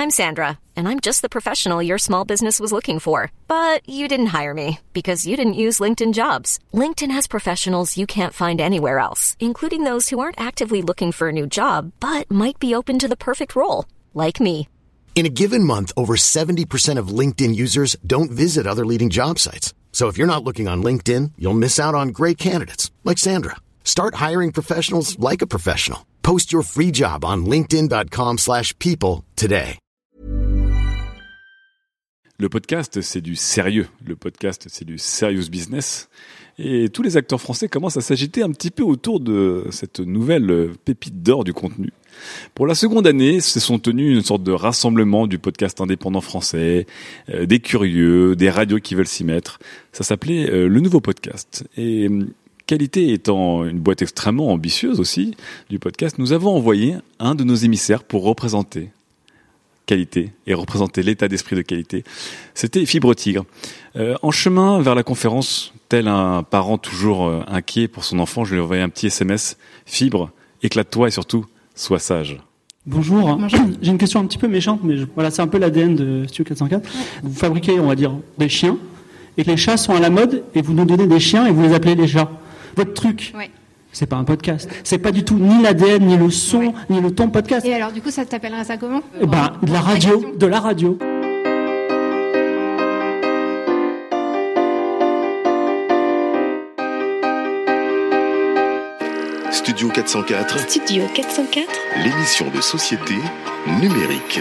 I'm Sandra, and I'm just the professional your small business was looking for. But you didn't hire me because you didn't use LinkedIn Jobs. LinkedIn has professionals you can't find anywhere else, including those who aren't actively looking for a new job, but might be open to the perfect role, like me. In a given month, over 70% of LinkedIn users don't visit other leading job sites. So if you're not looking on LinkedIn, you'll miss out on great candidates like Sandra. Start hiring professionals like a professional. Post your free job on linkedin.com/people today. Le podcast, c'est du sérieux. Le podcast, c'est du serious business. Et tous les acteurs français commencent à s'agiter un petit peu autour de cette nouvelle pépite d'or du contenu. Pour la seconde année, se sont tenus une sorte de rassemblement du podcast indépendant français, des curieux, des radios qui veulent s'y mettre. Ça s'appelait le nouveau podcast. Et Qualité étant une boîte extrêmement ambitieuse aussi du podcast, nous avons envoyé un de nos émissaires pour représenter Qualité et représenter l'état d'esprit de Qualité. C'était Fibre Tigre. En chemin vers la conférence, tel un parent toujours inquiet pour son enfant, je lui ai envoyé un petit SMS. Fibre, éclate-toi et surtout, sois sage. Bonjour. J'ai une question un petit peu méchante, mais voilà, c'est un peu l'ADN de Studio 404. Vous fabriquez, on va dire, des chiens, et les chats sont à la mode, et vous nous donnez des chiens et vous les appelez les chats. Votre truc, c'est pas un podcast. C'est pas du tout ni l'ADN, ni le son, ni le ton podcast. Et alors, du coup, ça t'appellera ça comment ? De la radio, de la radio. Studio 404. Studio 404. L'émission de société numérique.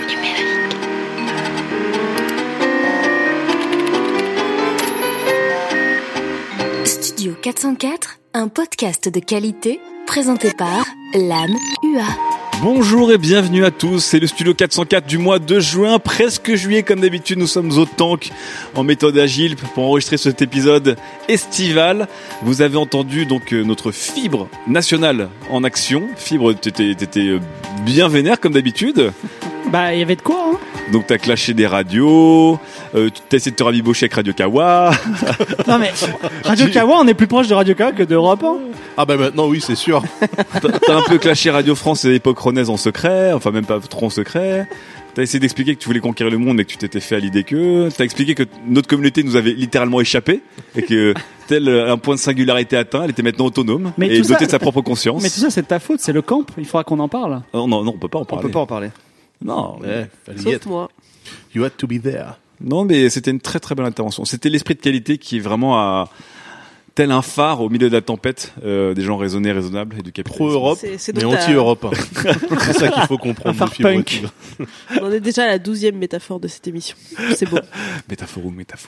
Studio 404, un podcast de qualité présenté par l'âme UA. Bonjour et bienvenue à tous, c'est le Studio 404 du mois de juin, presque juillet comme d'habitude, nous sommes au tank en méthode agile pour enregistrer cet épisode estival. Vous avez entendu donc notre Fibre nationale en action. Fibre, t'étais bien vénère comme d'habitude. Bah, il y avait de quoi, hein. Donc t'as clashé des radios, t'as essayé de te rabibocher avec Radio Kawa. Non mais, Radio Kawa, on est plus proche de Radio Kawa que d'Europe 1. Ah bah maintenant oui, c'est sûr. T'as un peu clashé Radio France et l'époque Ronaise en secret, enfin même pas trop en secret. T'as essayé d'expliquer que tu voulais conquérir le monde et que tu t'étais fait à l'idée que. T'as expliqué que notre communauté nous avait littéralement échappé et que tel un point de singularité atteint, elle était maintenant autonome et dotée de sa propre conscience. Mais tout ça, c'est de ta faute, c'est le camp. Il faudra qu'on en parle. Non, on peut pas en parler. Non. Sauf moi. You had to be there. Non, mais c'était une très très belle intervention. C'était l'esprit de Qualité qui est vraiment tel un phare au milieu de la tempête, des gens raisonnés, raisonnables et du capitalisme. Pro-Europe, mais anti-Europe. C'est ça qu'il faut comprendre. Un phare punk. On est déjà à la 12e métaphore de cette émission. C'est beau. Métaphore.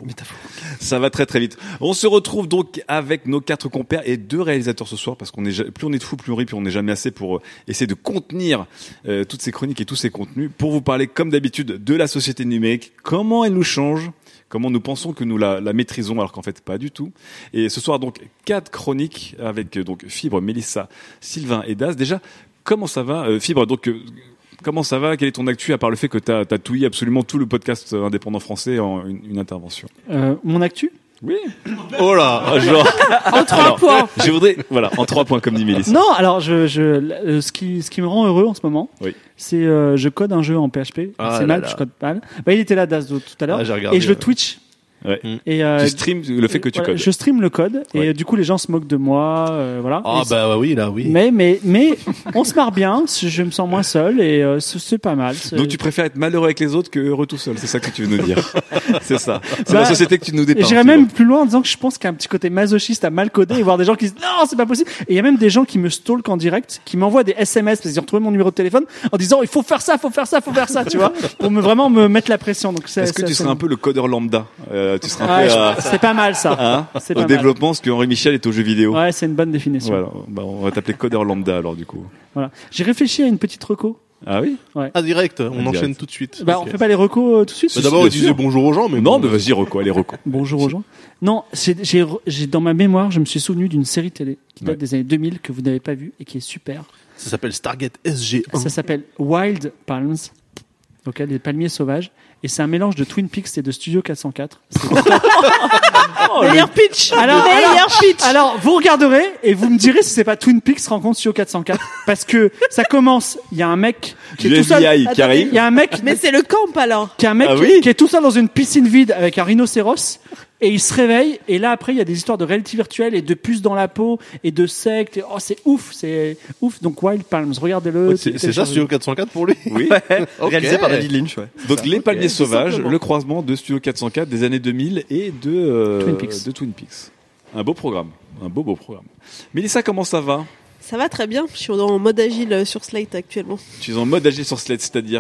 Ça va très très vite. On se retrouve donc avec nos 4 compères et 2 réalisateurs ce soir parce qu'on est plus on est de fous, plus on rit, plus on n'est jamais assez pour essayer de contenir toutes ces chroniques et tous ces contenus pour vous parler comme d'habitude de la société numérique, comment elle nous change. Comment nous pensons que nous la maîtrisons alors qu'en fait pas du tout. Et ce soir donc 4 chroniques avec donc Fibre, Mélissa, Sylvain et Daz. Déjà, comment ça va Fibre, donc comment ça va ? Quel est ton actu à part le fait que t'as touillé absolument tout le podcast indépendant français en une intervention ? Mon actu ? Oui. Oh là, genre en 3 points. Je voudrais en 3 points comme dit Mélissa. Non, alors ce qui me rend heureux en ce moment, c'est je code un jeu en PHP. C'est mal, je code mal. Bah il était là Dazdo tout à l'heure et je le Twitch. Ouais. Et tu stream le fait que tu codes. Je stream le code et du coup les gens se moquent de moi, voilà. Ah bah oui. Mais on se marre bien, je me sens moins seul et c'est pas mal. Donc tu préfères être malheureux avec les autres que heureux tout seul, c'est ça que tu veux nous dire. C'est ça. C'est la société que tu nous dépeins. J'irais même plus loin en disant que je pense qu'il y a un petit côté masochiste à mal coder et voir des gens qui disent non, c'est pas possible. Et il y a même des gens qui me stalkent en direct, qui m'envoient des SMS parce qu'ils ont retrouvé mon numéro de téléphone en disant il faut faire ça, tu vois, pour vraiment me mettre la pression. Donc est-ce que tu serais un peu le codeur lambda? Tu serais un peu c'est pas mal ça. Au développement, ce que Henri Michel est aux jeux vidéo. Ouais, c'est une bonne définition. Voilà. Bah, on va t'appeler codeur lambda alors du coup. Voilà. J'ai réfléchi à une petite reco. Ah oui. Ouais. Ah direct, on enchaîne tout de suite. Bah on fait pas les recos tout de suite. Bah, d'abord on disait bonjour aux gens, mais non, mais vas-y reco, allez reco. Bonjour aux gens. Non, j'ai dans ma mémoire, je me suis souvenu d'une série télé qui date des années 2000 que vous n'avez pas vue et qui est super. Ça s'appelle Stargate SG1. Ça s'appelle Wild Palms. donc les palmiers sauvages, et c'est un mélange de Twin Peaks et de Studio 404. Meilleur pitch. Pitch. Alors, vous regarderez et vous me direz si c'est pas Twin Peaks rencontre Studio 404, parce que ça commence, il y a un mec qui est tout seul, qui arrive. il y a un mec, Mais c'est le camp alors. qui est un mec qui est tout seul dans une piscine vide avec un rhinocéros. Et il se réveille, et là après il y a des histoires de réalité virtuelle et de puces dans la peau et de sectes. Oh, c'est ouf. Donc Wild Palms, regardez-le. C'est ça, Studio 404 pour lui? Oui. Réalisé par David Lynch, ouais. Donc les palmiers sauvages, le croisement de Studio 404 des années 2000 et de Twin Peaks. Un beau programme, un beau programme. Mélissa, comment ça va? Ça va très bien. Je suis en mode agile sur Slate actuellement. Tu es en mode agile sur Slate, c'est-à-dire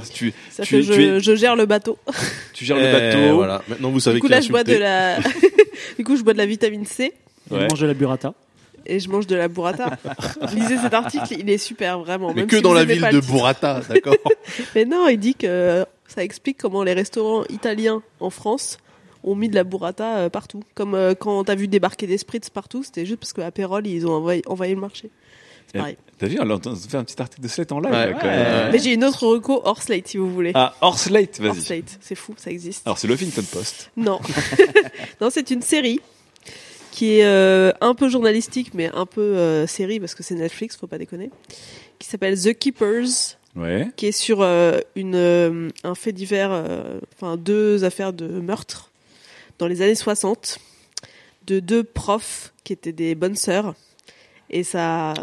je gère le bateau. Tu gères le bateau. Voilà. Maintenant vous savez Du coup là je bois de la je bois de la vitamine C. Il mange de la burrata. Et je mange de la burrata. Lisez cet article, il est super vraiment. Mais même que si dans vous la aimez ville pas de le titre. Burrata, d'accord. Mais non, il dit que ça explique comment les restaurants italiens en France ont mis de la burrata partout. Comme quand t'as vu débarquer des spritz partout, c'était juste parce que Aperol ils ont envoyé le marché. C'est pareil. T'as vu, on a fait un petit article de Slate en live. Ouais. Là, quand même. Mais j'ai une autre reco hors Slate si vous voulez. Ah, hors Slate, vas-y. Hors Slate, c'est fou, ça existe. Alors c'est le Huffington Post. Non. Non, c'est une série qui est un peu journalistique mais un peu série parce que c'est Netflix, faut pas déconner. Qui s'appelle The Keepers. Ouais. Qui est sur un fait divers, deux affaires de meurtre dans les années 60 de deux profs qui étaient des bonnes sœurs. Et ça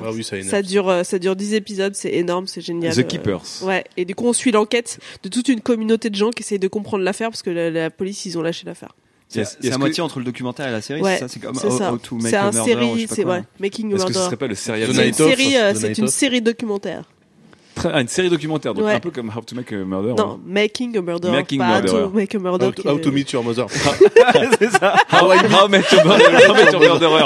dure 10 épisodes, c'est énorme, c'est génial. The Keepers. Ouais. Et du coup, on suit l'enquête de toute une communauté de gens qui essayent de comprendre l'affaire parce que la police, ils ont lâché l'affaire. C'est à moitié entre le documentaire et la série, ouais, c'est ça? C'est comme c'est ça. How to Make C'est a un Murderer, série, je sais pas c'est quoi. ouais, Making a Est-ce que ce Murderer. serait pas le serial C'est une série documentaire. Une série documentaire, donc Ouais. un peu comme How to Make a Murderer. Non, Making a Murderer. Making pas Murderer. How to Make a Murderer. How to Meet Your Mother. C'est ça. How Met Your Murderer.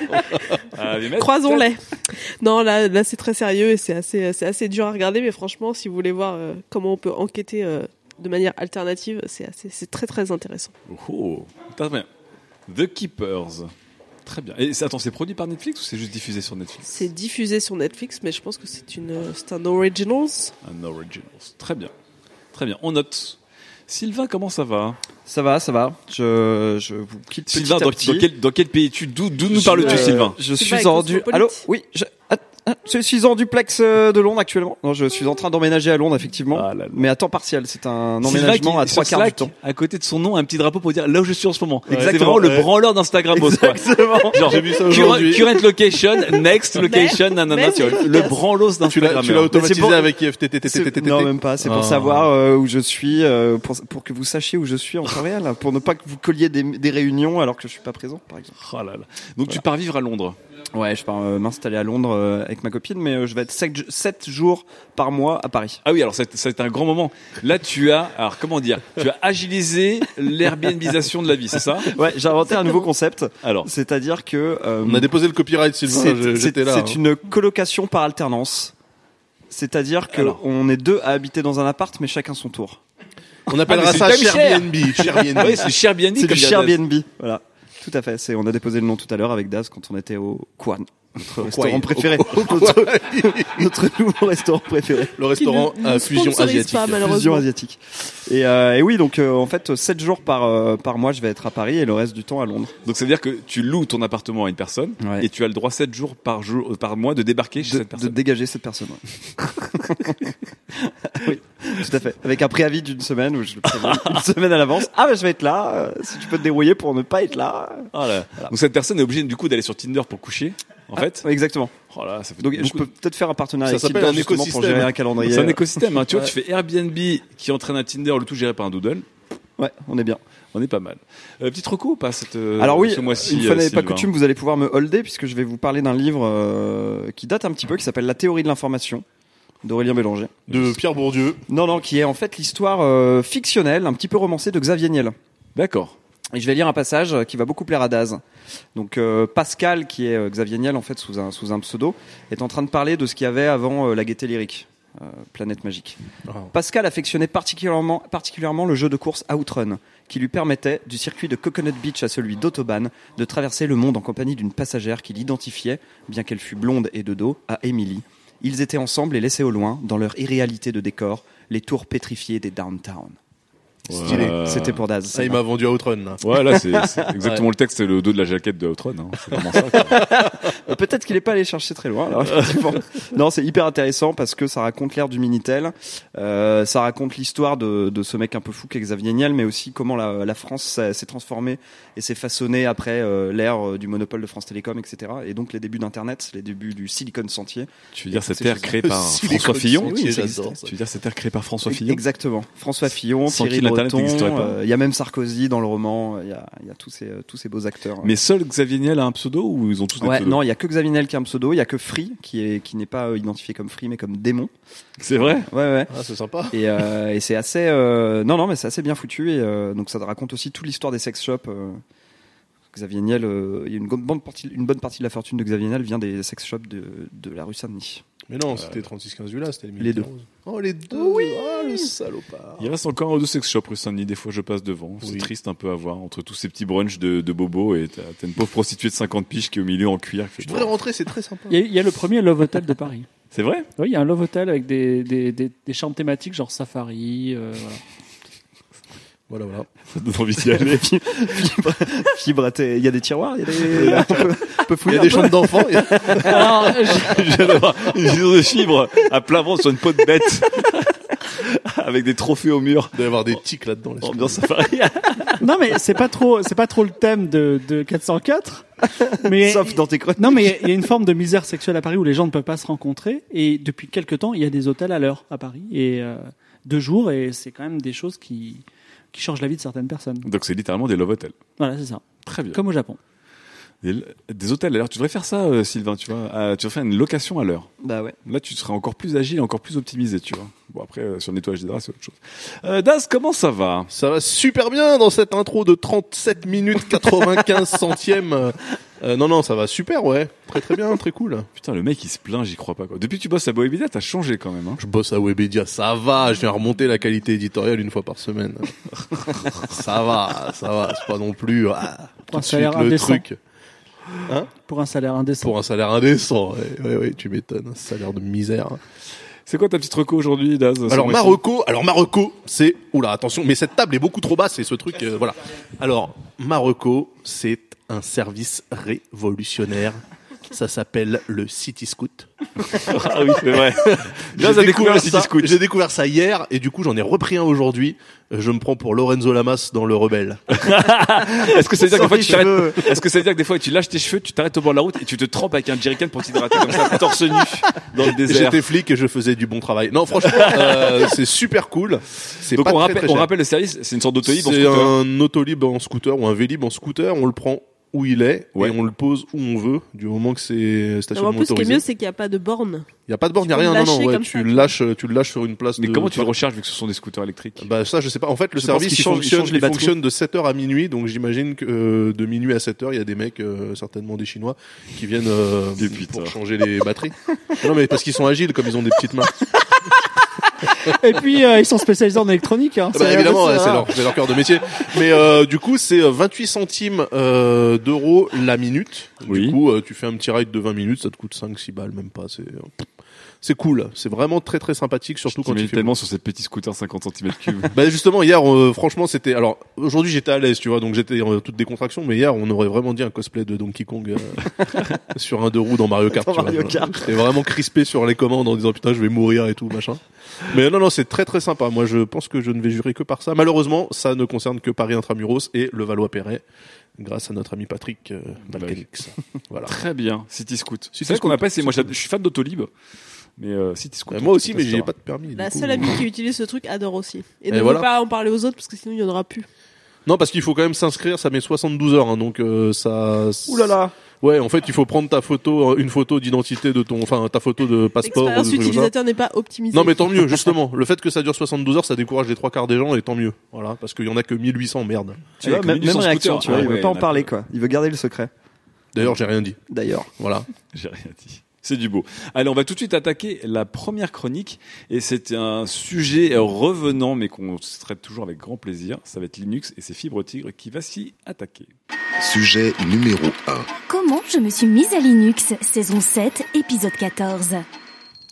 Croisons-les. Non, là, c'est très sérieux et c'est assez dur à regarder, mais franchement, si vous voulez voir comment on peut enquêter de manière alternative, c'est très très intéressant. Oh, très bien. The Keepers. Très bien. Et attends, c'est produit par Netflix ou c'est juste diffusé sur Netflix? C'est diffusé sur Netflix, mais je pense que c'est un Originals. Un Originals. Très bien. Très bien. On note. Sylvain, comment ça va? Ça va. Je vous quitte Sylvain, petit à petit. dans quel pays d'où nous parles-tu, Sylvain? Je Sylvain suis est en cosmopolite. Allô? Oui, je suis en duplex de Londres actuellement. Non, je suis en train d'emménager à Londres effectivement, Ah là là. mais à temps partiel. C'est un Sylvain emménagement qui, à sur 3/4 du Slack, temps. à côté de son nom, un petit drapeau pour dire là où je suis en ce moment. Exactement. C'est vraiment le branleur d'Instagramos, quoi. Exactement. Genre, J'ai vu ça aujourd'hui. current location, next location, nanana, même tu vois, le branlos Tu l'as d'Instagram. automatisé pour- avec IFTTTTTT. Non, même pas. C'est pour savoir où je suis, pour que vous sachiez où je suis en temps réel, pour ne pas que vous colliez des réunions alors que je suis pas présent, par exemple. Oh là là. Donc tu pars vivre à Londres. Ouais, je pars m'installer à Londres avec ma copine, mais je vais être 7 jours par mois à Paris. Ah oui, alors c'est un grand moment. Là, tu as agilisé l'Airbnbisation de la vie, c'est ça? Ouais, j'ai inventé un nouveau concept. Alors, C'est-à-dire que On a déposé le copyright, Sylvain. J'étais là. c'est une colocation par alternance. C'est-à-dire que Alors. on est deux à habiter dans un appart, mais chacun son tour. On appellera mais ça c'est Airbnb. oui, c'est Airbnb. C'est comme du dirait Daz. Airbnb. Voilà. Tout à fait. On a déposé le nom tout à l'heure avec Daz quand on était au Kwan, notre restaurant préféré. Notre nouveau restaurant préféré. Le restaurant Qui ne à nous fusion sponsorise asiatique. pas, malheureusement. Fusion asiatique. Et oui, donc en fait 7 jours par mois je vais être à Paris et le reste du temps à Londres. Donc ça veut dire que tu loues ton appartement à une personne Ouais. et tu as le droit 7 jours par mois de débarquer chez cette De personne. dégager cette personne. Ouais. Oui, tout à fait. Avec un préavis d'une semaine où je le préviens une semaine à l'avance. Ah bah je vais être là. Si tu peux te débrouiller pour ne pas être là. Oh là. Donc cette personne est obligée du coup d'aller sur Tinder pour coucher, en fait. Ouais, exactement. Oh là, ça fait Donc je beaucoup peux peut-être faire un partenariat Ça avec s'appelle Tinder un justement pour écosystème. gérer un calendrier. C'est un écosystème, hein. Tu vois, Ouais. tu fais Airbnb qui entraîne un Tinder, le tout géré par un doodle. Ouais, on est bien. On est pas mal. Petite reco ou pas cette, Alors oui, ce mois-ci, une fois n'est pas Sylvain coutume, vous allez pouvoir me holder puisque je vais vous parler d'un livre qui date un petit peu, qui s'appelle La théorie de l'information d'Aurélien Bélanger. De Pierre Bourdieu. Non, qui est en fait l'histoire fictionnelle, un petit peu romancée de Xavier Niel. D'accord. Et je vais lire un passage qui va beaucoup plaire à Daz. Donc Pascal, qui est Xavier Niel en fait sous un pseudo, est en train de parler de ce qu'il y avait avant la gaieté lyrique. Planète magique. Oh. Pascal affectionnait particulièrement le jeu de course Outrun, qui lui permettait, du circuit de Coconut Beach à celui d'Autobahn, de traverser le monde en compagnie d'une passagère qu'il identifiait, bien qu'elle fût blonde et de dos, à Emily, Ils étaient ensemble et laissés au loin, dans leur irréalité de décor, les tours pétrifiées des downtown. Stylé. C'était pour Daz. Ça, il m'a vendu Outrun, là. Ouais, là, c'est exactement le texte, c'est le dos de la jaquette de Outrun. Hein. C'est vraiment ça, quoi. Peut-être qu'il est pas allé chercher très loin. Alors, effectivement. Non, c'est hyper intéressant parce que ça raconte l'ère du Minitel. Ça raconte l'histoire de ce mec un peu fou qu'est Xavier Niel, mais aussi comment la France s'est transformée et s'est façonnée après l'ère du monopole de France Télécom, etc. Et donc les débuts d'Internet, les débuts du Silicon Sentier. Tu veux dire cette ère créée par François Fillon? Oui, j'adore ça. Tu veux dire cette ère créée par François Fillon? Exactement. François Fillon, Thierry Breton. Il y a même Sarkozy dans le roman. Il y a tous ces beaux acteurs. Mais seul Xavier Niel a un pseudo ou ils ont tous des pseudos? Non, il y a que Xavier Niel qui a un pseudo. Il y a que Free qui n'est pas identifié comme Free mais comme démon. C'est vrai? Ouais. Ah, c'est sympa. Et c'est assez non mais c'est assez bien foutu et donc ça raconte aussi toute l'histoire des sex shops. Xavier Niel, il y a une bonne partie de la fortune de Xavier Niel vient des sex shops de la rue Saint-Denis. Mais non, c'était 36-15 là, c'était les deux. Oh, les deux. Oui. Oh, le salopard. Il reste encore 2 sex shops rue Saint-Denis, des fois je passe devant. C'est triste un peu à voir, entre tous ces petits brunchs de bobos et t'as une pauvre prostituée de 50 piges qui est au milieu en cuir. Tu devrais rentrer, c'est très sympa. Il y a le premier Love Hotel de Paris. C'est vrai? Oui, il y a un Love Hotel avec des chambres thématiques genre safari, Voilà. Ça donne envie d'y aller. Fibre, il y a des tiroirs, il y a des... peut fouiller. Il y a des chambres d'enfants. Alors, j'allais avoir une vision de fibre à plat ventre sur une peau de bête. Avec des trophées au mur. Il doit y avoir des tics là-dedans. Ambiance safari. Non, mais c'est pas trop le thème de 404. Mais sauf dans tes chroniques. Non, mais il y a une forme de misère sexuelle à Paris où les gens ne peuvent pas se rencontrer. Et depuis quelques temps, il y a des hôtels à l'heure à Paris. Et 2 jours, et c'est quand même des choses qui changent la vie de certaines personnes. Donc c'est littéralement des love hotels. Voilà, c'est ça. Très bien. Comme au Japon. Des hôtels à l'heure. Tu devrais faire ça, Sylvain, tu vois. Tu devrais faire une location à l'heure. Bah ouais. Là, tu serais encore plus agile, encore plus optimisé, tu vois. Bon, après, sur le nettoyage des draps, c'est autre chose. Daz, comment ça va? Ça va super bien dans cette intro de 37 minutes 95 centièmes. Non, ça va super, ouais. Très très bien, très cool. Putain, le mec, il se plaint, j'y crois pas, quoi. Depuis que tu bosses à Webedia, t'as changé quand même, hein. Je bosse à Webedia, ça va. Je viens remonter la qualité éditoriale 1 fois par semaine. ça va. C'est pas non plus, Pour un salaire indécent. Truc. Hein? Pour un salaire indécent. Pour un salaire indécent, ouais, tu m'étonnes. Un salaire de misère. C'est quoi ta petite reco aujourd'hui, Daz? Alors ma reco, c'est... Oula, attention, mais cette table est beaucoup trop basse, c'est ce truc... voilà. Alors, ma reco, c'est un service révolutionnaire. Ça s'appelle le City Scoot. Ah oui, c'est vrai. Daz a découvert le City Scoot. J'ai découvert ça hier, et du coup, j'en ai repris un aujourd'hui. Je me prends pour Lorenzo Lamas dans Le Rebelle. Est-ce que ça veut dire que des fois tu lâches tes cheveux, tu t'arrêtes au bord de la route et tu te trempes avec un jerrycan pour t'hydrater comme ça, torse nu, dans le désert? J'étais flic et je faisais du bon travail. Non, franchement, c'est super cool. Donc on rappelle le service, c'est une sorte d'autolib en scooter. C'est un autolib en scooter ou un vélib en scooter. On le prend où il est et on le pose où on veut du moment que c'est stationnement autorisé. En plus, ce qui est mieux, c'est qu'il n'y a pas de borne. Il n'y a pas de borne, il n'y a rien. Non, ouais, tu le lâches sur une place. Mais comment tu le recharges vu que ce sont des scooters électriques? Bah, ça, je sais pas. En fait, le service, il fonctionne de 7h à minuit. Donc, j'imagine que de minuit à 7h, il y a des mecs, certainement des Chinois, qui viennent pour changer les batteries. Non, mais parce qu'ils sont agiles, comme ils ont des petites mains. Et puis ils sont spécialisés en électronique. Hein. Bah, évidemment, c'est leur cœur de métier. Mais du coup, c'est 28 centimes d'euros la minute. Oui. Du coup, tu fais un petit ride de 20 minutes, ça te coûte 5-6 balles, même pas. C'est cool, c'est vraiment très très sympathique, surtout quand tu fais tellement sur ces petits scooters 50 cm3. Bah justement hier, franchement c'était. Alors aujourd'hui j'étais à l'aise, tu vois, donc j'étais toute décontraction, mais hier on aurait vraiment dit un cosplay de Donkey Kong sur un 2 roues dans Mario Kart. J'étais vraiment crispé sur les commandes en disant putain je vais mourir et tout machin. Mais non c'est très très sympa. Moi je pense que je ne vais jurer que par ça. Malheureusement ça ne concerne que Paris Intramuros et le Valois-Perret. Grâce à notre ami Patrick Balkanix. Voilà. Très bien, City Scoot. C'est vrai qu'on appelle, moi je suis fan d'Autolib. Mais City Scoot. Moi aussi, mais j'ai pas de permis. La seule amie qui utilise ce truc adore aussi. Et ne veut pas en parler aux autres parce que sinon il n'y en aura plus. Non, parce qu'il faut quand même s'inscrire, ça met 72 heures, hein, donc ça. Ouh là là. Ouais, en fait, il faut prendre ta photo, une photo d'identité de ta photo de passeport. L'expérience utilisateur n'est pas optimisée. Non, mais tant mieux, justement. Le fait que ça dure 72 heures, ça décourage les 3 quarts des gens, et tant mieux. Voilà, parce qu'il y en a que 1800, merde. Tu vois, même réaction, tu vois, il veut pas en parler, quoi. Il veut garder le secret. D'ailleurs, j'ai rien dit. Voilà. J'ai rien dit. C'est du beau. Allez, on va tout de suite attaquer la première chronique. Et c'est un sujet revenant, mais qu'on traite toujours avec grand plaisir. Ça va être Linux et ses fibres tigres qui va s'y attaquer. Sujet numéro 1. Comment je me suis mise à Linux, saison 7, épisode 14.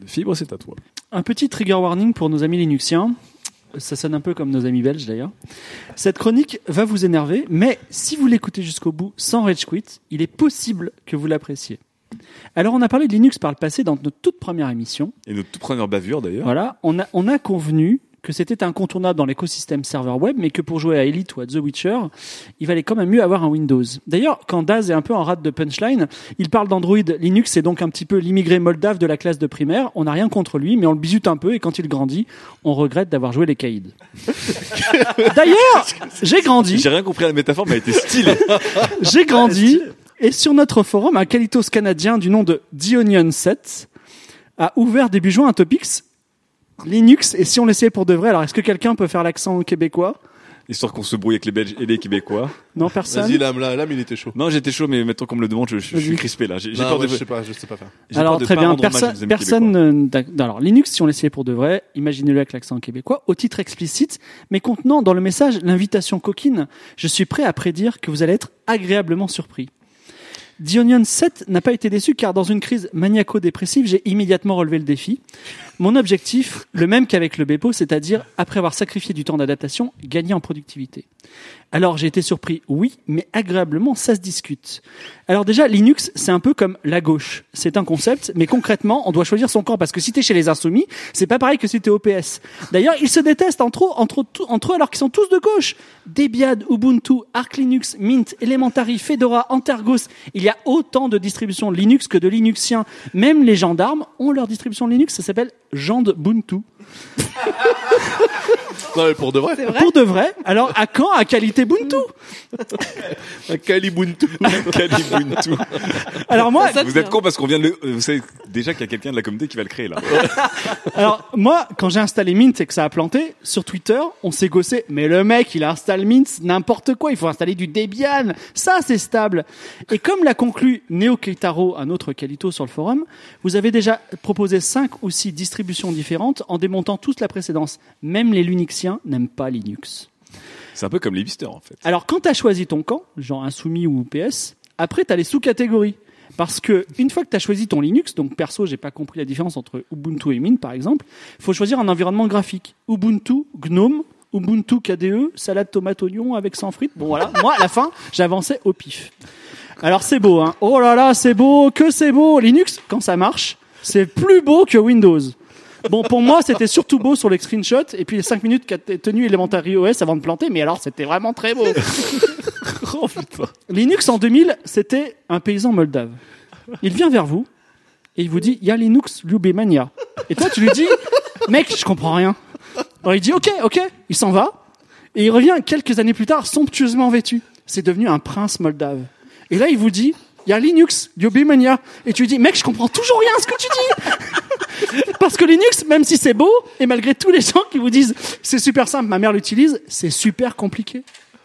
Fibre, c'est à toi. Un petit trigger warning pour nos amis linuxiens. Ça sonne un peu comme nos amis belges d'ailleurs. Cette chronique va vous énerver, mais si vous l'écoutez jusqu'au bout sans rage quit, il est possible que vous l'appréciez. Alors on a parlé de Linux par le passé dans notre toute première émission. Et notre toute première bavure d'ailleurs. Voilà, on a convenu que c'était incontournable dans l'écosystème serveur web, mais que pour jouer à Elite ou à The Witcher, il valait quand même mieux avoir un Windows. D'ailleurs, quand Daz est un peu en rate de punchline, il parle d'Android. Linux, c'est donc un petit peu l'immigré moldave de la classe de primaire. On n'a rien contre lui, mais on le bisute un peu, et quand il grandit, on regrette d'avoir joué les caïds. D'ailleurs, j'ai grandi. J'ai rien compris à la métaphore, mais elle était stylée. J'ai grandi, et sur notre forum, un qualitos canadien du nom de TheOnion7 a ouvert début juin un topics Linux, et si on l'essayait pour de vrai, alors est-ce que quelqu'un peut faire l'accent québécois ? Histoire qu'on se brouille avec les Belges et les Québécois. Non, personne. Vas-y, Lame, il était chaud. Non, j'étais chaud, mais maintenant qu'on me le demande, je suis crispé là. J'ai peur de... je sais pas faire. Alors très bien, personne. Alors Linux, si on l'essayait pour de vrai, imaginez-le avec l'accent québécois, au titre explicite, mais contenant dans le message l'invitation coquine. Je suis prêt à prédire que vous allez être agréablement surpris. TheOnion7 n'a pas été déçu car dans une crise maniaco-dépressive, j'ai immédiatement relevé le défi. Mon objectif, le même qu'avec le Bepo, c'est-à-dire, après avoir sacrifié du temps d'adaptation, gagner en productivité. Alors j'ai été surpris, oui, mais agréablement, ça se discute. Alors déjà, Linux, c'est un peu comme la gauche. C'est un concept, mais concrètement, on doit choisir son camp, parce que si t'es chez les Insoumis, c'est pas pareil que si t'es OPS. D'ailleurs, ils se détestent entre eux alors qu'ils sont tous de gauche. Debian, Ubuntu, Arch Linux, Mint, Elementary, Fedora, Antergos. Il y a autant de distributions Linux que de Linuxiens. Même les gendarmes ont leur distribution Linux, ça s'appelle Jandbuntu. Non, mais pour de vrai. Pour de vrai. Alors, à quand à qualité Ubuntu? À Calibuntu. Calibuntu. Alors moi, vous êtes con parce qu'on vient de vous savez déjà qu'il y a quelqu'un de la communauté qui va le créer là. Alors moi, quand j'ai installé Mint et que ça a planté, sur Twitter, on s'est gossé. Mais le mec, il installe Mint, n'importe quoi. Il faut installer du Debian. Ça, c'est stable. Et comme l'a conclu Neo Keitaro, un autre Calito sur le forum, vous avez déjà proposé 5 ou 6 distributions différentes en démontant tous la précédence. Même les Linuxiens n'aiment pas Linux. C'est un peu comme les hipsters en fait. Alors quand tu as choisi ton camp, genre Insoumis ou PS, après tu as les sous-catégories. Parce que une fois que tu as choisi ton Linux, donc perso, j'ai pas compris la différence entre Ubuntu et Mint par exemple, il faut choisir un environnement graphique. Ubuntu, GNOME, Ubuntu KDE, salade tomate oignon avec 100 frites. Bon voilà, moi à la fin, j'avançais au pif. Alors c'est beau, hein. Oh là là, c'est beau, que c'est beau. Linux, quand ça marche, c'est plus beau que Windows. Bon, pour moi, c'était surtout beau sur les screenshots, et puis les 5 minutes qu'a tenu Elementary OS avant de planter, mais alors c'était vraiment très beau. Oh putain. Linux en 2000, c'était un paysan moldave. Il vient vers vous, et il vous dit, il y a Linux Lubemania. Et toi, tu lui dis, mec, je comprends rien. Alors il dit, ok, il s'en va, et il revient quelques années plus tard, somptueusement vêtu. C'est devenu un prince moldave. Et là, il vous dit, il y a Linux Lubemania. Et tu lui dis, mec, je comprends toujours rien à ce que tu dis. Parce que Linux, même si c'est beau, et malgré tous les gens qui vous disent c'est super simple, ma mère l'utilise, c'est super compliqué.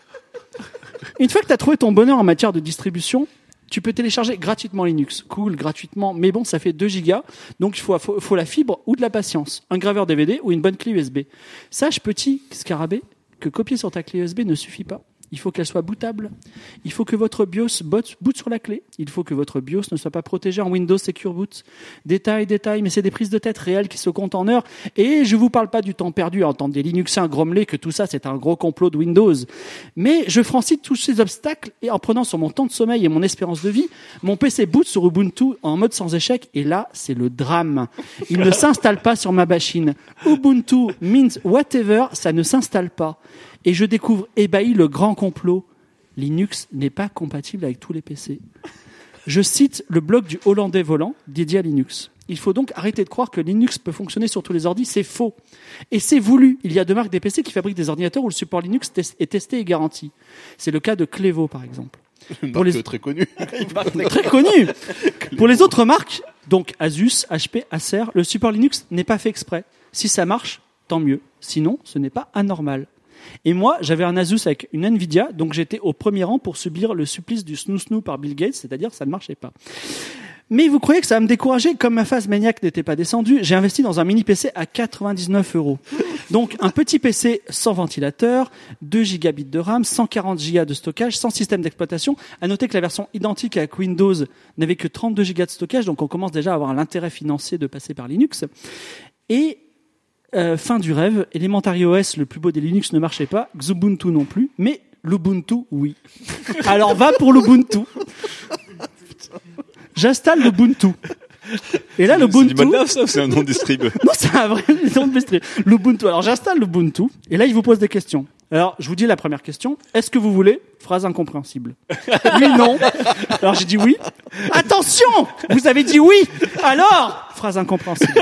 Une fois que tu as trouvé ton bonheur en matière de distribution, tu peux télécharger gratuitement Linux. Cool, gratuitement, mais bon, ça fait 2 gigas, donc il faut la fibre ou de la patience, un graveur DVD ou une bonne clé USB. Sache, petit scarabée, que copier sur ta clé USB ne suffit pas. Il faut qu'elle soit bootable. Il faut que votre BIOS boot sur la clé. Il faut que votre BIOS ne soit pas protégé en Windows Secure Boot. Détail, mais c'est des prises de tête réelles qui se comptent en heures. Et je vous parle pas du temps perdu à entendre des Linuxiens grommeler que tout ça c'est un gros complot de Windows. Mais je franchis tous ces obstacles et en prenant sur mon temps de sommeil et mon espérance de vie, mon PC boot sur Ubuntu en mode sans échec. Et là, c'est le drame. Il ne s'installe pas sur ma machine. Ubuntu, Mint, whatever, ça ne s'installe pas. Et je découvre ébahi le grand complot. Linux n'est pas compatible avec tous les PC. Je cite le blog du Hollandais volant dédié à Linux. Il faut donc arrêter de croire que Linux peut fonctionner sur tous les ordis, c'est faux. Et c'est voulu. Il y a 2 marques des PC qui fabriquent des ordinateurs où le support Linux est testé et garanti. C'est le cas de Clevo, par exemple. Une marque très connue. Très connue. Pour les autres marques, donc Asus, HP, Acer, le support Linux n'est pas fait exprès. Si ça marche, tant mieux. Sinon, ce n'est pas anormal. Et moi, j'avais un Asus avec une Nvidia, donc j'étais au premier rang pour subir le supplice du snoo par Bill Gates, c'est-à-dire ça ne marchait pas. Mais vous croyez que ça va me décourager? Comme ma phase maniaque n'était pas descendue, j'ai investi dans un mini PC à 99 €. Donc, un petit PC sans ventilateur, 2 gigabits de RAM, 140 Go de stockage, sans système d'exploitation. À noter que la version identique avec Windows n'avait que 32 Go de stockage, donc on commence déjà à avoir l'intérêt financier de passer par Linux. Et fin du rêve, Elementary OS, le plus beau des Linux, ne marchait pas, Xubuntu non plus, mais l'Ubuntu, oui. Alors va pour l'Ubuntu. J'installe l'Ubuntu. Et là, l'Ubuntu. C'est du MATLAB, ça, ou c'est un nom de distrib? Non, c'est un vrai nom de distrib. L'Ubuntu. Alors, j'installe l'Ubuntu. Et là, il vous pose des questions. Alors, je vous dis la première question. Est-ce que vous voulez? Phrase incompréhensible. Oui, non. Alors, j'ai dit oui. Attention! Vous avez dit oui. Alors? Phrase incompréhensible.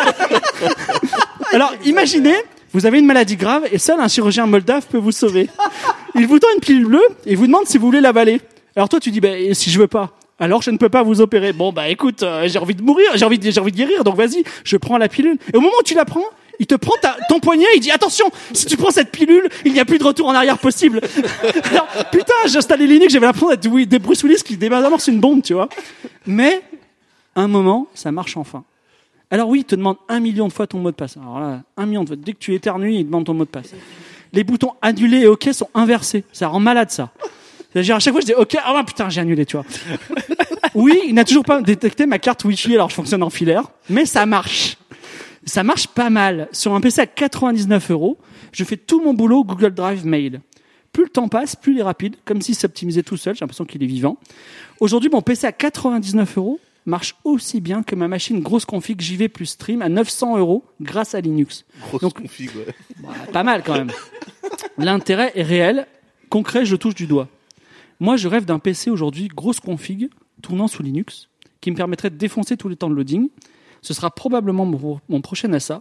Alors, imaginez, vous avez une maladie grave et seul un chirurgien moldave peut vous sauver. Il vous tend une pilule bleue et vous demande si vous voulez l'avaler. Alors toi, tu dis, et si je veux pas? Alors je ne peux pas vous opérer. Bon, écoute, j'ai envie de mourir, j'ai envie de guérir, donc vas-y, je prends la pilule. Et au moment où tu la prends, il te prend ton poignet, il dit, attention, si tu prends cette pilule, il n'y a plus de retour en arrière possible. Alors, putain, j'ai installé Linux, j'avais l'impression d'être des Bruce Willis qui désamorce une bombe, tu vois. Mais, un moment, ça marche enfin. Alors oui, il te demande 1 million de fois ton mot de passe. Alors là, 1 million de fois. Dès que tu éternues, il demande ton mot de passe. Les boutons annuler et OK sont inversés. Ça rend malade, ça. C'est-à-dire, à chaque fois, je dis OK, putain, j'ai annulé, tu vois. Oui, il n'a toujours pas détecté ma carte Wi-Fi, alors je fonctionne en filaire. Mais ça marche. Ça marche pas mal. Sur un PC à 99 €, je fais tout mon boulot Google Drive Mail. Plus le temps passe, plus il est rapide, comme s'il s'optimisait tout seul. J'ai l'impression qu'il est vivant. Aujourd'hui, mon PC à 99 € marche aussi bien que ma machine grosse config JV plus stream à 900 € grâce à Linux. Grosse config, ouais. Pas mal quand même. L'intérêt est réel. Concret, je touche du doigt. Moi, je rêve d'un PC aujourd'hui grosse config tournant sous Linux qui me permettrait de défoncer tous les temps de loading. Ce sera probablement mon prochain achat.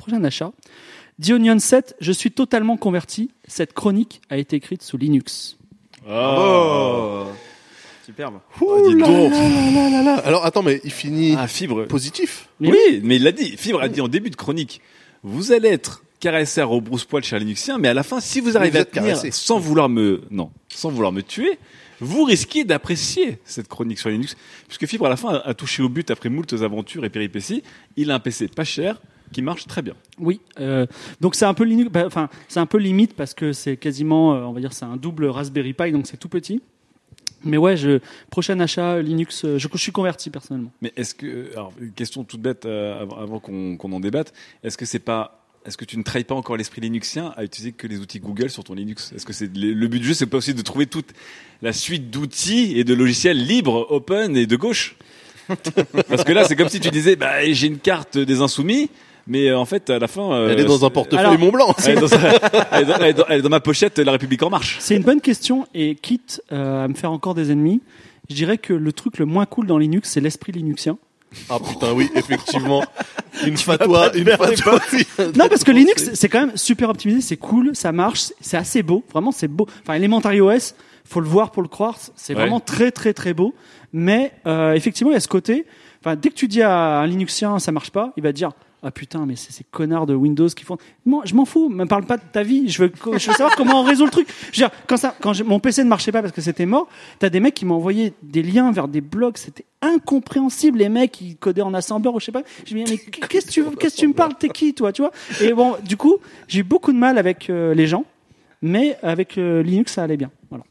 The Onion 7, je suis totalement converti. Cette chronique a été écrite sous Linux. Oh. Superbe. Dis donc. Alors attends, mais il finit Fibre positif. Oui, mais il l'a dit. Fibre a dit en début de chronique, vous allez être caressé à rebrousse-poil chez un Linuxien, mais à la fin, si vous arrivez à tenir sans vouloir me tuer, vous risquez d'apprécier cette chronique sur Linux, puisque Fibre à la fin a touché au but après moultes aventures et péripéties. Il a un PC pas cher qui marche très bien. Oui, donc c'est un peu Linux, c'est un peu limite parce que c'est quasiment, on va dire, c'est un double Raspberry Pi, donc c'est tout petit. Mais ouais, prochain achat Linux, je suis converti personnellement. Mais est-ce que, alors une question toute bête avant qu'on en débatte, est-ce que tu ne trahis pas encore l'esprit linuxien à utiliser que les outils Google sur ton Linux? Est-ce que c'est le but du jeu, c'est pas aussi de trouver toute la suite d'outils et de logiciels libres, open et de gauche? Parce que là, c'est comme si tu disais, j'ai une carte des insoumis. Mais en fait, à la fin, elle est dans un portefeuille Mont-Blanc. Elle est dans ma pochette La République en marche. C'est une bonne question et quitte à me faire encore des ennemis, je dirais que le truc le moins cool dans Linux, c'est l'esprit linuxien. Ah putain, oui, effectivement. Une fatwa. Non, parce que Linux, c'est quand même super optimisé, c'est cool, ça marche, c'est assez beau. Vraiment, c'est beau. Enfin, Elementary OS, faut le voir pour le croire, c'est vraiment très très très beau. Mais effectivement, il y a ce côté. Enfin, dès que tu dis à un Linuxien, ça marche pas, il va te dire. Ah putain, mais c'est ces connards de Windows qui font. Moi, je m'en fous, me parle pas de ta vie. Je veux savoir comment on résout le truc. Je veux dire, quand mon PC ne marchait pas parce que c'était mort, t'as des mecs qui m'ont envoyé des liens vers des blogs. C'était incompréhensible. Les mecs qui codaient en assembleur ou je sais pas. Je me dis mais qu'est-ce que tu me parles? T'es qui toi, tu vois? Et bon, du coup, j'ai eu beaucoup de mal avec les gens, mais avec Linux, ça allait bien. Voilà.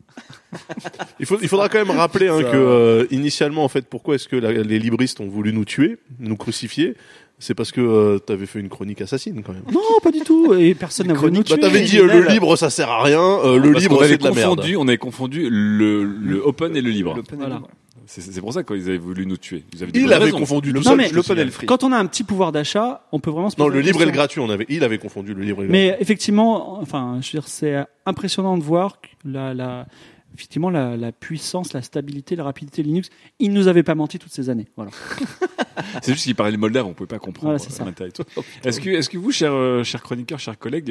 Il faudra quand même rappeler que initialement, en fait, pourquoi est-ce que les libristes ont voulu nous tuer, nous crucifier? C'est parce que t'avais fait une chronique assassine quand même. Non, pas du tout. Et personne n'a voulu nous tuer. T'avais dit le libre ça sert à rien. Le libre c'est de la merde. On avait confondu le open et le libre. Voilà. C'est pour ça qu'ils avaient voulu nous tuer. Il avait confondu l'open et le free. Quand on a un petit pouvoir d'achat, on peut vraiment se poser le libre et le gratuit. Il avait confondu le libre et le gratuit. Mais effectivement, enfin, je veux dire, c'est impressionnant de voir effectivement la puissance, la stabilité, la rapidité de Linux. Il nous avait pas menti toutes ces années. Voilà. C'est juste qu'il parlait le moldave, on pouvait pas comprendre. Voilà, c'est ça. Est-ce que vous, chers chroniqueurs, chers collègues,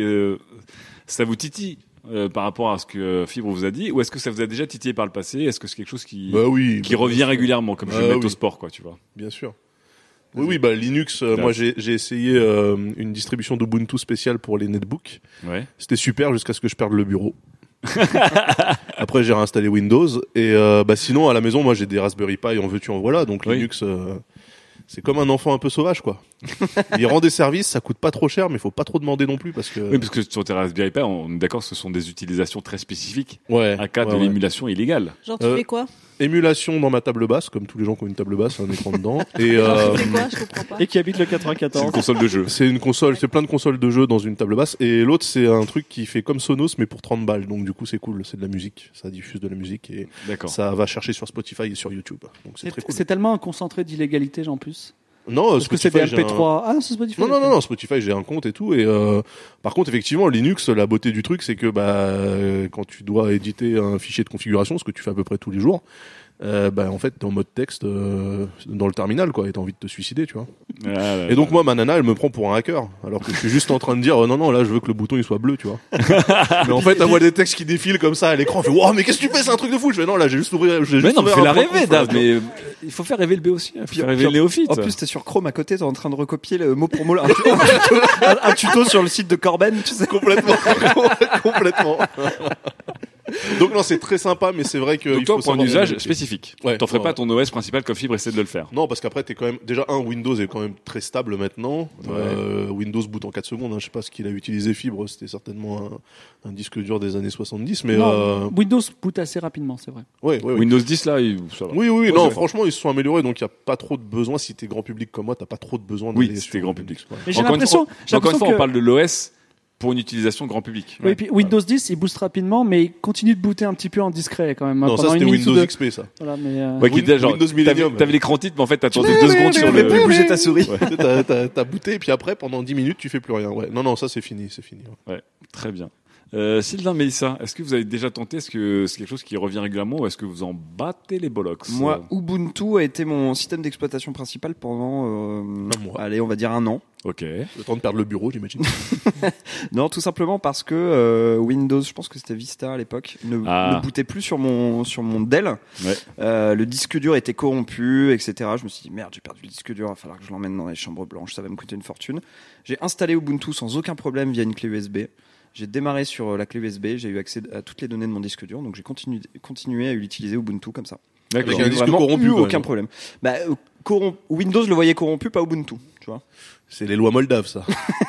ça vous titille par rapport à ce que Fibre vous a dit, ou est-ce que ça vous a déjà titillé par le passé? Est-ce que c'est quelque chose qui revient régulièrement, comme je le mets au sport, quoi, tu vois? Bien sûr. Oui, Linux, moi j'ai essayé une distribution d'Ubuntu spéciale pour les netbooks. Ouais. C'était super jusqu'à ce que je perde le bureau. Après, j'ai réinstallé Windows et sinon à la maison, moi j'ai des Raspberry Pi en veux-tu en voilà, donc Linux. C'est comme un enfant un peu sauvage, quoi. Il rend des services, ça coûte pas trop cher, mais il faut pas trop demander non plus parce que. Oui, parce que sur tes Raspberry Pi, on est d'accord, ce sont des utilisations très spécifiques. Ouais. À cas de l'émulation illégale. Genre, tu fais quoi? Émulation dans ma table basse, comme tous les gens qui ont une table basse, un écran dedans. Et tu fais quoi? Je comprends pas. Et qui habite le 94. C'est une console de jeu. C'est une console, c'est plein de consoles de jeux dans une table basse. Et l'autre, c'est un truc qui fait comme Sonos, mais pour 30 balles. Donc du coup, c'est cool. C'est de la musique. Ça diffuse de la musique et ça va chercher sur Spotify et sur YouTube. Donc c'est très cool. C'est tellement un concentré d'illégalité, en plus. Non, parce que c'est des MP3. Ah non, c'est Spotify. Non, Spotify, j'ai un compte et tout. Et par contre, effectivement, Linux, la beauté du truc, c'est que quand tu dois éditer un fichier de configuration, ce que tu fais à peu près tous les jours, en fait, t'es en mode texte dans le terminal, quoi, et t'as envie de te suicider, tu vois. Et donc moi, ma nana, elle me prend pour un hacker, alors que je suis juste en train de dire non, là, je veux que le bouton il soit bleu, tu vois. Mais en fait, elle voit des textes qui défilent comme ça à l'écran, elle fait wow, mais qu'est-ce que tu fais, c'est un truc de fou. Je fais non, là, j'ai juste ouvert. Mais non, fais la rêver, Dave. Mais il faut faire rêver le B aussi. Il faut faire rêver le néophyte. En plus, t'es sur Chrome à côté, t'es en train de recopier le mot pour mot un tuto sur le site de Corben, tu sais. Complètement. Donc non, c'est très sympa, mais c'est vrai que donc il toi, faut pour un savoir usage limiter. spécifique. Ouais, t'en ferais pas ton OS principal comme Fibre essaie de le faire. Non, parce qu'après t'es quand même déjà Windows est quand même très stable maintenant. Windows boot en 4 secondes. Je sais pas ce qu'il a utilisé Fibre, c'était certainement un disque dur des années 70, mais Windows boot assez rapidement, c'est vrai. Ouais. Windows 10 là, ça va. Oui. Non, franchement, ils se sont améliorés, donc il y a pas trop de besoin. Si t'es grand public comme moi, t'as pas trop de besoin. Oui, si t'es grand public. Mais j'ai l'impression. Encore une fois, on parle de l'OS. Pour une utilisation grand public. Oui, puis Windows 10, il booste rapidement, mais il continue de booter un petit peu en discret quand même. Non, ça c'était Windows XP, ça. Voilà, mais Windows Millennium. T'avais l'écran titre, mais en fait t'attendais 2 secondes sur le. plus bouger ta souris. T'as booté, et puis après, pendant 10 minutes, tu fais plus rien. Ouais. Non, ça c'est fini. Ouais, très bien. Sylvain, Mélissa, est-ce que vous avez déjà tenté? Est-ce que c'est quelque chose qui revient régulièrement ou est-ce que vous en battez les bollocks? Moi, Ubuntu a été mon système d'exploitation principal pendant, allez, on va dire 1 an. Ok. Le temps de perdre le bureau, j'imagine. Non, tout simplement parce que Windows, je pense que c'était Vista à l'époque, ne bootait plus sur mon Dell. Ouais. Le disque dur était corrompu, etc. Je me suis dit merde, j'ai perdu le disque dur, il va falloir que je l'emmène dans les chambres blanches, ça va me coûter une fortune. J'ai installé Ubuntu sans aucun problème via une clé USB. J'ai démarré sur la clé USB, j'ai eu accès à toutes les données de mon disque dur, donc j'ai continué à utiliser Ubuntu comme ça. D'accord. J'ai vraiment corrompu, aucun problème. Windows le voyait corrompu, pas Ubuntu, tu vois. C'est les lois moldaves, ça.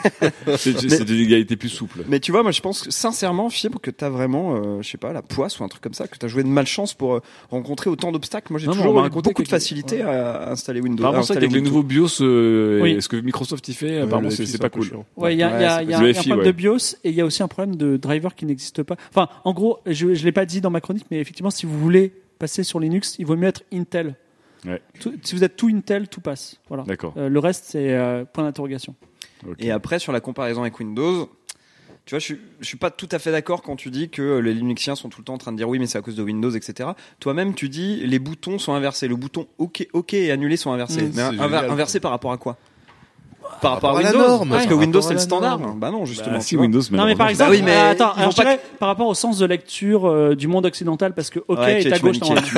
C'est une égalité plus souple. Mais tu vois, moi je pense sincèrement, Fibre, que t'as vraiment, je sais pas, la poisse ou un truc comme ça, que t'as joué de malchance pour rencontrer autant d'obstacles. Moi j'ai toujours eu beaucoup de facilité à installer Windows. Par ça, avec les nouveaux BIOS, ce que Microsoft y fait, apparemment c'est pas cool. Ouais, il y a un problème de BIOS et il y a aussi un problème de driver qui n'existe pas. Enfin, en gros, je l'ai pas dit dans ma chronique, mais effectivement, si vous voulez passer sur Linux, il vaut mieux être Intel. Ouais. Si vous êtes tout Intel, tout passe. Voilà. D'accord. Le reste, c'est point d'interrogation. Okay. Et après, sur la comparaison avec Windows, tu vois, je suis pas tout à fait d'accord quand tu dis que les Linuxiens sont tout le temps en train de dire oui, mais c'est à cause de Windows, etc. Toi-même, tu dis les boutons sont inversés. Le bouton OK et annulé sont inversés. Mais inversés par rapport à quoi? Par rapport à Windows, la norme, parce que Windows c'est le standard. Bah non, justement. Si Windows. Non, mais par exemple, attends, alors je dirais par rapport au sens de lecture du monde occidental, parce que OK est à gauche.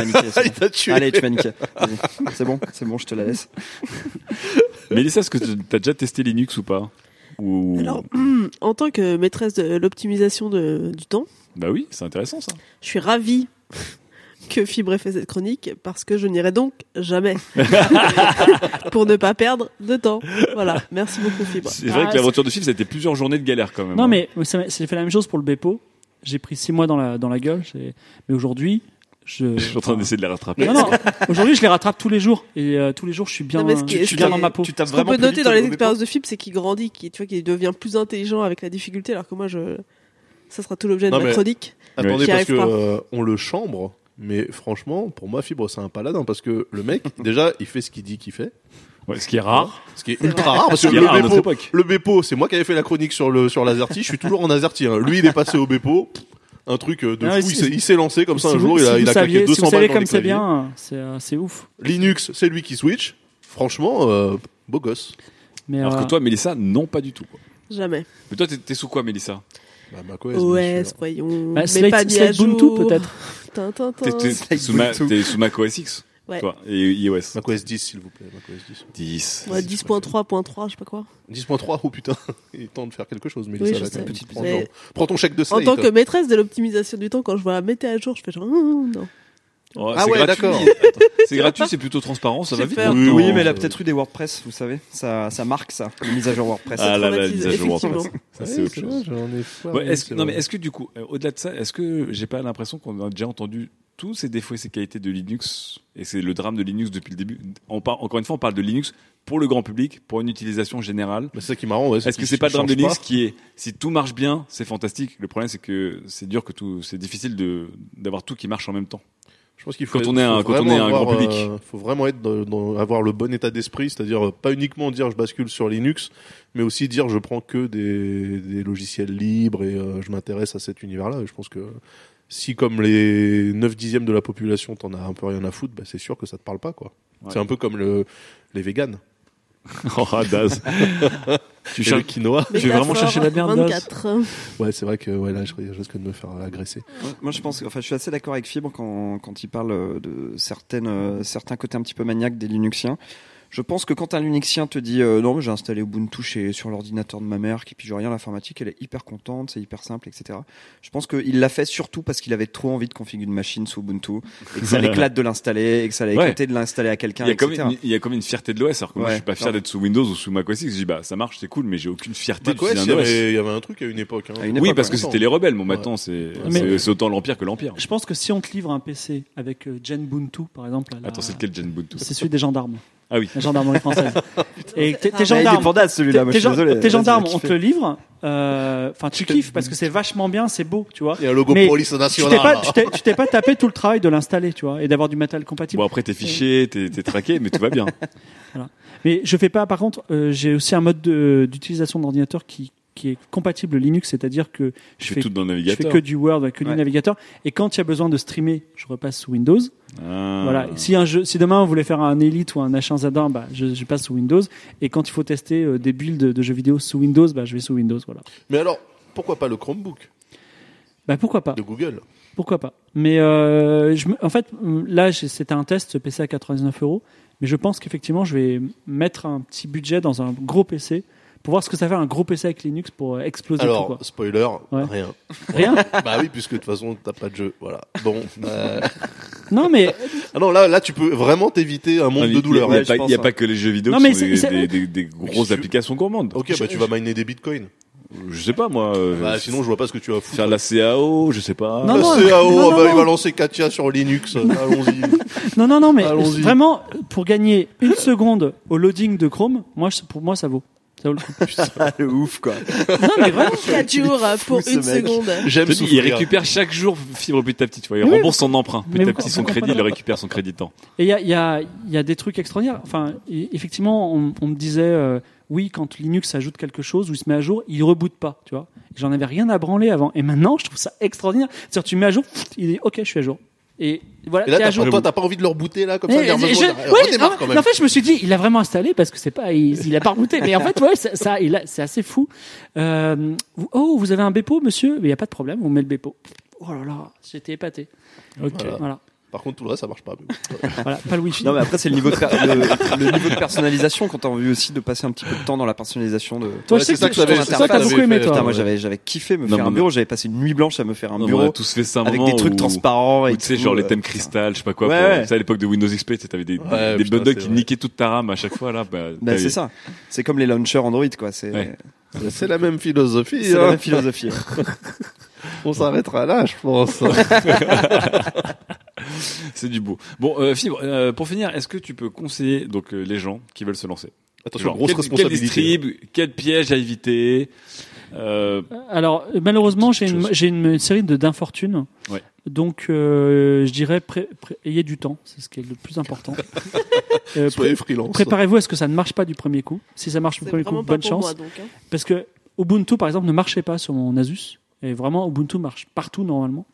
Allez, tu m'as niqué. C'est bon, je te la laisse. Mélissa, est-ce que t'as déjà testé Linux ou pas? Alors, en tant que maîtresse de l'optimisation du temps. Bah oui, c'est intéressant ça. Je suis ravie que Fibre ait fait cette chronique parce que je n'irai donc jamais pour ne pas perdre de temps. Voilà, merci beaucoup Fibre. C'est vrai que l'aventure de Fibre, ça a été plusieurs journées de galère quand même. Non, mais c'est fait la même chose pour le Bepo. J'ai pris 6 mois dans la gueule, mais aujourd'hui, je suis en train d'essayer de les rattraper. Non, aujourd'hui je les rattrape tous les jours et tous les jours je suis bien, dans ma peau. Ce qu'on peut noter dans les expériences de Fibre, c'est qu'il grandit, qu'il devient plus intelligent avec la difficulté, alors que moi ça sera tout l'objet de ma chronique. Attendez, parce que on le chambre. Mais franchement, pour moi, Fibre, c'est un paladin parce que le mec, déjà, il fait ce qu'il dit qu'il fait. Ouais, ce qui est rare. Ce qui est ultra rare parce que le Bepo, c'est moi qui avais fait la chronique sur l'Azerty. Je suis toujours en Azerty. Lui, il est passé au Bepo. Un truc de fou. Il s'est lancé comme ça un jour. Il a claqué 200 balles dans les claviers. Si vous savez comme c'est bien, c'est ouf. Linux, c'est lui qui switch. Franchement, beau gosse. Mais alors que toi, Mélissa, non, pas du tout. Quoi. Jamais. Mais toi, t'es sous quoi, Mélissa? macOS. OS, voyons. Mais pas mis à jour. Ubuntu peut-être. T'es sous macOS X. Ouais. Toi, et iOS. macOS 10, s'il vous plaît. macOS 10. 10. Ouais, 10.3.3, je sais pas quoi. 10.3, oh putain, il est temps de faire quelque chose, mais Oui, ça je va sais. être petite Mais- Prends ton chèque de En Slate. tant que maîtresse de l'optimisation du temps, quand je vois mettez à jour, je fais genre non. Oh, Ah c'est ouais, gratuit. d'accord. C'est gratuit, c'est plutôt transparent, ça va J'ai vite. peur. maintenant. Oui, mais elle a peut-être eu des WordPress, vous savez. Ça marque ça, les mises à jour WordPress. Ah là là, traumatise, mise à jour effectivement. WordPress. Ça, c'est autre chose. J'en ai foiré, Ouais, c'est non, mais vrai. est-ce que du coup, au-delà de ça, est-ce que j'ai pas l'impression qu'on a déjà entendu tous ces défauts et ces qualités de Linux, et c'est le drame de Linux depuis le début. Encore une fois, on parle de Linux pour le grand public, pour une utilisation générale. Bah, c'est ça qui est marrant. Ouais, Est-ce que c'est pas le drame de Linux qui est, si tout marche bien, c'est fantastique. Le problème, c'est que c'est dur que tout, c'est difficile d'avoir tout qui marche en même temps. Je pense qu'il faut Quand on est un grand public. Faut vraiment être avoir le bon état d'esprit, c'est-à-dire pas uniquement dire je bascule sur Linux, mais aussi dire je prends que des logiciels libres et je m'intéresse à cet univers-là. Et je pense que si comme les 9/10 de la population t'en as un peu rien à foutre, bah, c'est sûr que ça te parle pas, quoi. Ouais. C'est un peu comme les véganes. Oh, Daz. Tu Et le cherches quinoa. Tu veux vraiment chercher la merde, Daz 24. Ouais, c'est vrai que là je risque de me faire agresser. Moi, je pense, je suis assez d'accord avec Fibre quand il parle de certains côtés un petit peu maniaques des Linuxiens. Je pense que quand un Linuxien te dit non, mais j'ai installé Ubuntu sur l'ordinateur de ma mère qui pige rien à l'informatique, elle est hyper contente, c'est hyper simple, etc. Je pense qu'il l'a fait surtout parce qu'il avait trop envie de configurer une machine sous Ubuntu et que ça l'éclate de l'installer et que ça l'éclatait de l'installer à quelqu'un, etc. Il y a comme une fierté de l'OS, alors que moi je suis pas fier d'être sous Windows ou sous macOS X. Je dis bah ça marche, c'est cool, mais j'ai aucune fierté macOS, d'utiliser un OS. il y avait un truc à une époque. Hein. Oui, parce que c'était les rebelles. Bon, maintenant c'est autant l'empire que l'empire. Je pense que si on te livre un PC avec Genbuntu, par exemple. Attends, c'est lequel Genbuntu? C'est celui des gendarmes. Ah oui. La gendarmerie française. Et tes Il est gendarmes, pendant celui-là, moi je suis désolé. tes gendarmes, Vas-y, on te le livre. Enfin, tu kiffes parce que c'est vachement bien, c'est beau, tu vois. Il y a un logo Mais police tu nationale. t'es pas tapé tout le travail de l'installer, tu vois, et d'avoir du matériel compatible. Bon, après t'es fiché, t'es traqué, mais tout va bien. Voilà. Mais je fais pas. Par contre, j'ai aussi un mode d'utilisation d'ordinateur qui est compatible Linux, c'est-à-dire que Je fais tout dans le je navigateur. fais que du Word, que du navigateur. Et quand il y a besoin de streamer, je repasse sous Windows. Ah. Voilà. Si demain on voulait faire un Elite ou un H1Z1, bah, je passe sous Windows. Et quand il faut tester des builds de jeux vidéo sous Windows, bah, je vais sous Windows. Voilà. Mais alors, pourquoi pas le Chromebook Bah, pourquoi pas? de Google? Pourquoi pas? Mais en fait, là, c'était un test, ce PC à 99 €. Mais je pense qu'effectivement, je vais mettre un petit budget dans un gros PC pour voir ce que ça fait un gros PC avec Linux pour exploser tout. Alors, Quoi. spoiler, Ouais. rien. Rien? Bah oui, puisque de toute façon, t'as pas de jeu. Voilà. Bon. Non, mais Ah non, là, tu peux vraiment t'éviter un monde de douleur. Il hein, je n'y a pense, pas que les jeux vidéo Non, qui mais sont c'est- des grosses Mais applications gourmandes. Ok, bah tu vas miner des bitcoins. Je sais pas moi. Bah sinon, je vois pas ce que tu vas foutre. Faire la CAO, je sais pas. Non, La non, CAO, non, bah, non, il va non. lancer Katia sur Linux. Allons-y. non, mais Allons-y. vraiment, pour gagner une seconde au loading de Chrome, pour moi, ça vaut. Ça vaut le coup. Ah, le ouf, quoi. Non, mais vraiment. 4 jours pour ce une mec. seconde. J'aime Je te dis, il souffrir. récupère chaque jour Fibre petit à petit. Tu vois, il Oui, rembourse son emprunt mais petit à vous- petit, son vous crédit, il comprenez. récupère son crédit temps. Et il y a des trucs extraordinaires. Enfin, effectivement, on me disait, oui, quand Linux ajoute quelque chose ou il se met à jour, il reboot pas, tu vois. J'en avais rien à branler avant. Et maintenant, je trouve ça extraordinaire. C'est-à-dire, tu mets à jour, il dit, ok, je suis à jour. Et voilà, Et là, t'es à jour. toi, t'as pas envie de le rebooter là, comme ça, Mais dire, ouais, redémarre non, quand mais même. en fait, je me suis dit, il a vraiment installé parce que c'est pas, il a pas rebooté. Mais en fait, ouais, c'est assez fou. Vous avez un Bepo, monsieur? Mais il y a pas de problème, on met le Bepo. Oh là là, j'étais épaté. Ok. Voilà. Par contre, tout le reste, ça marche pas. Voilà, pas le Wi-Fi. Non, mais après, c'est le niveau de personnalisation quand t'as envie aussi de passer un petit peu de temps dans la personnalisation de. Toi, Ouais, je sais c'est ça que que j'avais- toi, c'est t'as ça que beaucoup j'avais aimé, fait. toi. Putain, moi, j'avais kiffé me Non, faire un mais- bureau. J'avais passé une nuit blanche à me faire un Non, mais on bureau a tous fait ça un avec moment des trucs où- transparents et Ou tu sais, tout, genre les thèmes cristal, je sais pas quoi. Ouais, pour- ouais. Tu sais, à l'époque de Windows XP, tu sais, t'avais des Ouais, des putain, bundles c'est qui vrai. niquaient toute ta RAM à chaque fois, là. Bah, t'avais- c'est ça. C'est comme les launchers Android, quoi. C'est Ouais. C'est la même philosophie. c'est la hein. même philosophie. On s'arrêtera là, je pense. C'est du beau. Bon, Fibre, pour finir, est-ce que tu peux conseiller donc les gens qui veulent se lancer? Attention, Genre, grosse quel responsabilité. distrib, quel piège à éviter? Alors, malheureusement, Petite chose. j'ai une série d'infortunes. Ouais. Donc, je dirais, ayez du temps. C'est ce qui est le plus important. Soyez freelance. Préparez-vous à ce que ça ne marche pas du premier coup. Si ça marche du C'est premier coup, vraiment pas bonne pour chance. moi, donc. Hein. Parce que Ubuntu, par exemple, ne marchait pas sur mon Asus. Et vraiment, Ubuntu marche partout normalement.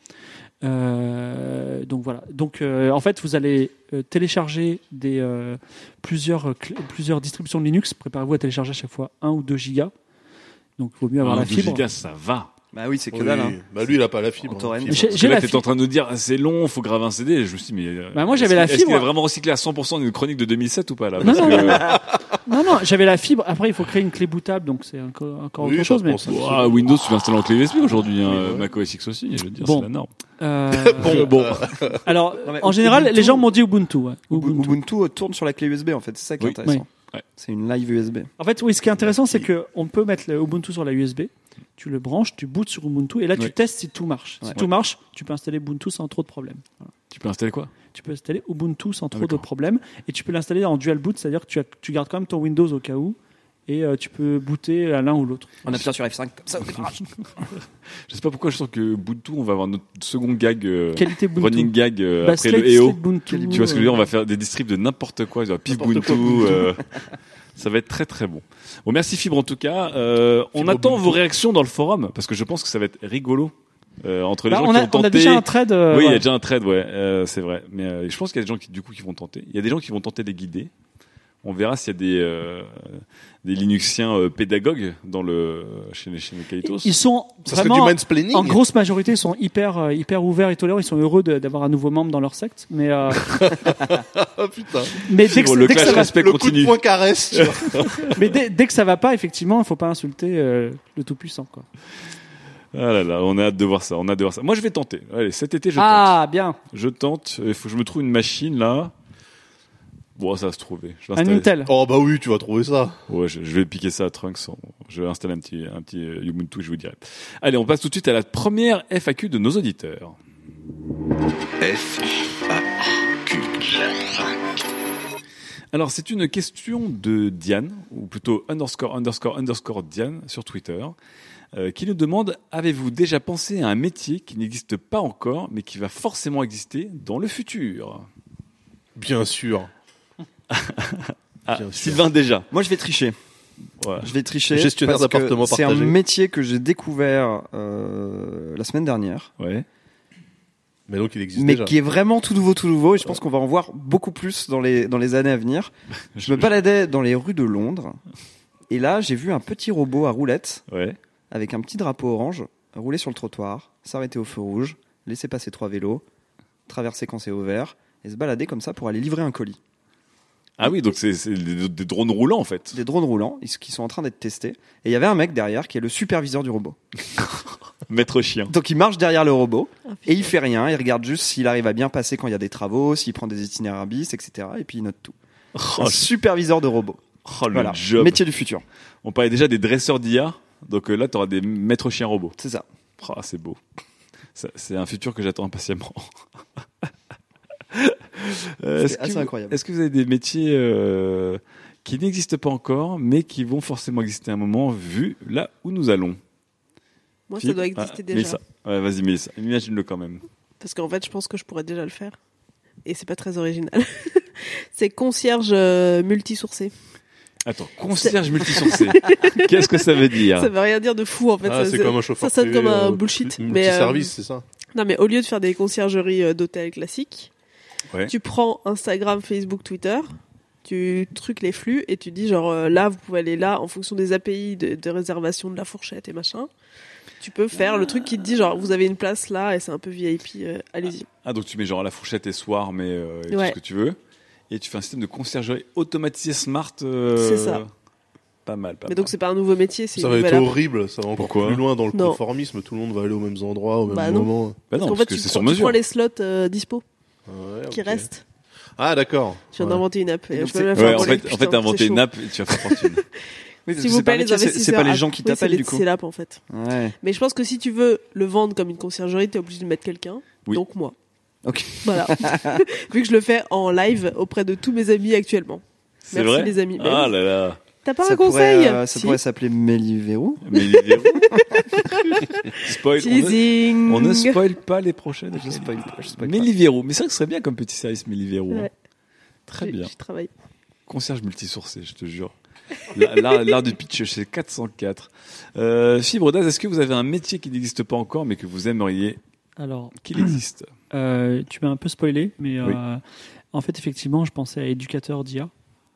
Donc voilà. Donc en fait, vous allez télécharger plusieurs distributions de Linux. Préparez-vous à télécharger à chaque fois 1 ou 2 gigas. Donc il vaut mieux avoir la fibre. Gigas, ça va. Bah oui, c'est que dalle. Hein. Bah lui, il a pas la fibre. J'ai la fibre. T'es en train de nous dire, c'est long, faut graver un CD. Je me suis dit, mais. Bah moi, j'avais la fibre. Est-ce qu'il a vraiment recyclé à 100% une chronique de 2007 ou pas, là? Non, j'avais la fibre. Après, il faut créer une clé bootable, donc c'est encore autre chose. Mais... Windows, tu l'installes en clé USB aujourd'hui, hein. Mac OS X aussi, je veux dire, c'est la norme. Bon. Alors, en général, les gens m'ont dit Ubuntu. Ouais. Ubuntu tourne sur la clé USB, en fait. C'est ça qui est intéressant. Ouais. C'est une live USB. En fait, oui, ce qui est intéressant, c'est qu'on peut mettre le Ubuntu sur la USB. Tu le branches, tu bootes sur Ubuntu et là tu testes si tout marche. Si tout marche, tu peux installer Ubuntu sans trop de problèmes. Voilà. Tu peux installer quoi? Tu peux installer Ubuntu sans trop de problèmes et tu peux l'installer en dual boot, c'est-à-dire que tu gardes quand même ton Windows au cas où et tu peux booter à l'un ou l'autre. En appuyant sur F5 comme ça. Je sais pas pourquoi je sens que Ubuntu, on va avoir notre second gag, running gag après le EO. Tu vois ce que je veux dire? On va faire des distribs de n'importe quoi, pif Ubuntu. Ça va être très très bon. Bon, merci Fibre en tout cas. On attend vos réactions dans le forum parce que je pense que ça va être rigolo entre les gens qui ont tenté. On a déjà un thread. Oui, il y a déjà un thread, c'est vrai. Mais je pense qu'il y a des gens qui vont tenter. Il y a des gens qui vont tenter des guider. On verra s'il y a des Linuxiens pédagogues chez les Kalitos. Ils sont vraiment, en grosse majorité, ils sont hyper ouverts et tolérants. Ils sont heureux d'avoir un nouveau membre dans leur secte. Mais putain. Mais dès que clash respect continue. Coup de poing caresse. Tu vois. Mais dès que ça va pas, effectivement, il faut pas insulter le tout puissant, quoi. Ah là là, on a hâte de voir ça. Moi, je vais tenter. Allez, cet été, je tente. Ah bien. Je tente. Il faut que je me trouve une machine là. Bon, ça va se trouver. Un Intel. Oh bah oui, tu vas trouver ça. Ouais, je vais piquer ça à Trunks. Je vais installer un petit Ubuntu, je vous dirai. Allez, on passe tout de suite à la première FAQ de nos auditeurs. FAQ. Alors, c'est une question de Diane, ou plutôt _ Diane sur Twitter, qui nous demande: avez-vous déjà pensé à un métier qui n'existe pas encore, mais qui va forcément exister dans le futur? Bien sûr. Sylvain déjà. Moi je vais tricher. Ouais. Je vais tricher. Gestionnaire d'appartement partagé. C'est un métier que j'ai découvert la semaine dernière. Ouais. Mais donc il existe mais déjà. Qui est vraiment tout nouveau et je pense qu'on va en voir beaucoup plus dans les années à venir. Je me baladais dans les rues de Londres et là j'ai vu un petit robot à roulettes avec un petit drapeau orange rouler sur le trottoir, s'arrêter au feu rouge, laisser passer 3 vélos, traverser quand c'est au vert et se balader comme ça pour aller livrer un colis. Ah oui, donc c'est des drones roulants en fait. Des drones roulants qui sont en train d'être testés. Et il y avait un mec derrière qui est le superviseur du robot. Maître chien. Donc il marche derrière le robot et il fait rien. Il regarde juste s'il arrive à bien passer quand il y a des travaux, s'il prend des itinéraires bis, etc. Et puis il note tout. Un superviseur de robot. Voilà, le job. Métier du futur. On parlait déjà des dresseurs d'IA. Donc là, tu auras des maîtres chiens robots. C'est ça. C'est beau. C'est un futur que j'attends impatiemment. C'est assez incroyable. Est-ce que vous avez des métiers qui n'existent pas encore, mais qui vont forcément exister à un moment, vu là où nous allons? Moi, ça doit exister déjà. Mélissa. Ouais, vas-y, Mélissa. Imagine-le quand même. Parce qu'en fait, je pense que je pourrais déjà le faire. Et c'est pas très original. C'est concierge multisourcé. Attends, concierge multisourcé. Qu'est-ce que ça veut dire? Ça veut rien dire de fou, en fait. C'est comme un chauffeur. Ça sonne comme un bullshit. Multiservice, c'est ça? Non, mais au lieu de faire des conciergeries d'hôtels classiques, tu prends Instagram, Facebook, Twitter, tu truques les flux et tu dis genre là, vous pouvez aller là en fonction des API de réservation de la fourchette et machin. Tu peux faire le truc qui te dit genre vous avez une place là et c'est un peu VIP, allez-y. Ah donc tu mets genre la fourchette et soir mais tout ce que tu veux et tu fais un système de conciergerie automatisé smart. C'est ça. Pas mal. Mais donc c'est pas un nouveau métier, c'est ça va être horrible, ça va encore plus loin dans le conformisme, tout le monde va aller aux mêmes endroits au même moment. Bah non, parce que c'est sur mesure. Tu prends les slots dispo qui restent. Ah d'accord. Je viens d'inventer une app. En fait t'as inventé une app et tu vas faire fortune. Oui, si vous payez les investisseurs, c'est pas les gens qui t'appellent du coup. C'est l'app en fait. Ouais. Mais je pense que si tu veux le vendre comme une conciergerie, t'es obligé de mettre quelqu'un. Oui. Donc moi. Ok. Voilà. Vu que je le fais en live auprès de tous mes amis actuellement. C'est Merci vrai les amis. Ah là là. T'as pas un conseil? Ça pourrait s'appeler Méliverou. Spoil. On ne spoil pas les prochaines. Je spoil pas. Méliverou. Mais c'est vrai que ce serait bien comme petit service Méliverou. Ouais. Très bien. J'y travaille. Concierge multisourcé, je te jure. L'art du pitch chez 404. Fibre d'Az, est-ce que vous avez un métier qui n'existe pas encore mais que vous aimeriez qu'il existe? Tu m'as un peu spoilé, mais en fait, effectivement, je pensais à éducateur d'IA.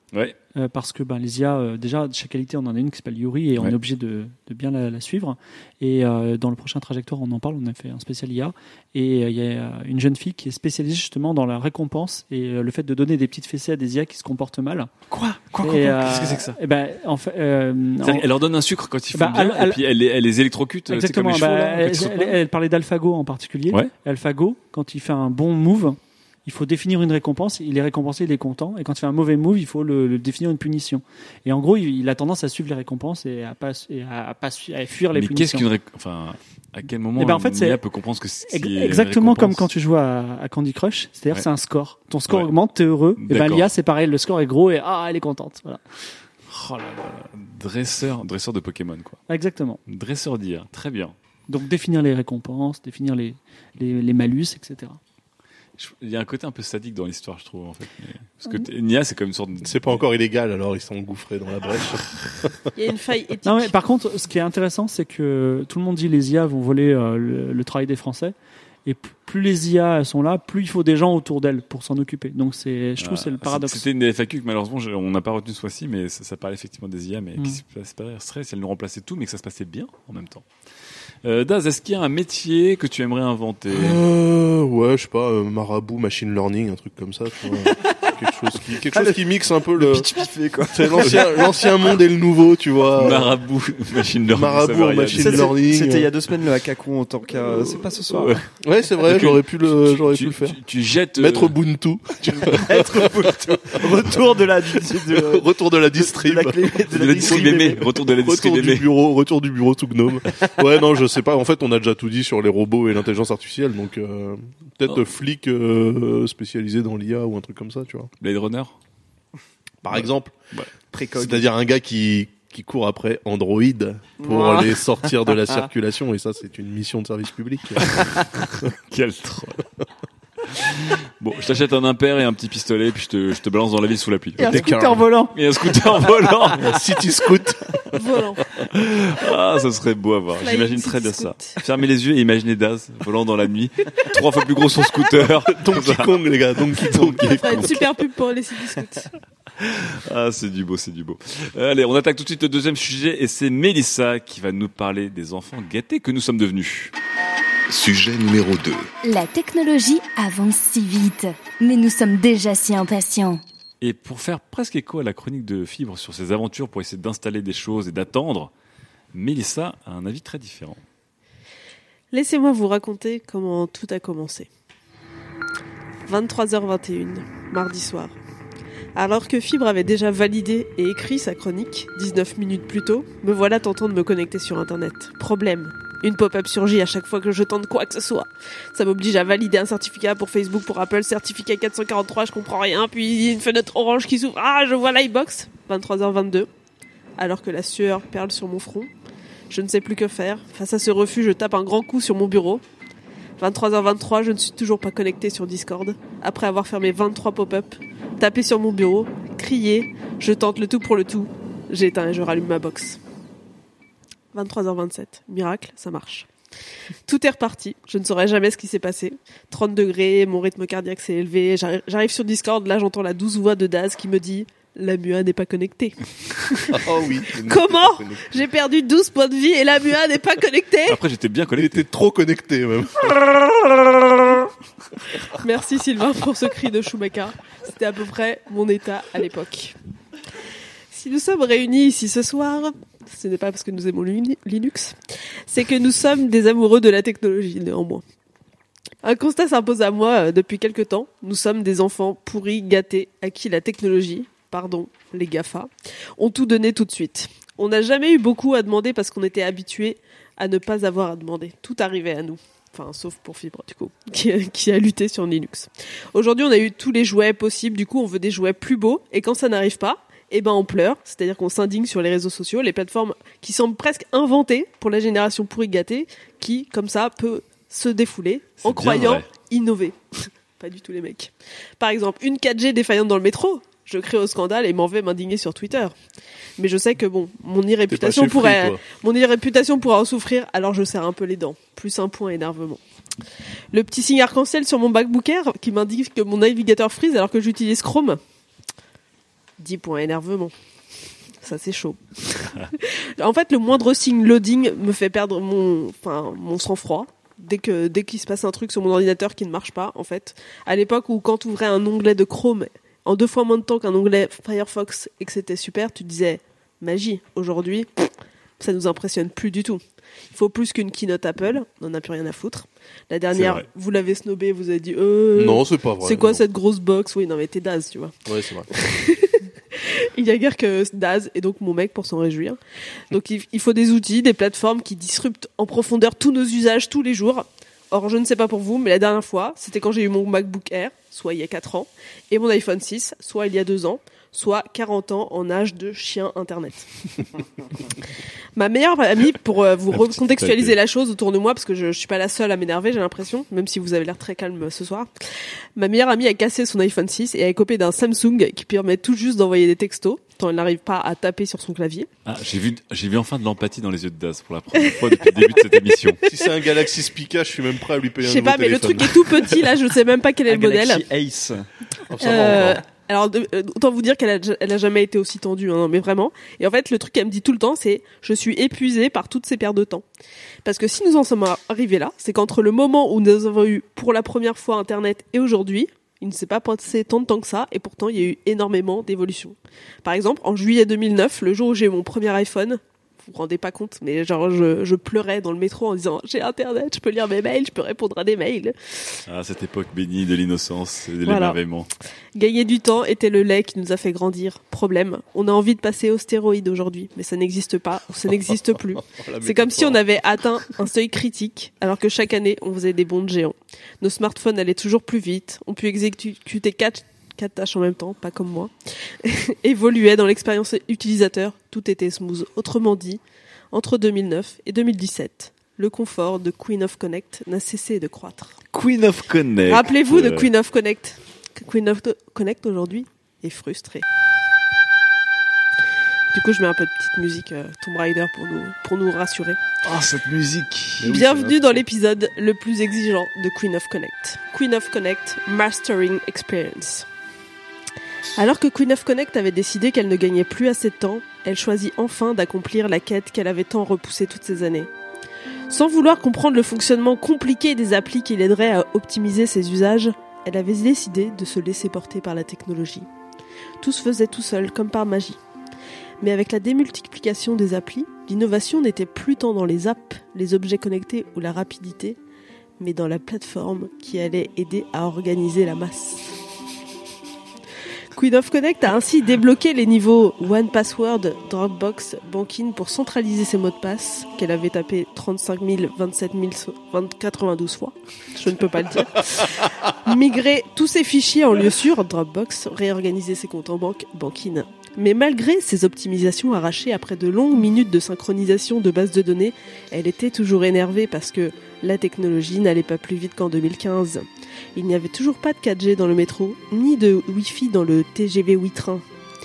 Ouais. Parce que les IA, déjà, chez Qualité, on en a une qui s'appelle Yuri et on est obligé de bien la suivre. Et dans le prochain Trajectoire, on en parle, on a fait un spécial IA. Et il y a une jeune fille qui est spécialisée justement dans la récompense et le fait de donner des petites fessées à des IA qui se comportent mal. Quoi Qu'est-ce que c'est que ça? En fait, elle leur donne un sucre quand ils font bien, et puis elle les électrocute. Exactement. C'est comme les chevaux, elle parlait d'AlphaGo en particulier. Ouais. AlphaGo, quand il fait un bon move, il faut définir une récompense, il est récompensé, il est content. Et quand il fait un mauvais move, il faut le définir une punition. Et en gros, il a tendance à suivre les récompenses et à fuir les punitions. Mais qu'est-ce qu'une à quel moment une IA peut comprendre que c'est exactement comme quand tu joues à Candy Crush, c'est-à-dire c'est un score. Ton score augmente, t'es heureux. Et l'IA c'est pareil, le score est gros et elle est contente. Voilà. Oh là là, dresseur de Pokémon quoi. Exactement. Dresseur d'IA, très bien. Donc définir les récompenses, définir les malus, etc. Il y a un côté un peu sadique dans l'histoire, je trouve, en fait. Parce que Nia, c'est comme une sorte de... C'est pas encore illégal, alors ils sont engouffrés dans la brèche. Il y a une faille éthique. Non, mais par contre, ce qui est intéressant, c'est que tout le monde dit les IA vont voler le travail des Français. Et plus les IA sont là, plus il faut des gens autour d'elles pour s'en occuper. Donc je trouve que c'est le paradoxe. C'était une des FAQ que malheureusement on n'a pas retenu ce fois-ci, mais ça parlait effectivement des IA, mais qui se passerait si elles nous remplaçaient tout, mais que ça se passait bien en même temps. Daz, est-ce qu'il y a un métier que tu aimerais inventer? Ouais, je sais pas, marabout, machine learning, un truc comme ça, tu vois. quelque chose qui mixe un peu le pitch piffé, quoi. C'est l'ancien monde et le nouveau, tu vois. Marabout, machine learning. Marabout, machine learning. C'était il y a 2 semaines le hackathon, en tant que c'est pas ce soir. Ouais, c'est vrai, j'aurais pu le faire. Tu jettes Maître Ubuntu. Retour de la distrib. De la distrib aimée. Retour de la distrib aimée. Retour du bureau sous Gnome. Ouais, non, je sais pas. En fait, on a déjà tout dit sur les robots et l'intelligence artificielle, donc peut-être flic spécialisé dans l'IA ou un truc comme ça, tu vois. Blade Runner, par exemple. Ouais. C'est-à-dire un gars qui court après Android pour les sortir de la circulation, et ça, c'est une mission de service public. Quel troll. Bon, je t'achète un impair et un petit pistolet, puis je te balance dans la ville sous la pluie. Et un scooter volant. City Scoot. Volant. Ah, ça serait beau à voir. J'imagine très bien ça. Fermez les yeux et imaginez Daz volant dans la nuit, 3 fois plus gros son scooter. Donkey Kong, les gars, Donkey Kong. Ça ferait une super pub pour les City Scouts. Ah, c'est du beau. Allez, on attaque tout de suite le deuxième sujet, et c'est Mélissa qui va nous parler des enfants gâtés que nous sommes devenus. Sujet numéro 2. La technologie avance si vite, mais nous sommes déjà si impatients. Et pour faire presque écho à la chronique de Fibre sur ses aventures pour essayer d'installer des choses et d'attendre, Mélissa a un avis très différent. Laissez-moi vous raconter comment tout a commencé. 23h21, mardi soir. Alors que Fibre avait déjà validé et écrit sa chronique, 19 minutes plus tôt, me voilà tentant de me connecter sur Internet. Problème. Une pop-up surgit à chaque fois que je tente quoi que ce soit. Ça m'oblige à valider un certificat pour Facebook, pour Apple, certificat 443, je comprends rien, puis une fenêtre orange qui s'ouvre, je vois l'iBox. 23h22, alors que la sueur perle sur mon front. Je ne sais plus que faire. Face à ce refus, je tape un grand coup sur mon bureau. 23h23, je ne suis toujours pas connecté sur Discord. Après avoir fermé 23 pop-up, tapé sur mon bureau, crié, je tente le tout pour le tout. J'éteins et je rallume ma box. 23h27. Miracle, ça marche. Tout est reparti. Je ne saurais jamais ce qui s'est passé. 30 degrés, mon rythme cardiaque s'est élevé. J'arrive sur Discord, là j'entends la douce voix de Daz qui me dit « La MUA n'est pas connectée. » Oh oui. Comment ? J'ai perdu 12 points de vie et la MUA n'est pas connectée. Après, j'étais bien connecté. T'étais trop connecté, même. Merci Sylvain pour ce cri de Chewbacca. C'était à peu près mon état à l'époque. Si nous sommes réunis ici ce soir, ce n'est pas parce que nous aimons Linux, c'est que nous sommes des amoureux de la technologie, néanmoins. Un constat s'impose à moi depuis quelque temps. Nous sommes des enfants pourris, gâtés, à qui la technologie, pardon, les GAFA, ont tout donné tout de suite. On n'a jamais eu beaucoup à demander parce qu'on était habitués à ne pas avoir à demander. Tout arrivait à nous. Enfin, sauf pour Fibre, du coup, qui a lutté sur Linux. Aujourd'hui, on a eu tous les jouets possibles. Du coup, on veut des jouets plus beaux. Et quand ça n'arrive pas, on pleure. C'est-à-dire qu'on s'indigne sur les réseaux sociaux, les plateformes qui semblent presque inventées pour la génération pourrie gâtée, qui, comme ça, peut se défouler en croyant innover. Pas du tout les mecs. Par exemple, une 4G défaillante dans le métro. Je crie au scandale et m'en vais m'indigner sur Twitter. Mais je sais que mon irréputation pourrait en souffrir, alors je serre un peu les dents. Plus un point énervement. Le petit signe arc-en-ciel sur mon MacBook Air qui m'indique que mon navigateur freeze alors que j'utilise Chrome. 10 points énervement. Ça, c'est chaud. En fait, le moindre signe loading me fait perdre mon sang-froid. Dès qu'il se passe un truc sur mon ordinateur qui ne marche pas, en fait. À l'époque où quand tu ouvrais un onglet de Chrome en 2 fois moins de temps qu'un onglet Firefox et que c'était super, tu disais magie. Aujourd'hui, ça nous impressionne plus du tout. Il faut plus qu'une keynote Apple, on n'en a plus rien à foutre. La dernière, vous l'avez snobé, vous avez dit non, c'est pas vrai. C'est quoi cette grosse box? Oui, non mais t'es Daz, tu vois. Ouais, c'est vrai. Il y a guère que Daz et donc mon mec pour s'en réjouir. Donc il faut des outils, des plateformes qui disruptent en profondeur tous nos usages tous les jours. Or, je ne sais pas pour vous, mais la dernière fois, c'était quand j'ai eu mon MacBook Air, soit il y a 4 ans, et mon iPhone 6, soit il y a 2 ans, soit 40 ans en âge de chien Internet. Ma meilleure amie, pour vous recontextualiser la chose autour de moi, parce que je suis pas la seule à m'énerver, j'ai l'impression, même si vous avez l'air très calme ce soir. Ma meilleure amie a cassé son iPhone 6 et a écopé d'un Samsung qui permet tout juste d'envoyer des textos, tant elle n'arrive pas à taper sur son clavier. Ah, j'ai vu enfin de l'empathie dans les yeux de Daz pour la première fois depuis le début de cette émission. Si c'est un Galaxy Spica, je suis même prêt à lui payer un nouveau téléphone. Je sais pas, mais le truc est tout petit, là, je sais même pas quel est le modèle. Galaxy Ace. Alors, autant vous dire qu'elle a jamais été aussi tendue, hein, mais vraiment. Et en fait, le truc qu'elle me dit tout le temps, c'est je suis épuisée par toutes ces pertes de temps. Parce que si nous en sommes arrivés là, c'est qu'entre le moment où nous avons eu pour la première fois Internet et aujourd'hui, il ne s'est pas passé tant de temps que ça, et pourtant il y a eu énormément d'évolutions. Par exemple, en juillet 2009, le jour où j'ai eu mon premier iPhone, vous vous rendez pas compte, mais genre je pleurais dans le métro en disant j'ai Internet, je peux lire mes mails, je peux répondre à des mails. Ah, cette époque bénie de l'innocence et de l'émerveillement. Gagner du temps était le lait qui nous a fait grandir. Problème, on a envie de passer aux stéroïdes aujourd'hui, mais ça n'existe pas, ça n'existe plus. C'est comme si on avait atteint un seuil critique, alors que chaque année on faisait des bonds géants. Nos smartphones allaient toujours plus vite, on peut exécuter 4 tâches en même temps, pas comme moi, évoluait dans l'expérience utilisateur, tout était smooth. Autrement dit, entre 2009 et 2017, le confort de Queen of Connect n'a cessé de croître. Queen of Connect. Rappelez-vous de Queen of Connect. Queen of Connect aujourd'hui est frustrée. Du coup, je mets un peu de petite musique Tomb Raider pour nous rassurer. Oh, cette musique. Bienvenue dans l'épisode le plus exigeant de Queen of Connect. Queen of Connect Mastering Experience. Alors que Queen of Connect avait décidé qu'elle ne gagnait plus assez de temps, elle choisit enfin d'accomplir la quête qu'elle avait tant repoussée toutes ces années. Sans vouloir comprendre le fonctionnement compliqué des applis qui l'aideraient à optimiser ses usages, elle avait décidé de se laisser porter par la technologie. Tout se faisait tout seul, comme par magie. Mais avec la démultiplication des applis, l'innovation n'était plus tant dans les apps, les objets connectés ou la rapidité, mais dans la plateforme qui allait aider à organiser la masse. Queen of Connect a ainsi débloqué les niveaux One Password, Dropbox, Bankin pour centraliser ses mots de passe qu'elle avait tapés 35 000, 27 000, 92 fois. Je ne peux pas le dire. Migrer tous ses fichiers en lieu sûr, Dropbox, réorganiser ses comptes en banque, Bankin. Mais malgré ces optimisations arrachées après de longues minutes de synchronisation de bases de données, elle était toujours énervée parce que la technologie n'allait pas plus vite qu'en 2015. Il n'y avait toujours pas de 4G dans le métro, ni de Wi-Fi dans le TGV Ouitrain.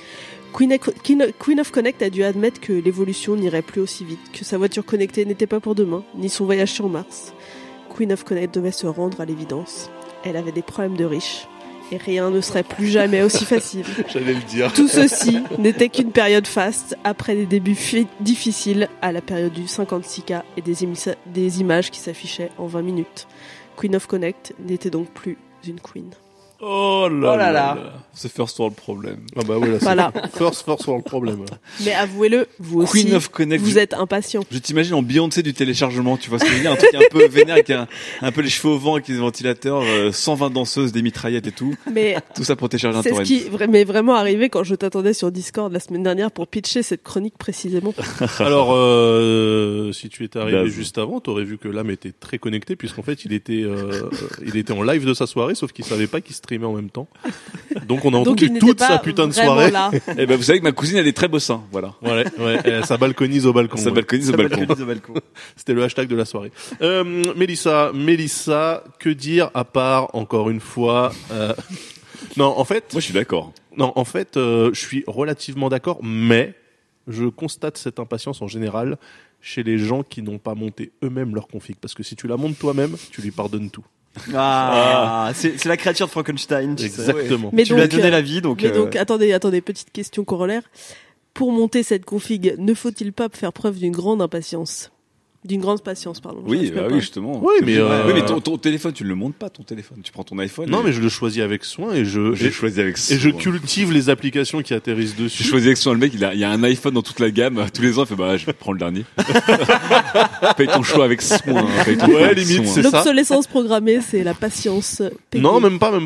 Queen of Connect a dû admettre que l'évolution n'irait plus aussi vite, que sa voiture connectée n'était pas pour demain, ni son voyage sur Mars. Queen of Connect devait se rendre à l'évidence. Elle avait des problèmes de riches. Et rien ne serait plus jamais aussi facile. J'allais le dire. Tout ceci n'était qu'une période faste, après des débuts difficiles, à la période du 56K et des images qui s'affichaient en 20 minutes. Queen of Connect n'était donc plus une queen. Oh là là. C'est first world problem. Ah bah oui, là, voilà. First world problem. Mais avouez-le, vous aussi, Queen of Connect, vous êtes impatient. Je t'imagine en Beyoncé du téléchargement, tu vois ce que je veux dire, un truc un peu vénère avec un peu les cheveux au vent avec des ventilateurs, 120 danseuses, des mitraillettes et tout. Mais tout ça pour télécharger un torrent. C'est ce qui m'est vraiment arrivé quand je t'attendais sur Discord la semaine dernière pour pitcher cette chronique précisément. Alors, si tu étais arrivé juste avant, t'aurais vu que l'âme était très connecté puisqu'en fait il était en live de sa soirée, sauf qu'il savait pas qu'il streamait en même temps. Donc on a entendu toute sa putain de soirée. Et ben vous savez que ma cousine elle est très beau sein, voilà. Ouais, ça balconise au balcon. Ça balconise au balcon. C'était le hashtag de la soirée. Mélissa, que dire à part encore une fois Non, en fait, moi je suis d'accord. Non, en fait, je suis relativement d'accord, mais je constate cette impatience en général chez les gens qui n'ont pas monté eux-mêmes leur config, parce que si tu la montes toi-même, tu lui pardonnes tout. C'est la créature de Frankenstein. Exactement. Mais tu lui as donné la vie, donc. Mais donc, attendez, petite question corollaire. Pour monter cette config, ne faut-il pas faire preuve d'une grande patience, pardon. Oui, oui, justement. Oui, mais ton téléphone, tu ne le montes pas, ton téléphone. Tu prends ton iPhone. Non, mais je le choisis avec soin et je cultive les applications qui atterrissent dessus. Je choisis avec soin. Le mec, il y a un iPhone dans toute la gamme. Tous les ans, il fait, je vais prendre le dernier. Paye ton choix avec soin. Ouais, limite, c'est ça. L'obsolescence programmée, c'est la patience payée. Non, même pas.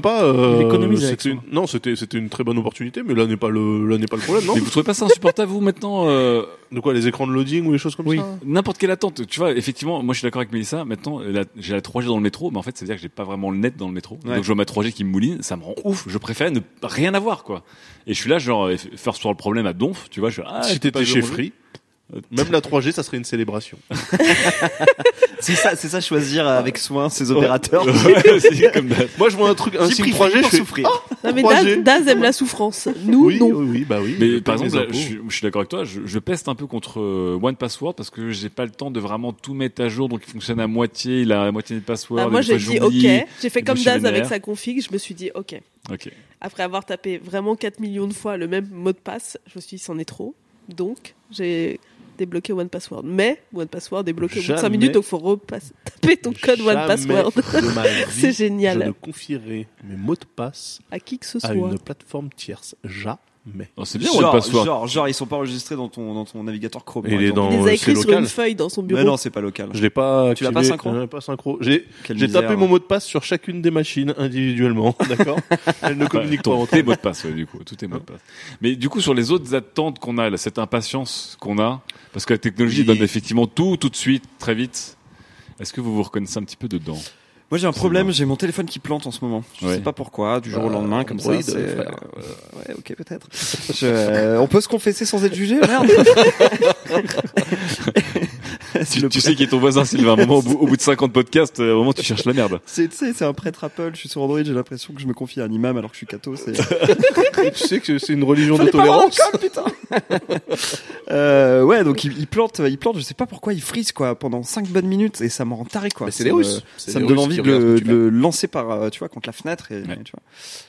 C'était une très bonne opportunité, mais là n'est pas le problème, non? Mais vous trouvez pas ça insupportable, vous, maintenant, De quoi, les écrans de loading ou les choses comme ça? N'importe quelle attente. Tu vois, effectivement, moi je suis d'accord avec Mélissa. Maintenant, j'ai la 3G dans le métro, mais en fait, ça veut dire que j'ai pas vraiment le net dans le métro. Ouais. Donc je vois ma 3G qui me mouline, ça me rend ouf. Je préfère ne rien avoir, quoi. Et je suis là, genre, faire sur le problème à Donf, tu vois. Si t'étais chez Free, même la 3G, ça serait une célébration. C'est ça, choisir avec soin ses opérateurs. Moi, je vois un truc, un signe 3G, je fais souffrir. Non, mais Daz aime la souffrance. Nous, non. Oui. Mais par exemple, là, je suis d'accord avec toi, je peste un peu contre One Password parce que j'ai pas le temps de vraiment tout mettre à jour, donc il fonctionne à moitié, il a la moitié de password. Moi, j'ai dit OK. J'ai fait comme Daz avec sa config, je me suis dit OK. Après avoir tapé vraiment 4 millions de fois le même mot de passe, je me suis dit c'en est trop. Donc, j'ai débloqué One Password. Mais One Password est bloqué au bout de 5 minutes, donc il faut taper ton code One Password. C'est génial. Je ne confierai mes mots de passe à qui que ce soit. À une plateforme tierce. Jamais. Oh, c'est bien One Password. Genre, ils sont pas enregistrés dans ton navigateur Chrome. Il les a écrits sur une feuille dans son bureau. Mais non, c'est pas local. Je l'ai pas. Tu l'as pas synchro? Pas synchro. J'ai tapé mon mot de passe sur chacune des machines individuellement. D'accord. Elles ne communiquent pas entre elles. Tout est mot de passe, du coup. Tout est mot de passe. Mais du coup, sur les autres attentes qu'on a, là, cette impatience qu'on a, parce que la technologie donne effectivement tout de suite, très vite. Est-ce que vous vous reconnaissez un petit peu dedans? Moi j'ai un problème, j'ai mon téléphone qui plante en ce moment. Je sais pas pourquoi, du jour au lendemain comme ça. Ouais, ok peut-être. On peut se confesser sans être jugé, merde. Tu sais qui est ton voisin, Sylvain. À un moment, au bout de 50 podcasts, au moment tu cherches la merde. C'est un prêtre Apple. Je suis sur Android, j'ai l'impression que je me confie à un imam alors que je suis catho. Tu sais que c'est une religion de tolérance. Putain. Donc il plante. Je sais pas pourquoi il freeze quoi pendant 5 bonnes minutes et ça me rend taré quoi. Mais c'est les Russes. Ça me donne envie de le lancer par contre la fenêtre et tu vois.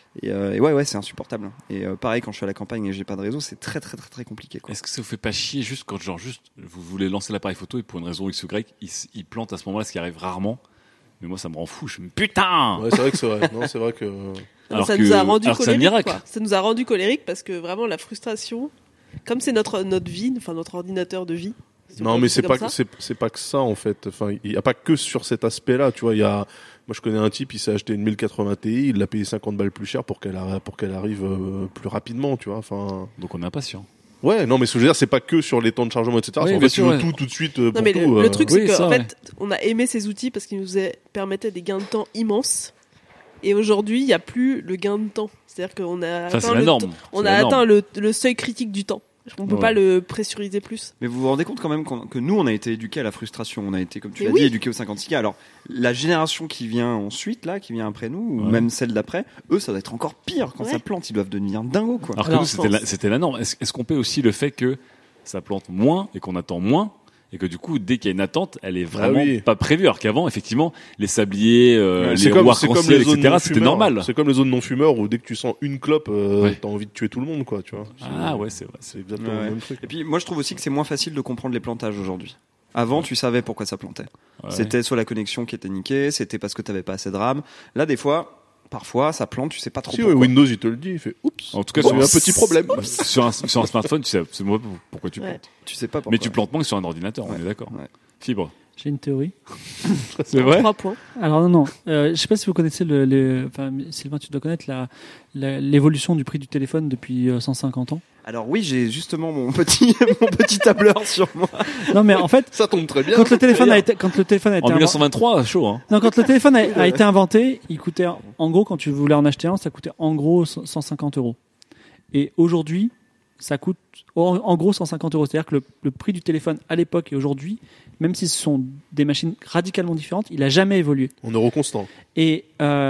Et ouais, c'est insupportable. Et pareil, quand je suis à la campagne et j'ai pas de réseau, c'est très très très très compliqué. Quoi. Est-ce que ça vous fait pas chier juste quand vous voulez lancer l'appareil photo et pour une raison X ou Y, il plante à ce moment-là, ce qui arrive rarement. Mais moi, ça me rend fou. Je me putain. Ouais, c'est vrai que c'est vrai. Non, c'est vrai que. Ça nous a rendu colérique. Quoi. Ça nous a rendu colérique parce que vraiment la frustration, comme c'est notre vie, enfin notre ordinateur de vie. Non, mais c'est pas que ça en fait. Enfin, il y a pas que sur cet aspect-là. Tu vois, moi, je connais un type, il s'est acheté une 1080 Ti, il l'a payé 50 balles plus cher pour qu'elle arrive plus rapidement, tu vois. Enfin. Donc on est impatient. Ouais, non, mais ce que je veux dire, c'est pas que sur les temps de chargement, etc. Oui, en fait, tu veux tout de suite. Non, mais tout, le truc, c'est qu'en fait, on a aimé ces outils parce qu'ils nous permettaient des gains de temps immenses. Et aujourd'hui, il n'y a plus le gain de temps. C'est-à-dire qu'on a atteint le seuil critique du temps. On peut pas le pressuriser plus. Mais vous vous rendez compte quand même que nous, on a été éduqués à la frustration. On a été, comme tu l'as dit, éduqués au 56K. Alors, la génération qui vient ensuite, là, qui vient après nous, ou même celle d'après, eux, ça doit être encore pire quand ça plante. Ils doivent devenir dingos, quoi. Alors que nous, c'était la norme. Est-ce qu'on paie aussi le fait que ça plante moins et qu'on attend moins? Et que du coup, dès qu'il y a une attente, elle est vraiment pas prévue. Alors qu'avant, effectivement, les sabliers, les roues arc-en-ciel, etc., c'était normal. C'est comme les zones non-fumeurs où dès que tu sens une clope, t'as envie de tuer tout le monde, quoi, tu vois. C'est vrai. C'est exactement le même truc. Et puis, moi, je trouve aussi que c'est moins facile de comprendre les plantages aujourd'hui. Avant, tu savais pourquoi ça plantait. C'était soit la connexion qui était niquée, c'était parce que t'avais pas assez de RAM. Là, des fois, parfois, ça plante, tu sais pas trop pourquoi. Windows, il te le dit, il fait oups. En tout cas, il y a un petit problème. Sur un smartphone, tu sais absolument pas pourquoi tu plantes. Tu sais pas pourquoi. Mais tu plantes moins que sur un ordinateur, on est d'accord. Fibre. J'ai une théorie. C'est vrai? 3 points. Alors non. Je sais pas si vous connaissez Sylvain, tu dois connaître l'évolution du prix du téléphone depuis 150 ans. Alors oui, j'ai justement mon petit tableur sur moi. Non mais en fait, ça tombe très bien. Quand le téléphone a été en 1923, chaud hein. Non, quand le téléphone a été inventé, il coûtait en gros, quand tu voulais en acheter un, ça coûtait en gros 150 €. Et aujourd'hui, ça coûte en gros 150 €. C'est-à-dire que le prix du téléphone à l'époque et aujourd'hui, même si ce sont des machines radicalement différentes, il a jamais évolué. En euros constants. Et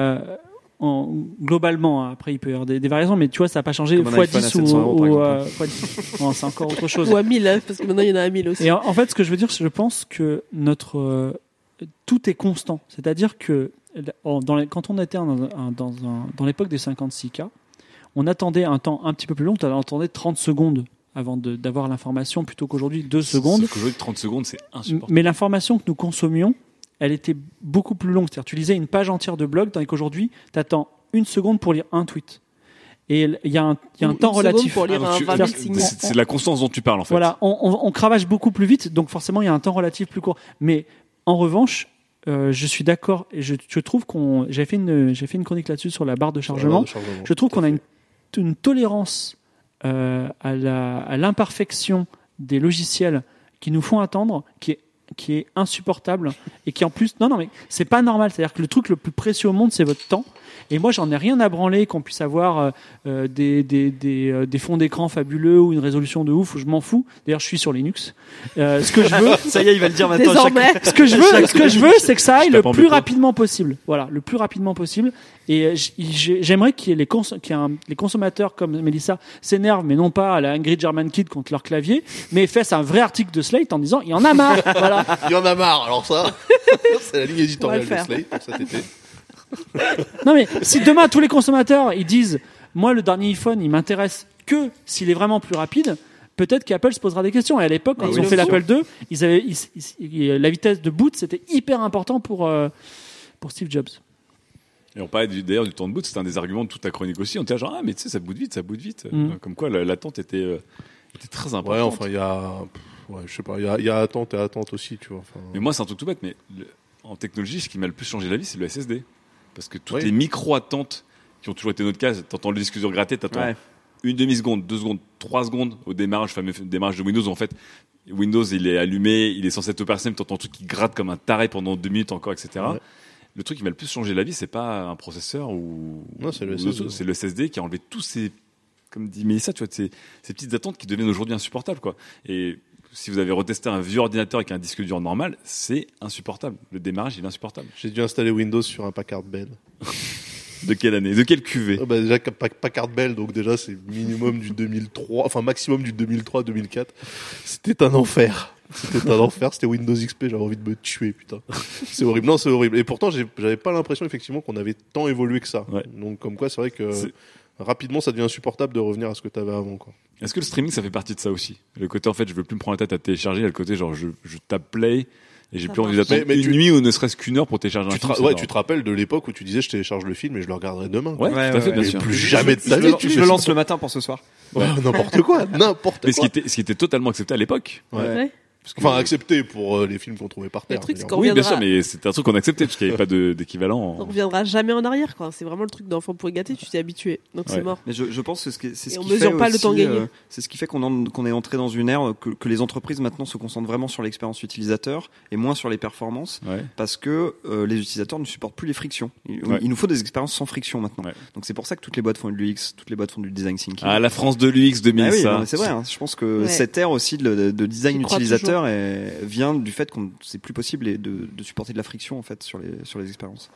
globalement, après il peut y avoir des variations, mais tu vois, ça n'a pas changé x10 ou x10. Non, c'est encore autre chose. Ou à 1000, parce que maintenant il y en a à 1000 aussi. Et en fait, ce que je veux dire, je pense que tout est constant. C'est-à-dire que quand on était dans l'époque des 56K, on attendait un temps un petit peu plus long. On attendait 30 secondes avant d'avoir l'information plutôt qu'aujourd'hui 2 secondes. Sauf qu'aujourd'hui 30 secondes, c'est insupportable. Mais l'information que nous consommions, elle était beaucoup plus longue. C'est-à-dire, tu lisais une page entière de blog, tandis qu'aujourd'hui, tu attends 1 seconde pour lire un tweet. Et il y a un temps relatif. Pour lire c'est la constance dont tu parles, en fait. Voilà, on cravache beaucoup plus vite, donc forcément, il y a un temps relatif plus court. Mais en revanche, je suis d'accord, et je trouve j'ai fait une chronique là-dessus sur la barre de chargement. Je trouve qu'on a une tolérance à l'imperfection des logiciels qui nous font attendre, qui est insupportable et qui en plus non mais c'est pas normal, c'est-à-dire que le truc le plus précieux au monde c'est votre temps, et moi j'en ai rien à branler qu'on puisse avoir des fonds d'écran fabuleux ou une résolution de ouf, je m'en fous. D'ailleurs je suis sur Linux, ce que je veux ça y est, il va le dire maintenant. Ce que je veux c'est que ça aille le plus rapidement possible, voilà, le plus rapidement possible. Et j'aimerais qu'il y ait les consommateurs comme Mélissa s'énervent, mais non pas à la Ingrid German Kid contre leur clavier, mais fassent un vrai article de Slate en disant il y en a marre. Voilà. Il y en a marre, alors ça, c'est la ligne éditoriale de Slate pour cet été. Non mais si demain tous les consommateurs ils disent moi le dernier iPhone il m'intéresse que s'il est vraiment plus rapide, peut-être qu'Apple se posera des questions. Et à l'époque quand ils ont fait l'Apple II, la vitesse de boot c'était hyper important pour Steve Jobs. Et on parlait d'ailleurs du temps de boot, c'était un des arguments de toute ta chronique aussi. On était genre mais tu sais ça boot vite. Comme quoi l'attente était très importante. Ouais, enfin il y a je sais pas, il y a attente et attente aussi, tu vois. Enfin... Mais moi c'est un truc tout bête, mais en technologie ce qui m'a le plus changé la vie c'est le SSD. Parce que toutes les micro-attentes qui ont toujours été notre cas, t'entends le disque dur gratter, t'attends une demi-seconde, 2 secondes, 3 secondes au démarrage, fameux démarrage de Windows. En fait, Windows, il est allumé, il est censé être opérationnel, t'entends un truc qui gratte comme un taré pendant 2 minutes encore, etc. Ouais. Le truc qui m'a le plus changé la vie, c'est pas un processeur non, c'est le SSD. C'est le SSD qui a enlevé tous ces, comme dit Mélissa, tu vois, ces petites attentes qui deviennent aujourd'hui insupportables, quoi. Et si vous avez retesté un vieux ordinateur avec un disque dur normal, c'est insupportable. Le démarrage, il est insupportable. J'ai dû installer Windows sur un Packard Bell. De quelle année? De quelle cuvée? Déjà, Packard Bell, donc déjà, c'est minimum du 2003, enfin maximum du 2003-2004. C'était un enfer. C'était Windows XP, j'avais envie de me tuer, putain. C'est horrible. Non, c'est horrible. Et pourtant, j'avais pas l'impression, effectivement, qu'on avait tant évolué que ça. Ouais. Donc, comme quoi, c'est vrai que rapidement, ça devient insupportable de revenir à ce que t'avais avant, quoi. Est-ce que le streaming, ça fait partie de ça aussi? Le côté, en fait, je veux plus me prendre la tête à télécharger, il y a le côté, genre, je tape play, et j'ai plus envie d'attendre une nuit ou ne serait-ce qu'une heure pour télécharger un film. Tu te rappelles de l'époque où tu disais, je télécharge le film et je le regarderai demain. Ouais, tout à fait, bien sûr. Plus jamais de ta vie. Je le lance le matin pour ce soir. Ouais, n'importe quoi. Mais ce qui était totalement accepté à l'époque. Ouais. Enfin, accepté pour les films qu'on trouvait par terre. Oui, bien sûr, mais c'était un truc qu'on acceptait parce qu'il n'y avait pas d'équivalent. On reviendra jamais en arrière, quoi. C'est vraiment le truc d'enfant pourri gâté, tu t'es habitué. Donc c'est mort. Mais je pense que c'est ce qui mesure fait pas le temps gagné. C'est ce qui fait qu'on est entré dans une ère que les entreprises maintenant se concentrent vraiment sur l'expérience utilisateur et moins sur les performances, parce que les utilisateurs ne supportent plus les frictions. Il nous faut des expériences sans friction maintenant. Donc c'est pour ça que toutes les boîtes font du l'UX, toutes les boîtes font du design thinking. Ah, la France de l'UX 2000, ça. C'est vrai. Je pense que cette ère aussi de design utilisateur vient du fait qu'on c'est plus possible de supporter de la friction en fait sur les expériences.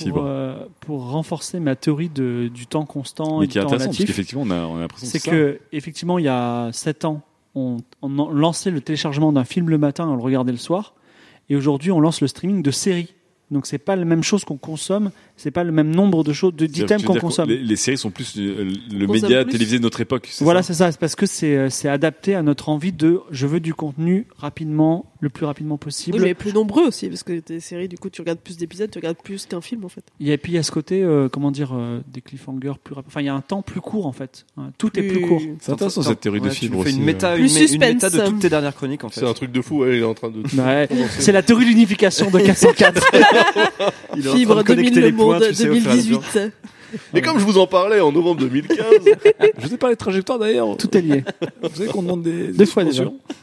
Pour renforcer ma théorie du temps constant et du temps relatif, parce qu'effectivement on a l'impression c'est que effectivement il y a 7 ans on lançait le téléchargement d'un film le matin, on le regardait le soir, et aujourd'hui on lance le streaming de séries. Donc c'est pas la même chose qu'on consomme, c'est pas le même nombre de choses, d'items qu'on consomme. Les séries sont plus le média télévisé de notre époque. Voilà, c'est ça. C'est parce que c'est adapté à notre envie je veux du contenu rapidement, le plus rapidement possible. Oui, mais plus nombreux aussi, parce que tes séries, du coup, tu regardes plus d'épisodes, tu regardes plus qu'un film en fait. Et puis il y a ce côté, des cliffhangers plus rapides. Enfin, il y a un temps plus court en fait. Tout est plus court. C'est intéressant cette théorie de film aussi. Une méta de toutes tes dernières chroniques en fait. C'est un truc de fou. Il est en train de. C'est la théorie de l'unification de 404. Fibre 2000 le monde 2018. Et comme je vous en parlais en novembre 2015, je vous ai parlé de trajectoire d'ailleurs. Tout est lié. Vous savez qu'on demande deux fois déjà.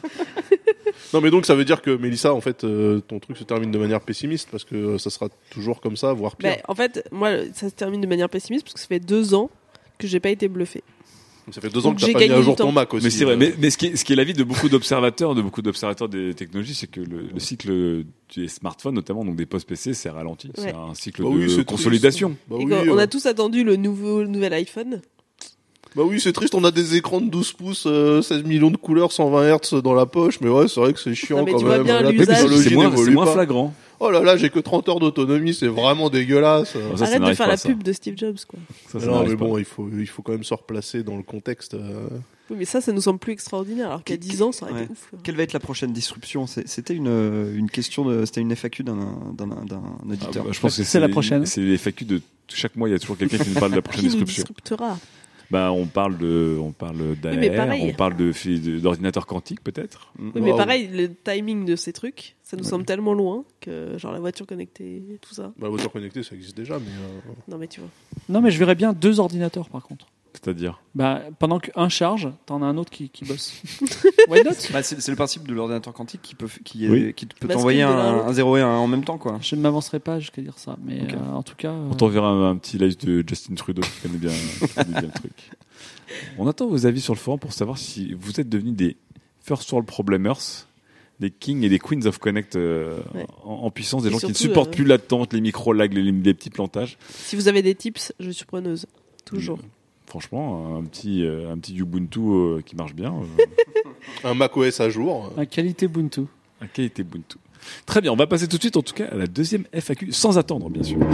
Non mais donc ça veut dire que Mélissa, en fait, ton truc se termine de manière pessimiste parce que ça sera toujours comme ça, voire pire. En fait, moi, ça se termine de manière pessimiste parce que ça fait 2 ans que j'ai pas été bluffé. Ça fait 2 ans que t'as pas mis à jour ton Mac aussi. Mais c'est vrai. Mais ce qui est l'avis de beaucoup d'observateurs des technologies, c'est que le cycle des smartphones, notamment donc des postes PC, c'est ralenti. Ouais. C'est un cycle de consolidation. On a tous attendu le nouvel iPhone. Bah oui, c'est triste, on a des écrans de 12 pouces, 16 millions de couleurs, 120 Hz dans la poche, mais ouais, c'est vrai que c'est chiant quand même. Bien, l'usage, c'est moins flagrant. Oh là là, j'ai que 30 heures d'autonomie, c'est vraiment dégueulasse. Ça Arrête de n'arrive faire pas, la ça. pub de Steve Jobs, quoi. Ça Non, n'arrive mais pas. bon, il faut quand même se replacer dans le contexte. Oui, mais ça nous semble plus extraordinaire, alors qu'il y a 10 ans, ça aurait été ouf. Quelle va être la prochaine disruption? C'était une question c'était une FAQ d'un auditeur. Je pense que C'est la prochaine. C'est les FAQ de chaque mois, il y a toujours quelqu'un qui nous parle de la prochaine Qui nous disruption. disruptera? On parle d'AR, mais pareil. on parle d'ordinateur quantique peut-être. Oui, mais pareil, le timing de ces trucs, ça nous semble tellement loin que, genre, la voiture connectée, tout ça. La voiture connectée, ça existe déjà, mais. Non, mais tu vois. Non, mais je verrais bien 2 ordinateurs par contre. C'est-à-dire Pendant qu'un charge, t'en as un autre qui bosse. Why not? C'est le principe de l'ordinateur quantique qui peut Bascule t'envoyer de l'un à un l'autre. 0 et un 1 en même temps, quoi. Je ne m'avancerai pas jusqu'à dire ça, mais Ok. en tout cas. On t'enverra un petit live de Justin Trudeau qui connaît bien le truc. On attend vos avis sur le forum pour savoir si vous êtes devenus des first world problemers, des kings et des queens of connect en puissance, des Et gens qui ne surtout, supportent plus l'attente, les micro-lags, les petits plantages. Si vous avez des tips, je suis preneuse. Toujours. Franchement, un petit Ubuntu qui marche bien. Un macOS à jour. La qualité Ubuntu. Un qualité Ubuntu. Très bien, on va passer tout de suite en tout cas à la deuxième FAQ, sans attendre bien sûr.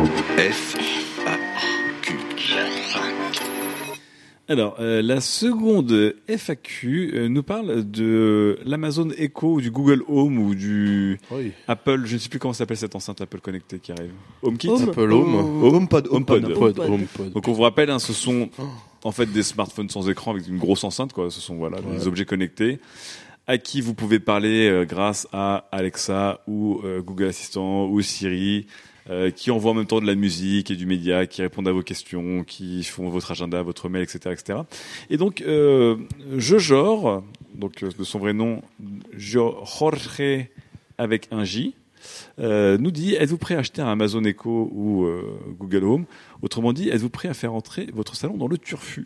Alors, la seconde FAQ nous parle de l'Amazon Echo, ou du Google Home ou du Apple, je ne sais plus comment s'appelle cette enceinte Apple connectée qui arrive. HomeKit, Apple Home. HomePod. HomePod. Donc on vous rappelle, ce sont en fait des smartphones sans écran avec une grosse enceinte, quoi. Ce sont des objets connectés à qui vous pouvez parler grâce à Alexa ou Google Assistant ou Siri. Qui envoient en même temps de la musique et du média, qui répondent à vos questions, qui font votre agenda, votre mail, etc., etc. Et donc, Jojor, donc de son vrai nom, Jorge avec un J, nous dit: êtes-vous prêt à acheter un Amazon Echo ou Google Home? Autrement dit, êtes-vous prêt à faire entrer votre salon dans le turfu?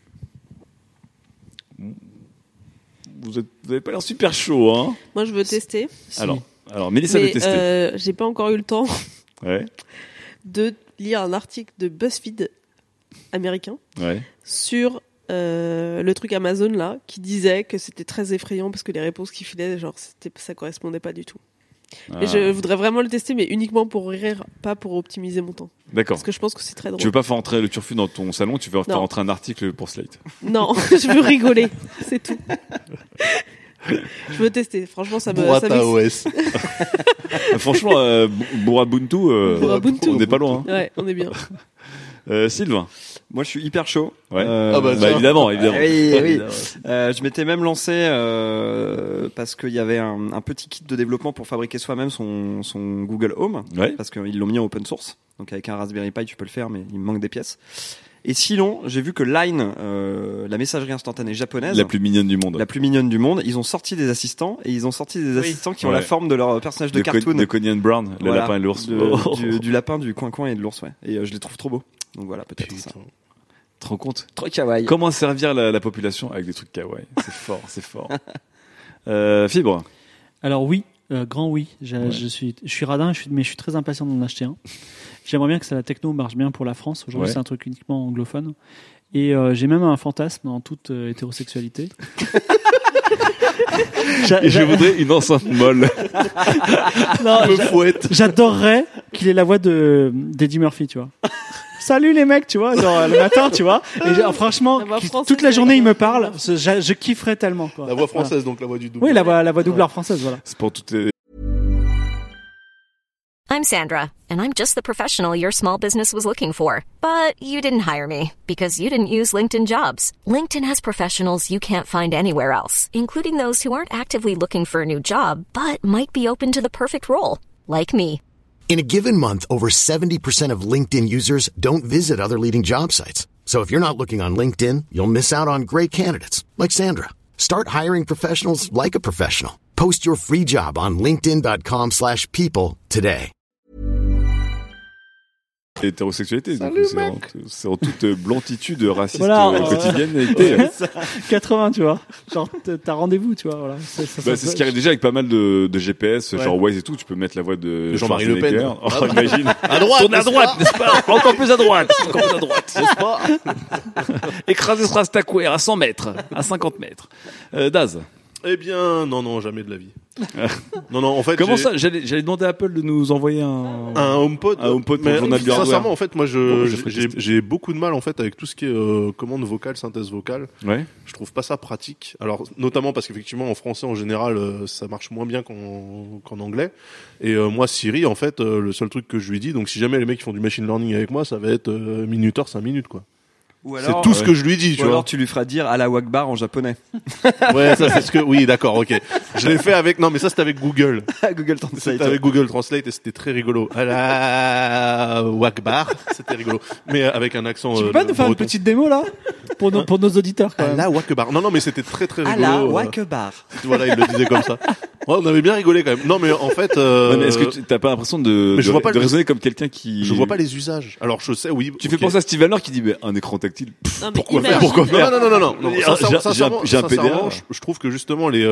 Vous n'avez pas l'air super chaud, hein? Moi, je veux tester. Alors, Mélissa veut tester. J'ai pas encore eu le temps. Ouais. De lire un article de BuzzFeed américain sur le truc Amazon là, qui disait que c'était très effrayant parce que les réponses qu'il filait, genre ça correspondait pas du tout. Et je voudrais vraiment le tester, mais uniquement pour rire, pas pour optimiser mon temps. D'accord. Parce que je pense que c'est très drôle. Tu veux pas faire entrer le turfu dans ton salon, tu veux faire entrer un article pour Slate. Non, je veux rigoler, c'est tout. Je veux tester. Franchement, ça me. Burrata OS. Franchement, Burabuntu, on n'est pas loin. Ouais, on est bien. Sylvain. Moi, je suis hyper chaud. Ouais. Oui. Évidemment. Je m'étais même lancé parce qu'il y avait un petit kit de développement pour fabriquer soi-même son Google Home, parce qu'ils l'ont mis en open source. Donc avec un Raspberry Pi, tu peux le faire, mais il me manque des pièces. Et sinon, j'ai vu que Line, la messagerie instantanée japonaise, la plus mignonne du monde, ils ont sorti des assistants, et ils ont sorti des assistants qui ont la forme de leur personnage de cartoon. De Coney and Brown, le lapin et l'ours. Du lapin, du coin-coin et de l'ours, ouais. Et je les trouve trop beaux. Donc voilà, peut-être ça. Tu te rends compte? Trop kawaii. Comment servir la population avec des trucs kawaii? C'est fort. Fibre. Alors oui, grand oui. Je suis radin, mais je suis très impatient d'en acheter un. J'aimerais bien que la techno marche bien pour la France. Aujourd'hui, c'est un truc uniquement anglophone. Et j'ai même un fantasme dans toute hétérosexualité. Je voudrais une enceinte molle. Non, j'adorerais qu'il ait la voix d'Eddie Murphy, tu vois. Salut les mecs, tu vois, genre, le matin, tu vois. Et franchement, toute la journée, il me parle. Je kifferais tellement, quoi. La voix française, donc la voix du doubleur. Oui, la voix doubleur française, voilà. C'est pour toutes I'm Sandra, and I'm just the professional your small business was looking for. But you didn't hire me because you didn't use LinkedIn Jobs. LinkedIn has professionals you can't find anywhere else, including those who aren't actively looking for a new job, but might be open to the perfect role, like me. In a given month, over 70% of LinkedIn users don't visit other leading job sites. So if you're not looking on LinkedIn, you'll miss out on great candidates like Sandra. Start hiring professionals like a professional. Post your free job on linkedin.com/people today. Hétérosexualité, c'est en toute blanquitude raciste quotidienne. 80, tu vois. Genre, t'as rendez-vous, tu vois. Voilà. C'est ce qui arrive déjà avec pas mal de GPS, genre Waze et tout. Tu peux mettre la voix de Jean-Marie Le Pen. Imagine. À droite. Tourne à droite, n'est-ce pas? Encore plus à droite. N'est-ce pas? Écraser ce Rastaquaire à 100 mètres, à 50 mètres. Daz. Eh bien, non, jamais de la vie. Non, en fait. Comment ça? J'allais demander à Apple de nous envoyer un HomePod pour le journal du hardware. Sincèrement, en fait, moi, j'ai beaucoup de mal, en fait, avec tout ce qui est commande vocale, synthèse vocale. Ouais. Je trouve pas ça pratique. Alors, notamment parce qu'effectivement, en français, en général, ça marche moins bien qu'en anglais. Et moi, Siri, en fait, le seul truc que je lui dis, donc si jamais les mecs qui font du machine learning avec moi, ça va être minuteur 5 minutes, quoi. Ou alors, c'est tout ce que je lui dis, tu vois. Alors tu lui feras dire Allah Wakbar en japonais. Ouais, ça c'est ce que, oui, d'accord, ok. Je l'ai fait avec, non, mais ça c'était avec Google. Google Translate. C'était avec Google Translate et c'était très rigolo. Allah Wakbar, c'était rigolo. Mais avec un accent. Tu peux pas nous faire une petite démo là pour nos auditeurs quand même. Allah Wakbar. Non, mais c'était très très rigolo. Allah Wakbar. Voilà, il le disait comme ça. Ouais, on avait bien rigolé quand même. Non, mais en fait. Mais est-ce que t'as pas l'impression de raisonner comme quelqu'un qui. Je vois pas les usages. Alors je sais, oui. Tu fais penser à Steve Allor qui dit un écran tactile. Non, Pourquoi faire? Non. J'ai un PDA. Je trouve que justement les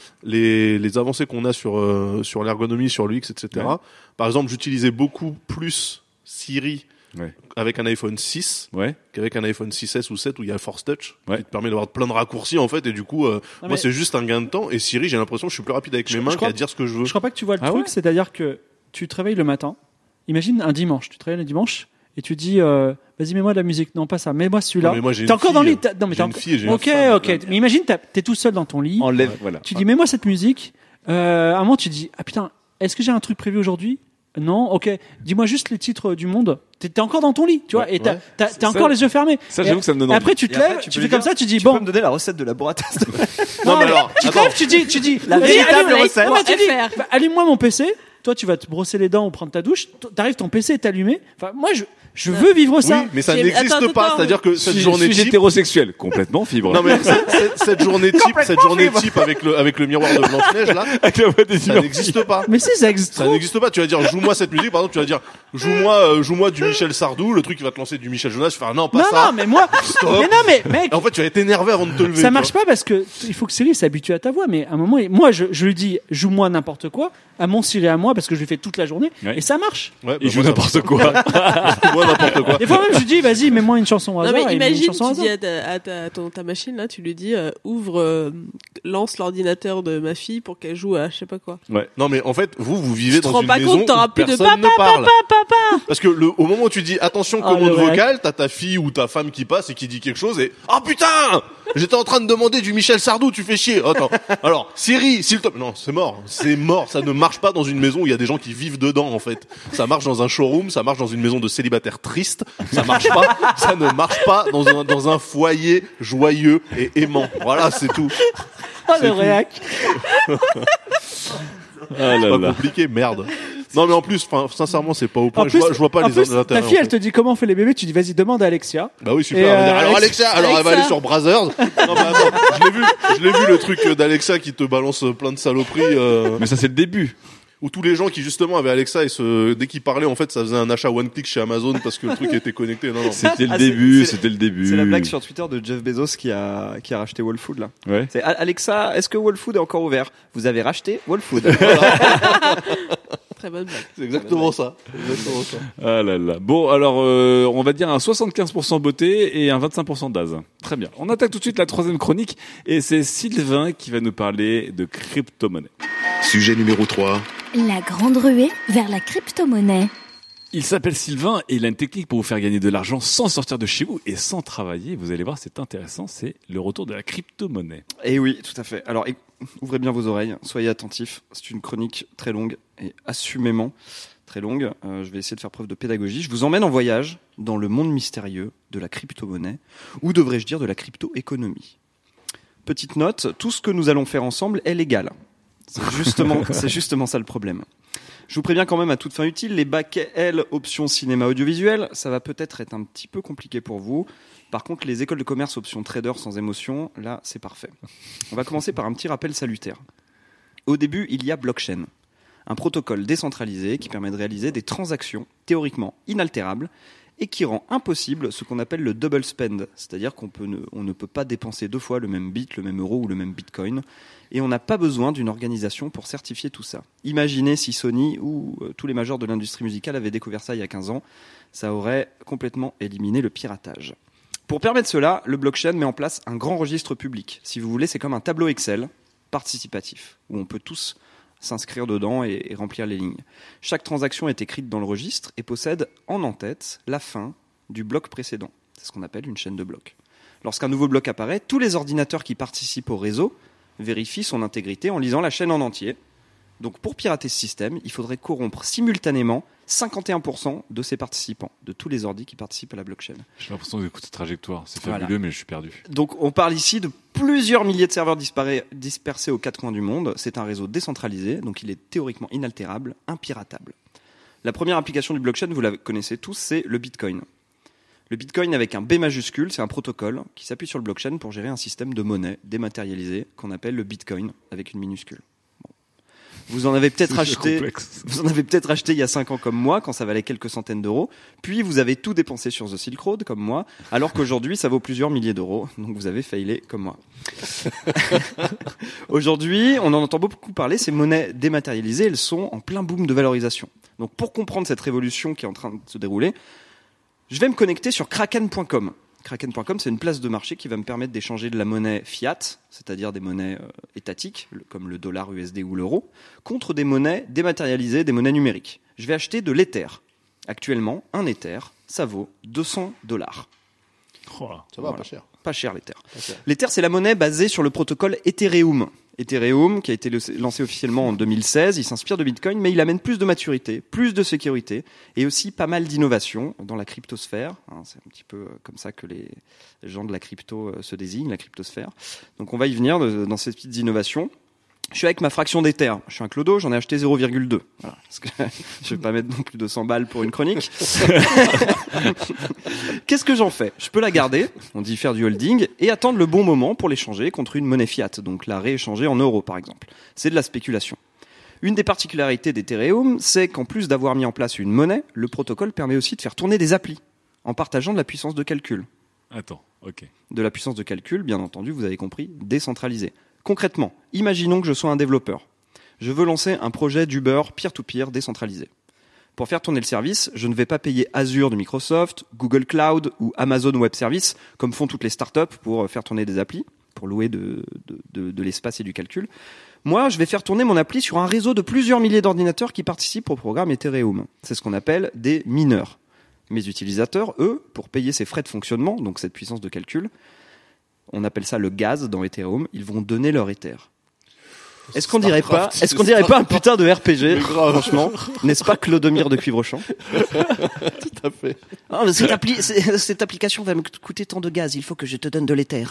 avancées qu'on a sur l'ergonomie, sur l'UX, etc. Ouais. Par exemple, j'utilisais beaucoup plus Siri avec un iPhone 6 qu'avec un iPhone 6S ou 7 où il y a Force Touch qui te permet d'avoir plein de raccourcis en fait, et du coup moi c'est juste un gain de temps, et Siri, j'ai l'impression que je suis plus rapide avec mes mains qu'à dire ce que je veux. Je crois pas que tu vois le truc, c'est-à-dire que tu te réveilles le matin, imagine un dimanche, tu te réveilles le dimanche et tu dis vas-y, mets-moi de la musique. Non, pas ça, mets-moi celui-là. Non, mais moi, j'ai t'es encore dans le lit. Non, mais j'ai une fille, j'ai Ok. Mais imagine, t'es tout seul dans ton lit. Enlève, voilà. Tu dis, mets-moi cette musique. À un moment, tu dis, ah putain, est-ce que j'ai un truc prévu aujourd'hui? Non, ok. Dis-moi juste les titres du monde. T'es encore dans ton lit, tu vois, et t'as encore les yeux fermés. Ça, j'avoue que ça me donne envie. Après, tu te lèves, tu fais comme ça, tu dis, bon. Tu peux me donner la recette de la burrata? Non, mais alors, tu te lèves, tu dis, la véritable recette. Allume-moi mon PC. Toi, tu vas te brosser les dents ou prendre ta douche. T'arrives, ton PC est allumé. Enfin, moi, je veux vivre ça. Oui, mais ça n'existe pas. C'est-à-dire que cette journée type. hétérosexuel, complètement fibre. Non, mais cette journée type avec le miroir de Blanche-Neige, là, ça n'existe pas. Mais si, ça existe. Ça n'existe pas. Tu vas dire, joue-moi cette musique, par exemple, tu vas dire, joue-moi du Michel Sardou, le truc qui va te lancer du Michel Jonas, tu vas faire, non, pas ça. Non, mais moi, stop. Mais non, mais, mec. En fait, tu vas être énervé avant de te lever. Ça marche pas parce que il faut que Siri s'habitue à ta voix, mais à un moment, moi, je lui dis, joue-moi n'importe quoi, à mon Siri à moi, parce que je lui fais toute la journée, et ça marche. Ouais, il joue n'importe quoi. Moi, n'importe quoi. Des fois même, je lui dis, vas-y, mets-moi une chanson au hasard. Non, mais imagine, tu dis à ta machine, là, tu lui dis, lance l'ordinateur de ma fille pour qu'elle joue à je sais pas quoi. Ouais. Non, mais en fait, vous vivez dans une maison où plus de personne ne parle. papa. Parce que au moment où tu dis, attention, commande vocale, t'as ta fille ou ta femme qui passe et qui dit quelque chose et, oh putain! J'étais en train de demander du Michel Sardou, tu fais chier. Attends. Alors, Siri, s'il te plaît. Non, c'est mort. C'est mort. Ça ne marche pas dans une maison où il y a des gens qui vivent dedans, en fait. Ça marche dans un showroom, ça marche dans une maison de célibataires tristes. Ça marche pas. Ça ne marche pas dans un foyer joyeux et aimant. Voilà, c'est tout. Oh, le réac. C'est pas compliqué, merde. Non, mais en plus, sincèrement, c'est pas au point. Je vois pas les intérêts. Ta fille, elle te dit comment on fait les bébés, tu dis vas-y, demande à Alexia. Bah oui, super. Alors Alexia, elle va aller sur Brazzers. Non, mais attends, je l'ai vu le truc d'Alexa qui te balance plein de saloperies. Mais ça, c'est le début. Où tous les gens qui justement avaient Alexa et dès qu'ils parlaient, en fait, ça faisait un achat one click chez Amazon parce que le truc était connecté. Non. C'était le début. C'est la blague sur Twitter de Jeff Bezos qui a racheté Whole Food, là. Ouais. C'est Alexa, est-ce que Whole Food est encore ouvert? Vous avez racheté Whole Food. Très bonne blague. C'est exactement ça. Ah là là. Bon, alors, on va dire un 75% beauté et un 25% d'az. Très bien. On attaque tout de suite la troisième chronique et c'est Sylvain qui va nous parler de crypto-monnaie. Sujet numéro 3. La grande ruée vers la crypto-monnaie. Il s'appelle Sylvain et il a une technique pour vous faire gagner de l'argent sans sortir de chez vous et sans travailler. Vous allez voir, c'est intéressant. C'est le retour de la crypto-monnaie. Et oui, tout à fait. Alors, ouvrez bien vos oreilles, soyez attentifs. C'est une chronique très longue et assumément très longue. Je vais essayer de faire preuve de pédagogie. Je vous emmène en voyage dans le monde mystérieux de la crypto-monnaie, ou devrais-je dire de la crypto-économie. Petite note, tout ce que nous allons faire ensemble est légal. C'est justement ça le problème. Je vous préviens quand même à toute fin utile, les bacs L option cinéma audiovisuel, ça va peut-être être un petit peu compliqué pour vous. Par contre, les écoles de commerce option trader sans émotion, là, c'est parfait. On va commencer par un petit rappel salutaire. Au début, il y a blockchain, un protocole décentralisé qui permet de réaliser des transactions théoriquement inaltérables et qui rend impossible ce qu'on appelle le double spend, c'est-à-dire qu'on ne peut pas dépenser deux fois le même bit, le même euro ou le même bitcoin, et on n'a pas besoin d'une organisation pour certifier tout ça. Imaginez si Sony ou tous les majors de l'industrie musicale avaient découvert ça il y a 15 ans, ça aurait complètement éliminé le piratage. Pour permettre cela, le blockchain met en place un grand registre public. Si vous voulez, c'est comme un tableau Excel, participatif, où on peut tous s'inscrire dedans et remplir les lignes. Chaque transaction est écrite dans le registre et possède en tête la fin du bloc précédent. C'est ce qu'on appelle une chaîne de blocs. Lorsqu'un nouveau bloc apparaît, tous les ordinateurs qui participent au réseau vérifient son intégrité en lisant la chaîne en entier. Donc pour pirater ce système, il faudrait corrompre simultanément 51% de ses participants, de tous les ordis qui participent à la blockchain. J'ai l'impression d'écouter cette trajectoire. C'est fabuleux, mais je suis perdu. Donc on parle ici de plusieurs milliers de serveurs dispersés aux quatre coins du monde. C'est un réseau décentralisé, donc il est théoriquement inaltérable, impiratable. La première application du blockchain, vous la connaissez tous, c'est le Bitcoin. Le Bitcoin avec un B majuscule, c'est un protocole qui s'appuie sur le blockchain pour gérer un système de monnaie dématérialisé qu'on appelle le Bitcoin avec une minuscule. Vous en avez peut-être acheté il y a 5 ans comme moi, quand ça valait quelques centaines d'euros. Puis vous avez tout dépensé sur The Silk Road comme moi, alors qu'aujourd'hui ça vaut plusieurs milliers d'euros. Donc vous avez failé comme moi. Aujourd'hui, on en entend beaucoup parler, ces monnaies dématérialisées, elles sont en plein boom de valorisation. Donc pour comprendre cette révolution qui est en train de se dérouler, je vais me connecter sur Kraken.com. Kraken.com, c'est une place de marché qui va me permettre d'échanger de la monnaie fiat, c'est-à-dire des monnaies étatiques, comme le dollar USD ou l'euro, contre des monnaies dématérialisées, des monnaies numériques. Je vais acheter de l'Ether. Actuellement, un Ether, ça vaut $200. Oh, ça va, pas cher. Pas cher l'Ether. L'Ether, c'est la monnaie basée sur le protocole Ethereum. Ethereum, qui a été lancé officiellement en 2016, il s'inspire de Bitcoin, mais il amène plus de maturité, plus de sécurité, et aussi pas mal d'innovation dans la cryptosphère. C'est un petit peu comme ça que les gens de la crypto se désignent, la cryptosphère. Donc on va y venir dans ces petites innovations. Je suis avec ma fraction d'Ether. Je suis un clodo, j'en ai acheté 0,2. Voilà. Parce que je vais pas mettre non plus 200 balles pour une chronique. Qu'est-ce que j'en fais? Je peux la garder, on dit faire du holding, et attendre le bon moment pour l'échanger contre une monnaie fiat. Donc la rééchanger en euros, par exemple. C'est de la spéculation. Une des particularités d'Ethereum, c'est qu'en plus d'avoir mis en place une monnaie, le protocole permet aussi de faire tourner des applis, en partageant de la puissance de calcul. De la puissance de calcul, bien entendu, vous avez compris, décentralisée. Concrètement, imaginons que je sois un développeur. Je veux lancer un projet d'Uber peer-to-peer décentralisé. Pour faire tourner le service, je ne vais pas payer Azure de Microsoft, Google Cloud ou Amazon Web Services, comme font toutes les startups pour faire tourner des applis, pour louer de l'espace et du calcul. Moi, je vais faire tourner mon appli sur un réseau de plusieurs milliers d'ordinateurs qui participent au programme Ethereum. C'est ce qu'on appelle des mineurs. Mes utilisateurs, eux, pour payer ces frais de fonctionnement, donc cette puissance de calcul, on appelle ça le gaz dans Ethereum, ils vont donner leur Ether. Est-ce qu'on dirait pas un putain de RPG, franchement? N'est-ce pas Clodomir de Cuivrechamp? Tout à fait. Oh, cette application va me coûter tant de gaz, il faut que je te donne de l'Ether.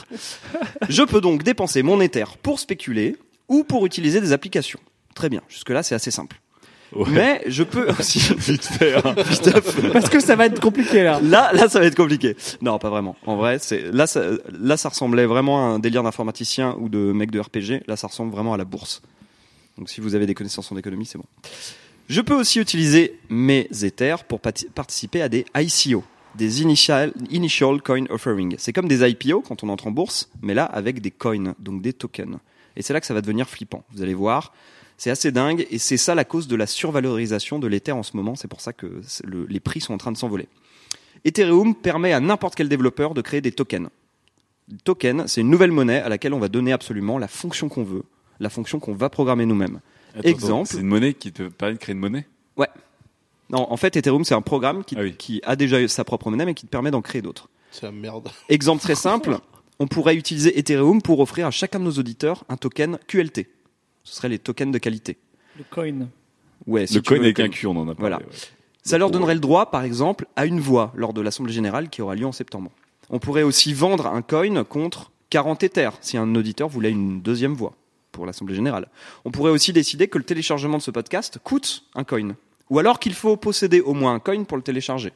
Je peux donc dépenser mon Ether pour spéculer ou pour utiliser des applications. Très bien, jusque-là c'est assez simple. Ouais. Mais je peux aussi vite fait. Parce que ça va être compliqué là. Là, ça va être compliqué. Non, pas vraiment. En vrai, là, ça ressemblait vraiment à un délire d'informaticien ou de mec de RPG. Là, ça ressemble vraiment à la bourse. Donc, si vous avez des connaissances en économie, c'est bon. Je peux aussi utiliser mes Ethers pour participer à des ICO, des Initial Coin Offering. C'est comme des IPO quand on entre en bourse, mais là avec des coins, donc des tokens. Et c'est là que ça va devenir flippant. Vous allez voir. C'est assez dingue et c'est ça la cause de la survalorisation de l'Ether en ce moment. C'est pour ça que les prix sont en train de s'envoler. Ethereum permet à n'importe quel développeur de créer des tokens. Les tokens, c'est une nouvelle monnaie à laquelle on va donner absolument la fonction qu'on veut, la fonction qu'on va programmer nous-mêmes. Exemple. C'est une monnaie qui te permet de créer une monnaie? Ouais. Non, en fait, Ethereum, c'est un programme qui a déjà sa propre monnaie mais qui te permet d'en créer d'autres. C'est la merde. Exemple très simple. On pourrait utiliser Ethereum pour offrir à chacun de nos auditeurs un token QLT. Ce seraient les tokens de qualité. Le coin. Ouais, le coin avec un Q, on en a parlé. Voilà. Ouais. Ça leur donnerait le droit, par exemple, à une voix lors de l'Assemblée Générale qui aura lieu en septembre. On pourrait aussi vendre un coin contre 40 Ethers si un auditeur voulait une deuxième voix pour l'Assemblée Générale. On pourrait aussi décider que le téléchargement de ce podcast coûte un coin. Ou alors qu'il faut posséder au moins un coin pour le télécharger.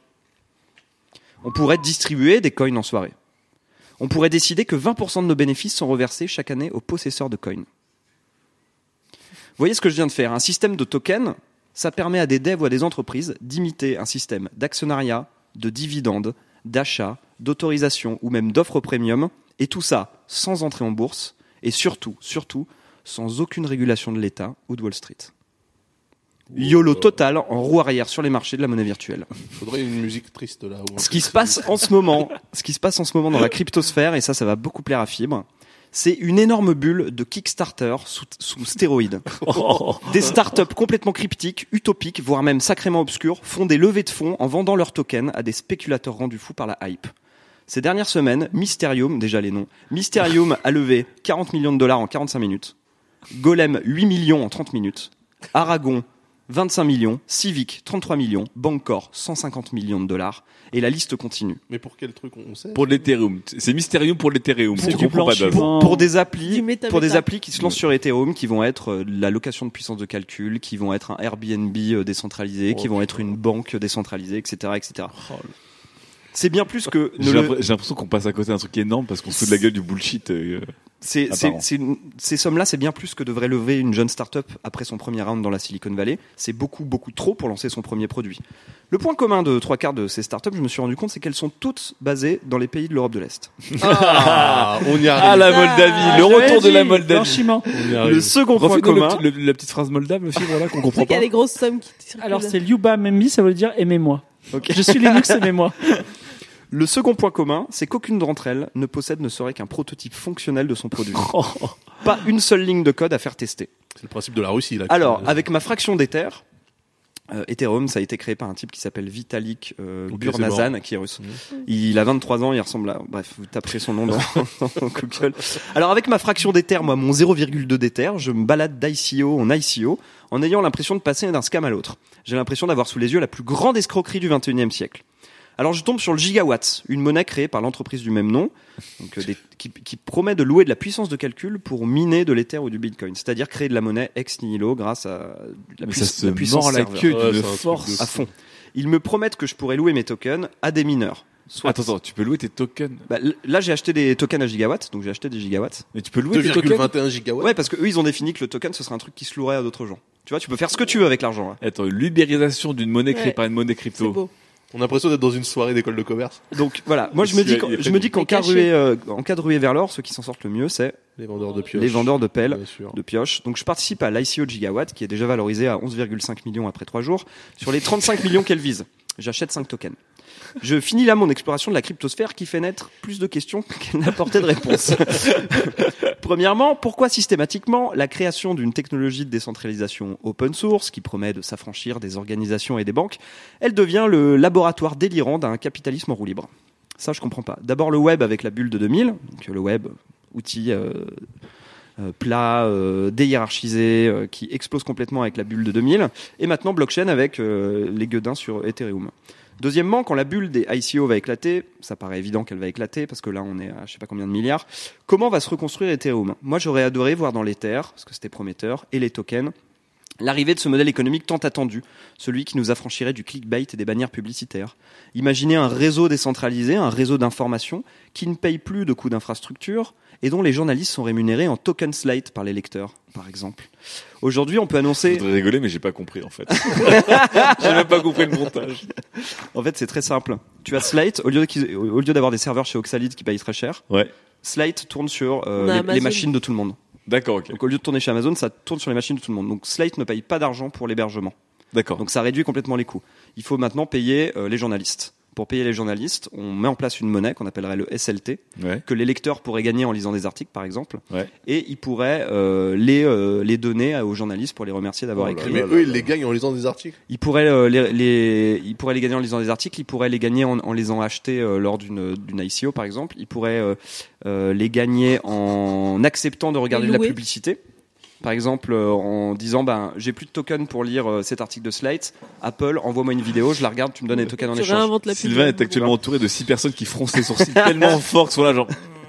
On pourrait distribuer des coins en soirée. On pourrait décider que 20% de nos bénéfices sont reversés chaque année aux possesseurs de coins. Vous voyez ce que je viens de faire? Un système de tokens, ça permet à des devs ou à des entreprises d'imiter un système d'actionnariat, de dividendes, d'achat, d'autorisation ou même d'offres premium, et tout ça sans entrer en bourse et surtout, sans aucune régulation de l'État ou de Wall Street. YOLO total en roue arrière sur les marchés de la monnaie virtuelle. Faudrait une musique triste là. Ce qui se passe en ce moment dans la cryptosphère, et ça va beaucoup plaire à Fibre, C'est une énorme bulle de Kickstarter sous stéroïdes. Des startups complètement cryptiques, utopiques, voire même sacrément obscures, font des levées de fonds en vendant leurs tokens à des spéculateurs rendus fous par la hype. Ces dernières semaines, Mysterium, déjà les noms, Mysterium a levé 40 millions de dollars en 45 minutes. Golem, 8 millions en 30 minutes. Aragon, 25 millions. Civic, 33 millions. Bancor, 150 millions de dollars. Et la liste continue. Mais pour quel truc on sait? Pour l'Ethereum. C'est Mysterium pour l'Ethereum. Je comprends pas d'avant. Pour des applis qui se lancent sur Ethereum, qui vont être la location de puissance de calcul, qui vont être un Airbnb décentralisé, qui vont être une banque décentralisée, etc., etc. C'est bien plus que... J'ai l'impression qu'on passe à côté d'un truc énorme parce qu'on se fout de la gueule du bullshit. Ces sommes-là, c'est bien plus que devrait lever une jeune start-up après son premier round dans la Silicon Valley. C'est beaucoup, beaucoup trop pour lancer son premier produit. Le point commun de 3/4 de ces start-up, je me suis rendu compte, c'est qu'elles sont toutes basées dans les pays de l'Europe de l'Est. On y arrive. Ah, la Moldavie, le retour de la Moldavie. Le second point commun. La petite phrase moldave aussi, voilà, qu'on comprend Il y pas. a des grosses sommes qui circulent. Alors c'est Liuba Membi, ça veut dire aimez-moi. Okay. Je suis Linux, aimez-moi. Le second point commun, c'est qu'aucune d'entre elles ne possède ne serait qu'un prototype fonctionnel de son produit. Pas une seule ligne de code à faire tester. C'est le principe de la Russie, là. Alors, avec ma fraction d'Ether, Ethereum, ça a été créé par un type qui s'appelle Vitalik Burnazan, qui est russe. Il a 23 ans, il ressemble à... Bref, vous taperez son nom dans Google. Alors, avec ma fraction d'Ether, moi, mon 0,2 d'Ether, je me balade d'ICO en ICO en ayant l'impression de passer d'un scam à l'autre. J'ai l'impression d'avoir sous les yeux la plus grande escroquerie du 21e siècle. Alors je tombe sur le Gigawatt, une monnaie créée par l'entreprise du même nom, donc, qui promet de louer de la puissance de calcul pour miner de l'Ether ou du Bitcoin, c'est-à-dire créer de la monnaie ex nihilo grâce à la puissance mord la serveur. queue d'une force à fond. Ils me promettent que je pourrais louer mes tokens à des mineurs. Attends, tu peux louer tes tokens? Là, j'ai acheté des tokens à Gigawatt, donc j'ai acheté des Gigawatts. Mais tu peux louer tes tokens? 2,21 gigawatts. Ouais, parce que eux, ils ont défini que le token, ce serait un truc qui se louerait à d'autres gens. Tu vois, tu peux faire ce que tu veux avec l'argent. Hein. Attends, une libéralisation d'une monnaie créée par une monnaie crypto. C'est beau. On a l'impression d'être dans une soirée d'école de commerce. Donc voilà, moi je me dis qu'en cas de ruée vers l'or, ceux qui s'en sortent le mieux, c'est les vendeurs de pioches. Les vendeurs de pelles, de pioches. Donc je participe à l'ICO de Gigawatt, qui est déjà valorisé à 11,5 millions après 3 jours, sur les 35 millions qu'elle vise. J'achète 5 tokens. Je finis là mon exploration de la cryptosphère qui fait naître plus de questions qu'elle n'apportait de réponses. Premièrement, pourquoi systématiquement la création d'une technologie de décentralisation open source qui promet de s'affranchir des organisations et des banques, elle devient le laboratoire délirant d'un capitalisme en roue libre? Ça, je comprends pas. D'abord le web avec la bulle de 2000, donc le web, outil plat, déhiérarchisé, qui explose complètement avec la bulle de 2000, et maintenant blockchain avec les gueudins sur Ethereum. Deuxièmement, quand la bulle des ICO va éclater, ça paraît évident qu'elle va éclater parce que là on est à je sais pas combien de milliards, comment va se reconstruire Ethereum? Moi j'aurais adoré voir dans l'Ether, parce que c'était prometteur, et les tokens, l'arrivée de ce modèle économique tant attendu, celui qui nous affranchirait du clickbait et des bannières publicitaires. Imaginez un réseau décentralisé, un réseau d'information qui ne paye plus de coûts d'infrastructure et dont les journalistes sont rémunérés en token slate par les lecteurs, par exemple. Aujourd'hui, on peut annoncer... Je voudrais rigoler, mais j'ai pas compris, en fait. J'ai même pas compris le montage. En fait, c'est très simple. Tu as Slate, au lieu d'avoir des serveurs chez Oxalid qui payent très cher, Slate tourne sur les machines de tout le monde. D'accord, ok. Donc au lieu de tourner chez Amazon, ça tourne sur les machines de tout le monde. Donc Slate ne paye pas d'argent pour l'hébergement. D'accord. Donc ça réduit complètement les coûts. Il faut maintenant payer les journalistes. Pour payer les journalistes, on met en place une monnaie qu'on appellerait le SLT, que les lecteurs pourraient gagner en lisant des articles, par exemple, et ils pourraient les donner aux journalistes pour les remercier d'avoir écrit. Mais eux, ils les gagnent en lisant des articles. Ils pourraient ils pourraient les gagner en lisant des articles. Ils pourraient les gagner en les ayant achetés lors d'une ICO, par exemple. Ils pourraient les gagner en acceptant de regarder de la publicité. Par exemple, en disant, j'ai plus de tokens pour lire cet article de Slate. Apple, envoie-moi une vidéo, je la regarde, tu me donnes des tokens en échange. Sylvain est actuellement entouré de 6 personnes qui froncent les sourcils tellement fort que sont là, genre.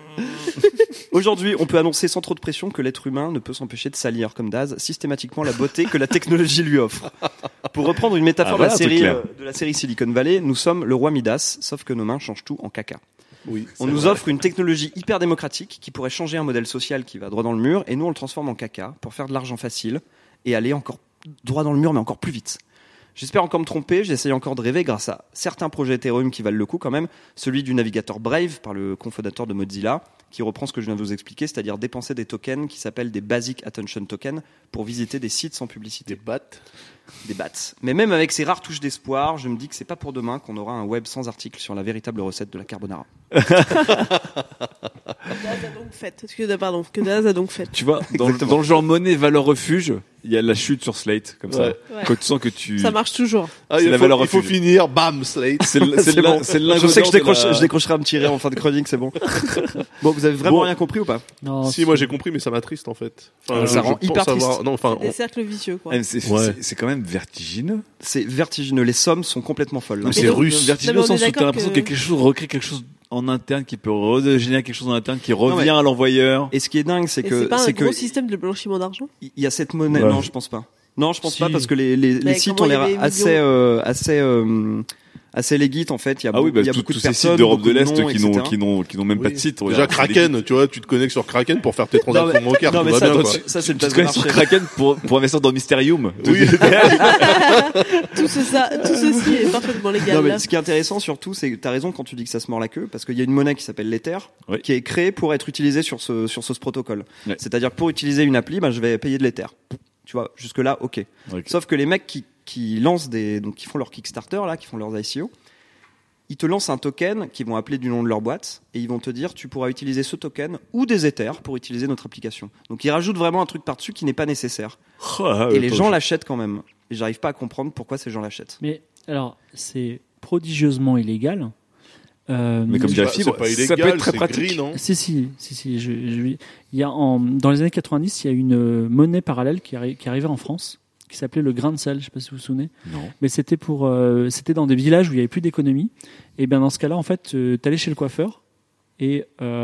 Aujourd'hui, on peut annoncer sans trop de pression que l'être humain ne peut s'empêcher de salir, comme Daz, systématiquement la beauté que la technologie lui offre. Pour reprendre une métaphore de la série Silicon Valley, nous sommes le roi Midas, sauf que nos mains changent tout en caca. Oui, on nous offre une technologie hyper démocratique qui pourrait changer un modèle social qui va droit dans le mur, et nous on le transforme en caca pour faire de l'argent facile et aller encore droit dans le mur mais encore plus vite. J'espère encore me tromper, j'essaye encore de rêver grâce à certains projets Ethereum qui valent le coup quand même, celui du navigateur Brave par le cofondateur de Mozilla, qui reprend ce que je viens de vous expliquer, c'est-à-dire dépenser des tokens qui s'appellent des Basic Attention Tokens pour visiter des sites sans publicité. Des bats. Mais même avec ces rares touches d'espoir, je me dis que c'est pas pour demain qu'on aura un web sans articles sur la véritable recette de la carbonara. Que Daz a donc fait. Tu vois, dans le genre monnaie, valeur refuge, il y a la chute sur Slate, comme ça. Ouais. Quand tu sens que tu... Ça marche toujours. Ah, il faut finir, bam, Slate. C'est bon. Je sais que je décrocherai un petit rire en fin de chronique, c'est bon. Bon, vous avez vraiment rien compris ou pas? Non. Si, moi j'ai compris, mais ça m'attriste en fait. Enfin, ça rend hyper triste. Des cercles vicieux, quoi. C'est quand même vertigineux. C'est vertigineux. Les sommes sont complètement folles. C'est russe. Vertigineux au sens où d'accord t'as l'impression que quelque chose recrée quelque chose en interne qui peut régénérer quelque chose en interne qui revient à l'envoyeur. Et ce qui est dingue, c'est que c'est pas un gros système de blanchiment d'argent. Il y a cette monnaie. Non, je pense pas. Non, je pense pas parce que les sites ont l'air assez legit en fait. Il y a beaucoup de personnes. Tous ces sites d'Europe de l'Est qui n'ont même pas de site. Déjà Kraken, tu vois, tu te connectes sur Kraken pour faire tes transactions bancaires. Non, mais ça c'est une place de marché. Sur Kraken pour investir dans Mysterium. Oui. Tout ceci est parfaitement légal. Non, mais ce qui est intéressant surtout, c'est que t'as raison quand tu dis que ça se mord la queue, parce qu'il y a une monnaie qui s'appelle l'Ether, qui est créée pour être utilisée sur ce protocole. Ouais. C'est-à-dire que pour utiliser une appli, je vais payer de l'Ether. Tu vois, jusque là, ok. Sauf que les mecs qui lancent qui font leur Kickstarter là, qui font leurs ICO, ils te lancent un token qu'ils vont appeler du nom de leur boîte et ils vont te dire tu pourras utiliser ce token ou des Ethers pour utiliser notre application. Donc ils rajoutent vraiment un truc par-dessus qui n'est pas nécessaire. Et les gens l'achètent quand même. Et j'arrive pas à comprendre pourquoi ces gens l'achètent. Mais alors, c'est prodigieusement illégal. Mais comme dit la fibre, ça peut être très pratique. Gris, non Si. Il y a dans les années 90, il y a une monnaie parallèle qui arrivait en France, qui s'appelait le grain de sel. Je sais pas si vous vous souvenez. Non. Mais c'était c'était dans des villages où il y avait plus d'économie. Et bien dans ce cas-là, en fait, t'allais chez le coiffeur et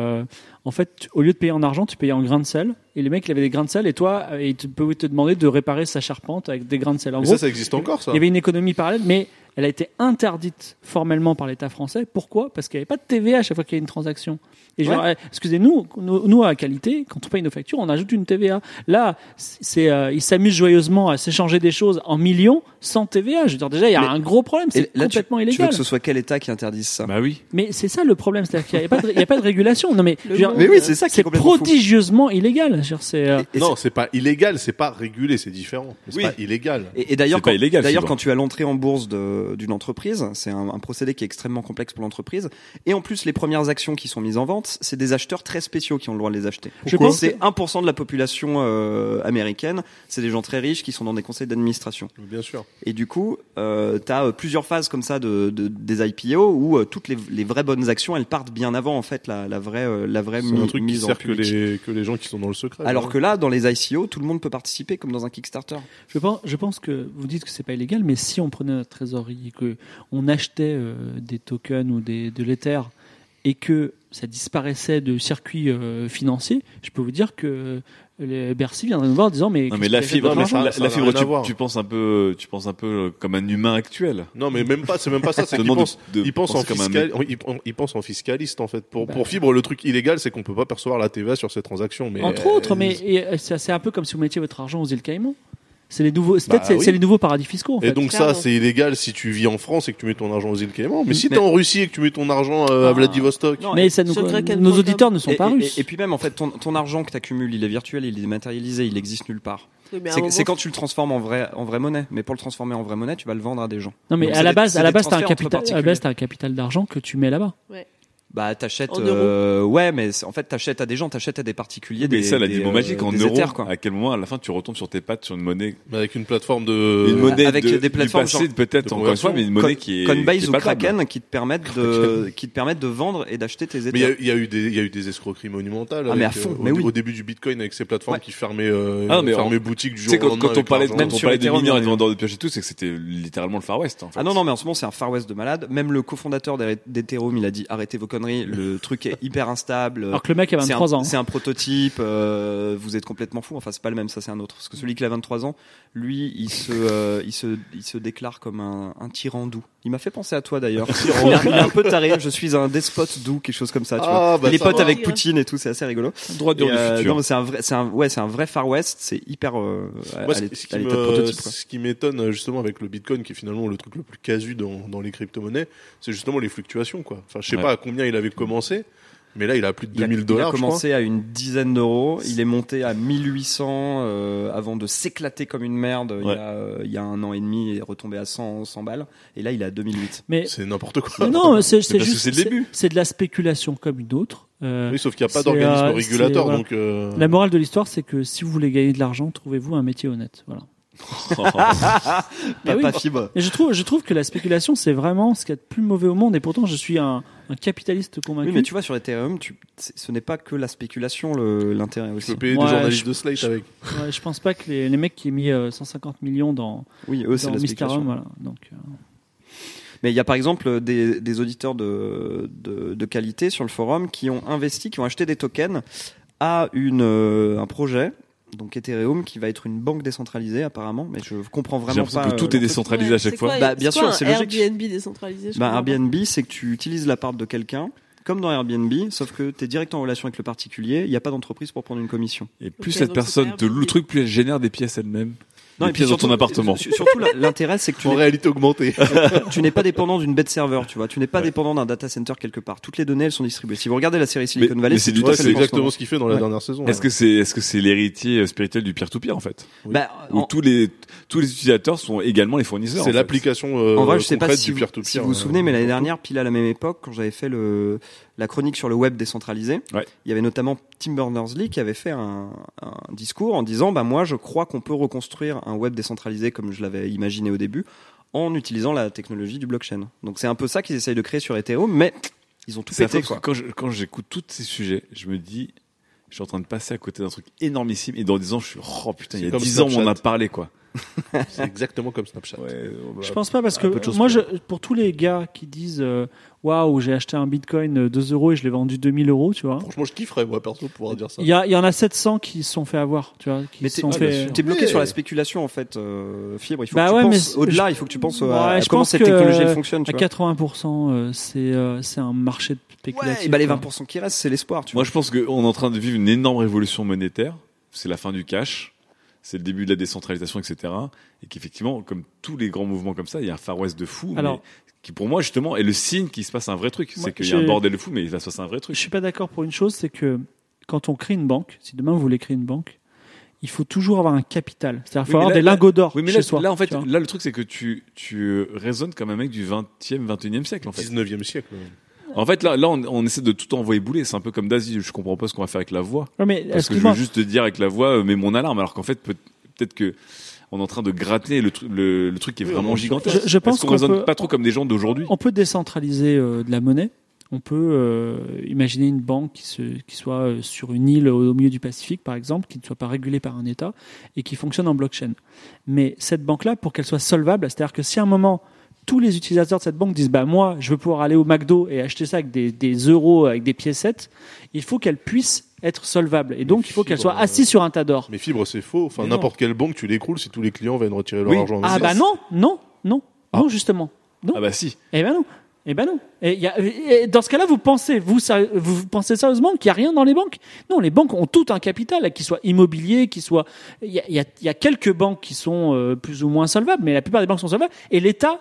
en fait, au lieu de payer en argent, tu payais en grain de sel. Et les mecs, ils avaient des grains de sel et toi, ils pouvaient te demander de réparer sa charpente avec des grains de sel. En gros, ça existe encore, ça. Il y avait une économie parallèle, mais elle a été interdite formellement par l'État français. Pourquoi ? Parce qu'il n'y avait pas de TVA à chaque fois qu'il y a une transaction. Et genre, excusez-nous, nous à Qualité, quand on paye nos factures, on ajoute une TVA. Là, ils s'amusent joyeusement à s'échanger des choses en millions sans TVA. Je veux dire, déjà, il y a un gros problème. C'est complètement illégal. Tu veux que ce soit quel État qui interdise ça ? Bah oui. Mais c'est ça le problème, c'est-à-dire qu'il n'y a pas de régulation. Non mais oui, c'est ça qui est complètement prodigieusement illégal. Non, c'est pas illégal, c'est pas régulé, c'est différent. C'est pas illégal. Et d'ailleurs, d'ailleurs, quand tu as l'entrée en bourse d'une entreprise, c'est un procédé qui est extrêmement complexe pour l'entreprise. Et en plus, les premières actions qui sont mises en vente, c'est des acheteurs très spéciaux qui ont le droit de les acheter. Je pense que c'est 1% de la population américaine. C'est des gens très riches qui sont dans des conseils d'administration. Bien sûr. Et du coup, t'as plusieurs phases comme ça des IPO où toutes les vraies bonnes actions, elles partent bien avant en fait la vraie c'est un truc mise qui en sert public. que les gens qui sont dans le secret. Alors que là, dans les ICO, tout le monde peut participer comme dans un Kickstarter. Je pense que vous dites que c'est pas illégal, mais si on prenait notre trésorerie, que on achetait des tokens ou de l'Ether et que ça disparaissait de circuits financiers, je peux vous dire que Bercy viendrait nous voir en disant mais la fibre, tu penses un peu comme un humain actuel. Non, mais c'est même pas ça. C'est qu'il pense en fiscaliste en fait. Pour fibre, le truc illégal, c'est qu'on peut pas percevoir la TVA sur ces transactions. Mais entre autres, c'est un peu comme si vous mettiez votre argent aux îles Caïmans. C'est les nouveaux paradis fiscaux en fait. Et donc ça, c'est illégal si tu vis en France et que tu mets ton argent aux îles Caïmans. Mais si t'es en Russie et que tu mets ton argent à Vladivostok. Non, mais nos auditeurs ne sont pas russes. Et puis même en fait, ton argent que t'accumules, il est virtuel, il est dématérialisé, il existe nulle part. C'est quand tu le transformes en vraie monnaie. Mais pour le transformer en vraie monnaie, tu vas le vendre à des gens. Non, mais à la base, t'as un capital d'argent que tu mets là-bas. Ouais. Bah t'achètes mais en fait t'achètes à des gens, t'achètes à des particuliers. Mais ça, la mots magique en euros. Ethers, quoi. À quel moment à la fin tu retombes sur tes pattes sur une monnaie avec une plateforme des plateformes du passé, peut-être encore une fois, mais une monnaie qui est Coinbase ou Kraken qui te permettent de vendre et d'acheter tes Ethers. Mais il y a eu des escroqueries monumentales. Mais à fond. Au début du Bitcoin avec ces plateformes qui fermaient boutique du jour au lendemain. Quand on parlait de mineurs et de vendeurs de pioches et tout, c'est que c'était littéralement le Far West. Ah non, mais en ce moment c'est un Far West de malade. Même le cofondateur d'Ethereum, il a dit arrêtez vos conneries. Le truc est hyper instable. Alors que le mec a 23 ans. C'est un prototype. Vous êtes complètement fou. Enfin, c'est pas le même. Ça, c'est un autre. Parce que celui qui a 23 ans, lui, il se déclare comme un tyran doux. Il m'a fait penser à toi d'ailleurs. Il est un peu taré. Je suis un despote doux, quelque chose comme ça. Tu vois. Il est pote avec Poutine et tout. C'est assez rigolo. Droit dur du futur. Non, mais c'est un vrai Far West. C'est hyper. Ce qui m'étonne justement avec le Bitcoin, qui est finalement le truc le plus casu dans les crypto-monnaies, c'est justement les fluctuations, quoi. Enfin, je sais pas à combien il avait commencé. Mais là, il a plus de $2 000. Il a commencé à une dizaine d'euros. Il est monté à 1800 avant de s'éclater comme une merde il y a 1 an et demi et est retombé à 100 balles. Et là, il est à 2008. Mais c'est n'importe quoi. Non, c'est juste c'est le début. C'est de la spéculation comme une autre. Oui, sauf qu'il n'y a pas d'organisme régulateur. Voilà. Donc la morale de l'histoire, c'est que si vous voulez gagner de l'argent, trouvez-vous un métier honnête. Voilà. Pas fibre. Et je trouve que la spéculation, c'est vraiment ce qu'il y a de plus mauvais au monde. Et pourtant, je suis un capitaliste convaincu. Oui, mais tu vois, sur Ethereum, ce n'est pas que la spéculation l'intérêt aussi. Tu peux payer des journalistes de Slate avec. Ouais, je pense pas que les mecs qui ont mis 150 millions dans c'est la spéculation. Voilà. Donc, Mais il y a par exemple des auditeurs de qualité sur le forum qui ont investi, qui ont acheté des tokens à un projet. Donc Ethereum qui va être une banque décentralisée apparemment, mais je comprends vraiment pas. Que tout est décentralisé à chaque fois. Bien sûr, c'est logique. Airbnb décentralisé. Airbnb, c'est que tu utilises l'appart de quelqu'un, comme dans Airbnb, sauf que tu es direct en relation avec le particulier. Il n'y a pas d'entreprise pour prendre une commission. Et plus cette personne te loue le truc, plus elle génère des pièces elle-même. Non, des pièces dans ton appartement. Surtout, l'intérêt, c'est que tu en réalité augmentée. Tu n'es pas dépendant d'une bed server, tu vois. Tu n'es pas dépendant d'un data center quelque part. Toutes les données, elles sont distribuées. Si vous regardez la série Silicon Valley, c'est exactement ce qu'il fait dans la dernière saison. Est-ce que c'est l'héritier spirituel du peer-to-peer en fait? Où tous les utilisateurs sont également les fournisseurs. C'est l'application en vrai, je sais pas du peer-to-peer. Si vous vous souvenez, mais l'année dernière, pile à la même époque, quand j'avais fait la chronique sur le web décentralisé, il y avait notamment Tim Berners-Lee qui avait fait un discours en disant moi je crois qu'on peut reconstruire un web décentralisé comme je l'avais imaginé au début en utilisant la technologie du blockchain. Donc c'est un peu ça qu'ils essayent de créer sur Ethereum, mais ils ont tout pété quoi. Quand j'écoute tous ces sujets, je me dis je suis en train de passer à côté d'un truc énormissime et dans 10 ans je suis putain, il y a 10 ans on en a parlé quoi. C'est exactement comme Snapchat. Je pense pas parce que moi, pour tous les gars qui disent waouh, j'ai acheté un bitcoin 2 euros et je l'ai vendu 2000 euros, tu vois. Franchement, je kifferais moi perso pouvoir dire ça. Il y en a 700 qui se sont fait avoir, tu vois. T'es bloqué sur la spéculation en fait, Fibre. Il faut que tu penses au-delà. Il faut que tu penses à comment cette technologie fonctionne. À 80%, c'est un marché de spéculation. Les 20% qui restent, c'est l'espoir. Moi, je pense qu'on est en train de vivre une énorme révolution monétaire. C'est la fin du cash. C'est le début de la décentralisation, etc. Et qu'effectivement, comme tous les grands mouvements comme ça, il y a un Far West de fou, mais qui pour moi justement est le signe qu'il se passe un vrai truc. C'est qu'il y a un bordel de fou, mais il va se passer un vrai truc. Je suis pas d'accord pour une chose, c'est que quand on crée une banque, si demain vous voulez créer une banque, il faut toujours avoir un capital. C'est-à-dire qu'il faut avoir des lingots d'or chez soi. Là, en fait, là, le truc, c'est que tu raisonnes comme un mec du 20e, 21e siècle, en fait. 19e siècle. En fait, là, on essaie de tout envoyer bouler. C'est un peu comme Daisy. Je comprends pas ce qu'on va faire avec la voix. Parce que je veux juste te dire avec la voix, mets mon alarme. Alors qu'en fait, peut-être que on est en train de gratter le truc qui est vraiment gigantesque. Je pense qu'on raisonne pas trop comme des gens d'aujourd'hui. On peut décentraliser de la monnaie. On peut imaginer une banque qui soit sur une île au milieu du Pacifique, par exemple, qui ne soit pas régulée par un État et qui fonctionne en blockchain. Mais cette banque-là, pour qu'elle soit solvable, c'est-à-dire que si à un moment tous les utilisateurs de cette banque disent moi je veux pouvoir aller au McDo et acheter ça avec des euros, avec des piécettes, il faut qu'elle puisse être solvable et donc il faut qu'elle soit assise sur un tas d'or. Mais Fibre, c'est faux. Enfin, n'importe quelle banque, tu l'écroules si tous les clients viennent retirer leur argent. Non, justement. Non. Ah bah si. Eh ben non. Et dans ce cas-là, vous pensez sérieusement qu'il n'y a rien dans les banques? Non, les banques ont tout un capital, qu'il soit immobilier, il y a quelques banques qui sont plus ou moins solvables, mais la plupart des banques sont solvables et l'État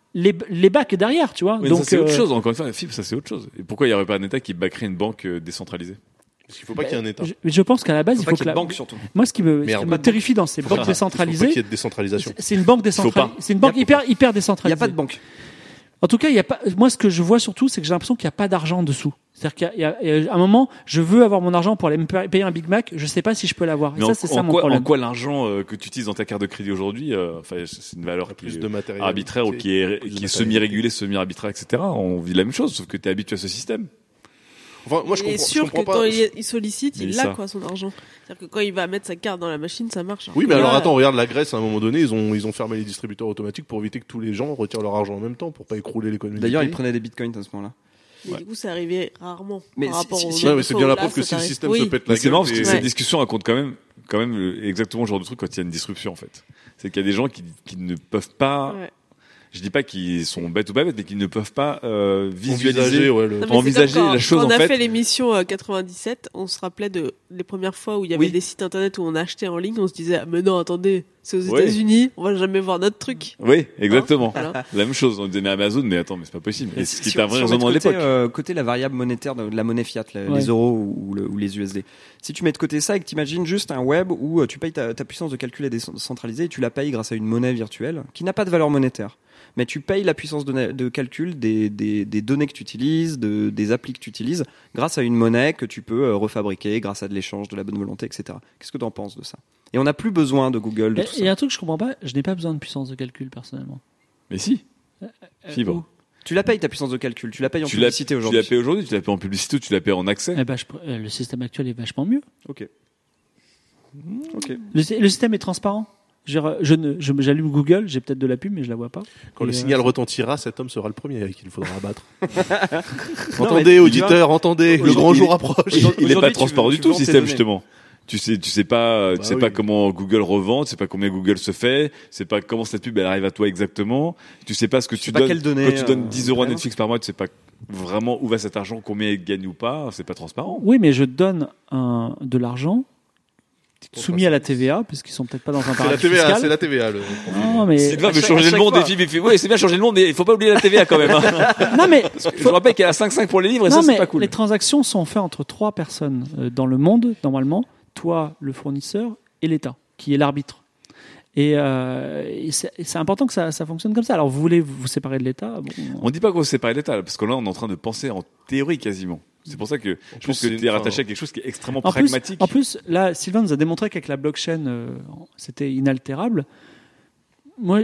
les back derrière, tu vois. Mais donc ça, c'est autre chose, encore une fois, FIB, ça c'est autre chose. Et pourquoi il n'y aurait pas un État qui backerait une banque décentralisée? Parce qu'il ne faut pas qu'il y ait un État. Je pense qu'à la base, il faut que la banque surtout. Moi, ce qui me terrifie dans ces banques décentralisées, il faut pas qu'il y ait de décentralisation. C'est une bank décentralisée. C'est une banque hyper décentralisée. Il n'y a pas de banque. En tout cas, il y a pas. Moi, ce que je vois surtout, c'est que j'ai l'impression qu'il n'y a pas d'argent dessous. C'est-à-dire qu'il y a un moment, je veux avoir mon argent pour aller me payer un Big Mac. Je sais pas si je peux l'avoir. Mais ça, c'est ça mon problème. En quoi l'argent que tu utilises dans ta carte de crédit aujourd'hui, c'est une valeur plus de matériel arbitraire ou qui est semi-régulée, semi-arbitraire, etc. On vit la même chose, sauf que tu es habitué à ce système. Enfin, moi, il est sûr que quand il sollicite, il a quoi son argent. C'est-à-dire que quand il va mettre sa carte dans la machine, ça marche. Oui, mais alors attends, regarde la Grèce. À un moment donné, ils ont fermé les distributeurs automatiques pour éviter que tous les gens retirent leur argent en même temps, pour pas écrouler l'économie. D'ailleurs, ils prenaient des bitcoins à ce moment-là. Mais du coup, ça arrivait rarement. Mais mais c'est bien la preuve que si le système se pète la gueule. C'est marrant parce que cette discussion raconte quand même exactement le genre de truc quand il y a une disruption en fait. C'est qu'il y a des gens qui ne peuvent pas. Je dis pas qu'ils sont bêtes ou pas bêtes, mais qu'ils ne peuvent pas visualiser, envisager la chose en fait. Quand on a fait l'émission 97, on se rappelait des premières fois où il y avait des sites internet où on achetait en ligne, on se disait mais non attendez, C'est aux États-Unis, on va jamais voir notre truc. Oui, exactement. Voilà. La même chose. On disait mais Amazon, mais attends, mais c'est pas possible. Et ce qui était un vrai on raisonnement à met de côté, l'époque. côté la variable monétaire de la monnaie fiat, les euros ou les USD. Si tu mets de côté ça et que tu imagines juste un web où tu payes ta puissance de calcul est décentralisée et tu la payes grâce à une monnaie virtuelle qui n'a pas de valeur monétaire. Mais tu payes la puissance de calcul des données que tu utilises, des applis que tu utilises, grâce à une monnaie que tu peux refabriquer, grâce à de l'échange, de la bonne volonté, etc. Qu'est-ce que tu en penses de ça ? Et on n'a plus besoin de Google, de tout ça. Il y a un truc que je comprends pas, je n'ai pas besoin de puissance de calcul personnellement. Mais si. Fibre. Tu la payes ta puissance de calcul, tu la payes en publicité aujourd'hui. Tu la payes aujourd'hui, tu la payes en publicité ou tu la payes en accès. Eh ben, le système actuel est vachement mieux. Ok. Le système est transparent. J'allume Google, j'ai peut-être de la pub, mais je la vois pas. Quand le signal retentira, cet homme sera le premier qu'il faudra abattre. Non, entendez, auditeurs, entendez, le grand jour approche. Il est pas transparent du tout, le système, données. justement. Tu sais pas, pas comment Google revend, tu sais pas combien Google se fait, tu sais pas comment cette pub elle arrive à toi exactement, tu sais pas ce que tu donnes. Quand tu donnes 10 € à Netflix par mois, tu sais pas vraiment où va cet argent, combien il gagne ou pas, c'est pas transparent. Oui, mais je donne de l'argent soumis à la TVA, parce qu'ils sont peut-être pas dans un paradis fiscal. C'est la TVA. Non, mais Sylvain veut changer le monde, et Philippe il fait, ouais, c'est bien changer le monde, mais il faut pas oublier la TVA quand même. Non, mais je rappelle qu'il y a 5,5 pour les livres, et non, ça c'est pas cool. Les transactions sont faites entre 3 personnes dans le monde, normalement. Toi, le fournisseur, et l'État, qui est l'arbitre. Et c'est important que ça fonctionne comme ça. Alors, vous voulez vous séparer de l'État On dit pas qu'on se sépare de l'État, parce que là, on est en train de penser en théorie quasiment. C'est pour ça que je pense que tu es rattaché à quelque chose qui est extrêmement pragmatique. En plus, là, Sylvain nous a démontré qu'avec la blockchain, c'était inaltérable. Moi,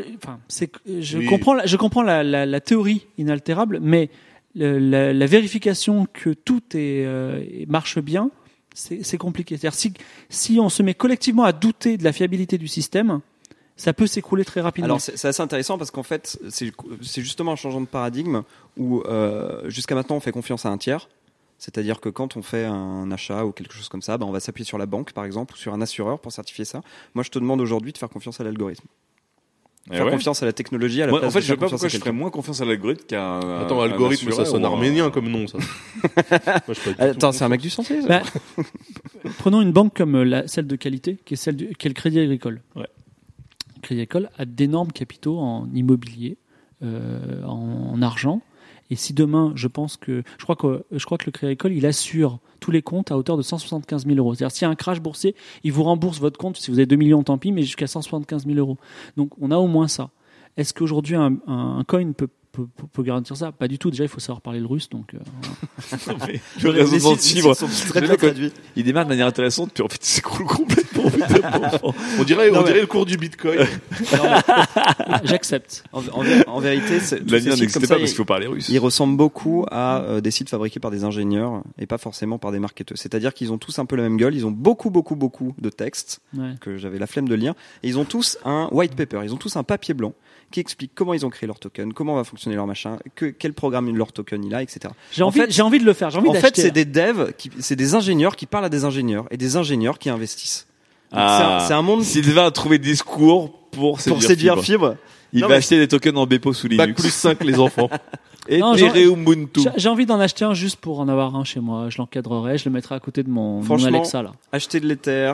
je comprends la théorie inaltérable, mais la vérification que tout marche bien, c'est compliqué. C'est-à-dire si on se met collectivement à douter de la fiabilité du système, ça peut s'écrouler très rapidement. Alors c'est assez intéressant parce qu'en fait c'est justement un changement de paradigme où jusqu'à maintenant on fait confiance à un tiers. C'est-à-dire que quand on fait un achat ou quelque chose comme ça, on va s'appuyer sur la banque par exemple ou sur un assureur pour certifier ça. Moi je te demande aujourd'hui de faire confiance à l'algorithme. Faire confiance à la technologie à la place en fait, de je faire sais pas confiance pourquoi à je ferais moins confiance à l'algorithme qu'à un. Attends, algorithme, ça sonne arménien comme nom, ça. Attends, c'est un mec du santé. Prenons une banque comme celle de qualité, qui est le Crédit Agricole. Ouais. Le Crédit Agricole a d'énormes capitaux en immobilier, en argent. Et si demain, je crois que le Crédit Agricole, il assure tous les comptes à hauteur de 175 000 €. C'est-à-dire, s'il y a un crash boursier, il vous rembourse votre compte. Si vous avez 2 millions, tant pis, mais jusqu'à 175 000 €. Donc, on a au moins ça. Est-ce qu'aujourd'hui, un coin peut garantir ça? Pas du tout. Déjà, il faut savoir parler le russe, donc. Le raisonnement de fibre, très bien traduit. Il démarre de manière intéressante, puis en fait, il s'écroule complètement. On dirait le cours du Bitcoin. J'accepte. En vérité, l'avenir n'existe pas parce qu'il faut parler russe. Ils ressemblent beaucoup à des sites fabriqués par des ingénieurs et pas forcément par des marketeurs. C'est-à-dire qu'ils ont tous un peu la même gueule. Ils ont beaucoup de textes que j'avais la flemme de lire. Et ils ont tous un white paper. Ils ont tous un papier blanc qui explique comment ils ont créé leur token, comment va fonctionner leur machin, quel programme leur token il a, etc. J'ai envie de le faire. J'ai envie d'acheter. En fait, c'est des devs, c'est des ingénieurs qui parlent à des ingénieurs et des ingénieurs qui investissent. C'est un monde. Sylvain a trouvé des discours pour séduire Fibre. Il va acheter des tokens en Bepo sous Linux. Bac plus 5 les enfants. Et Ubuntu. J'ai envie d'en acheter un juste pour en avoir un chez moi. Je l'encadrerai, je le mettrai à côté de mon Alexa là. Acheter de l'Ether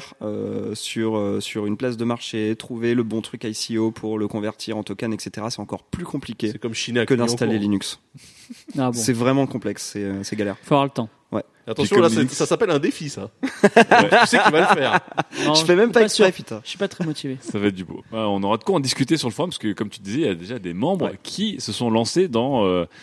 sur une place de marché, trouver le bon truc ICO pour le convertir en token, etc. C'est encore plus compliqué. C'est comme Chine que d'installer Linux. Ah bon. C'est vraiment complexe, c'est galère. Faut avoir le temps. Ouais. Attention, là, ça s'appelle un défi, ça. Tu sais qu'il va le faire. Non, je fais même pas exprès, putain. Je suis pas très motivé. Ça va être du beau. On aura de quoi en discuter sur le forum, parce que, comme tu disais, il y a déjà des membres qui se sont lancés dans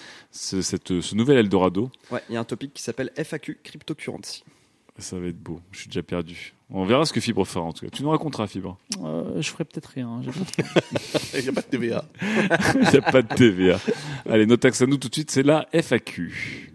ce nouvel Eldorado. Ouais, il y a un topic qui s'appelle FAQ Cryptocurrency. Ça va être beau. Je suis déjà perdu. On verra ce que Fibre fera, en tout cas. Tu nous raconteras, Fibre. Je ferai peut-être rien. Il n'y a pas de TVA. Il n'y a pas de TVA. Allez, nos taxes à nous tout de suite, c'est la FAQ.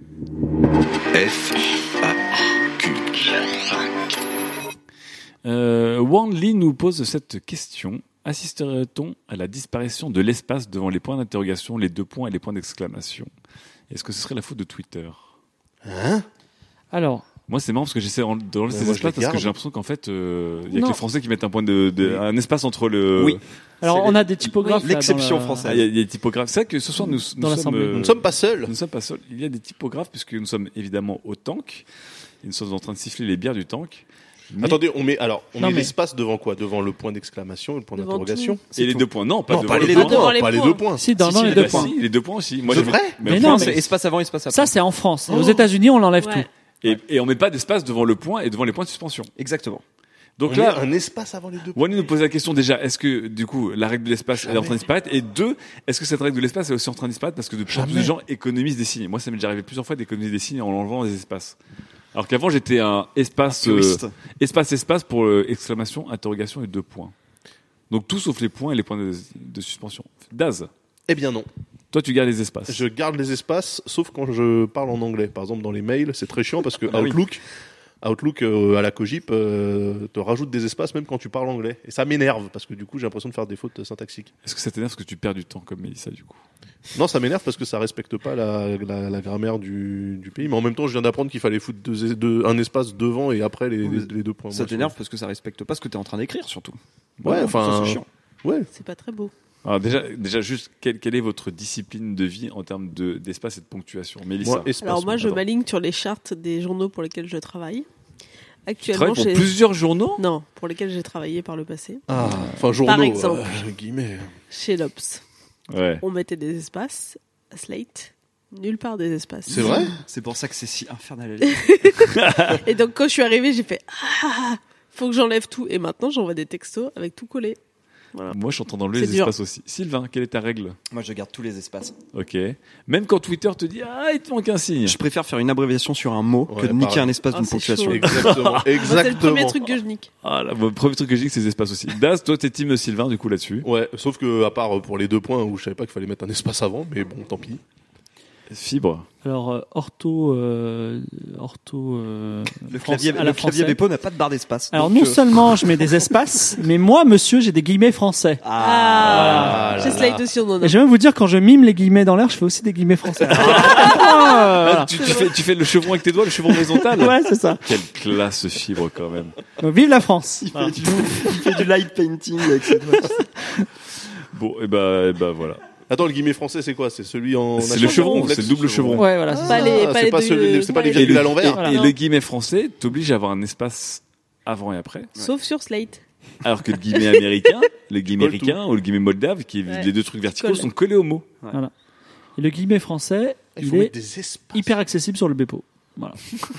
Wang Li nous pose cette question. Assisterait-on à la disparition de l'espace devant les points d'interrogation, les 2 points et les points d'exclamation? Est-ce que ce serait la faute de Twitter? Alors, moi, c'est marrant parce que j'essaie d'enlever ces espaces parce que j'ai l'impression qu'en fait, il y a que les Français qui mettent un point un espace entre le. Oui. Alors, on a des typographes. L'exception française. Il y a des typographes. C'est vrai que ce soir, nous ne sommes pas seuls. Nous ne sommes pas seuls. Il y a des typographes puisque nous sommes évidemment au tank. Et nous sommes en train de siffler les bières du tank. Attendez, on met Non, mais- l'espace devant quoi? Devant le point d'exclamation et le point Devant d'interrogation. Et les 2 points. Non, pas Non, devant pas le les point. deux points. les Pas les points. 2 points. Si, dans Si, les si, deux bah points. si, les 2 points aussi. Moi, C'est j'avais- vrai Mais Non, non, c'est mais espace avant, espace après. ça, c'est en France. Aux États-Unis, on l'enlève Ouais. tout. Et on met pas d'espace devant le point et devant les points de suspension. Exactement. Donc On là, met un espace avant les 2 points. Wally nous pose la question déjà, est-ce que du coup la règle de l'espace elle est en train de disparaître? Et 2, est-ce que cette règle de l'espace est aussi en train de disparaître parce que de plus en plus de gens économisent des signes? Moi ça m'est déjà arrivé plusieurs fois d'économiser des signes en enlevant des espaces. Alors qu'avant j'étais un espace espace pour exclamation, interrogation et 2 points. Donc tout sauf les points et les points de suspension. Daz, Eh bien non. toi tu gardes les espaces. Je garde les espaces, sauf quand je parle en anglais. Par exemple, dans les mails, c'est très chiant parce que Ah oui. Outlook à la Cogip te rajoute des espaces même quand tu parles anglais. Et ça m'énerve parce que du coup j'ai l'impression de faire des fautes syntaxiques. Est-ce que ça t'énerve parce que tu perds du temps comme Mélissa du coup? Non, ça m'énerve parce que ça respecte pas la grammaire du pays. Mais en même temps, je viens d'apprendre qu'il fallait foutre un espace devant et après les 2 points. Ça Moi, t'énerve parce que ça respecte pas ce que t'es en train d'écrire, surtout. Ouais, enfin, ça, c'est chiant. Ouais. C'est pas très beau. Alors déjà juste quelle est votre discipline de vie en termes d'espace et de ponctuation? Mélissa. Moi, espace. Alors moi, je Attends. m'aligne sur les chartes des journaux pour lesquels je travaille. Tu Actuellement, travailles pour plusieurs journaux? Non, pour lesquels j'ai travaillé par le passé. Ah, enfin journaux. Par exemple. Guillemets. Chez l'Obs, Ouais. on mettait des espaces. À Slate, nulle part des espaces. C'est vrai? C'est pour ça que c'est si infernal. Et donc quand je suis arrivée, j'ai fait faut que j'enlève tout. Et maintenant, j'envoie des textos avec tout collé. Voilà. Moi, je suis en train d'enlever C'est les dur. espaces aussi. Sylvain, quelle est ta règle? Moi, je garde tous les espaces. Ok. Même quand Twitter te dit ah il te manque un signe. Je préfère faire une abréviation sur un mot que Ouais, de niquer pareil. un espace Ah, d'une c'est ponctuation. chaud. Exactement. Moi, c'est le Exactement. premier truc que je nique. Ah là, le premier truc que je dis, c'est les espaces aussi. Daz, toi, t'es team de Sylvain du coup là-dessus. Ouais, sauf que à part pour les 2 points où je savais pas qu'il fallait mettre un espace avant, mais bon, tant pis. Fibre. Alors, ortho, Le France- clavier, à la le clavier française. Bepo n'a pas de barre d'espace. Alors, Donc, non seulement je mets des espaces, mais moi, monsieur, j'ai des guillemets français. Ah là Chez là. Slate aussi, on en a. Et je vais même vous dire, quand je mime les guillemets dans l'air, je fais aussi des guillemets français. Ah, tu fais le chevron avec tes doigts, le chevron horizontal. Ouais, c'est ça. Quelle classe Fibre quand même. Donc, vive la France. il fait du light painting avec ses doigts. Bon, et bah voilà. Attends, le guillemet français, c'est quoi? C'est celui en. C'est le chevron, c'est le double chevron. Ouais, voilà. c'est Pas ça. les, Ah, pas c'est les pas deux- celui- c'est pas les ouais. virgules à l'envers. Et Non. le guillemet français t'oblige à avoir un espace avant et après. Sauf sur Slate. Alors que le guillemet américain, le guillemet Colle américain ou le guillemet moldave, qui est Ouais. les 2 trucs verticaux, Colle. sont collés au mot. Et le guillemet français, Il faut il est mettre des espaces. hyper accessible sur le Bepo. Voilà.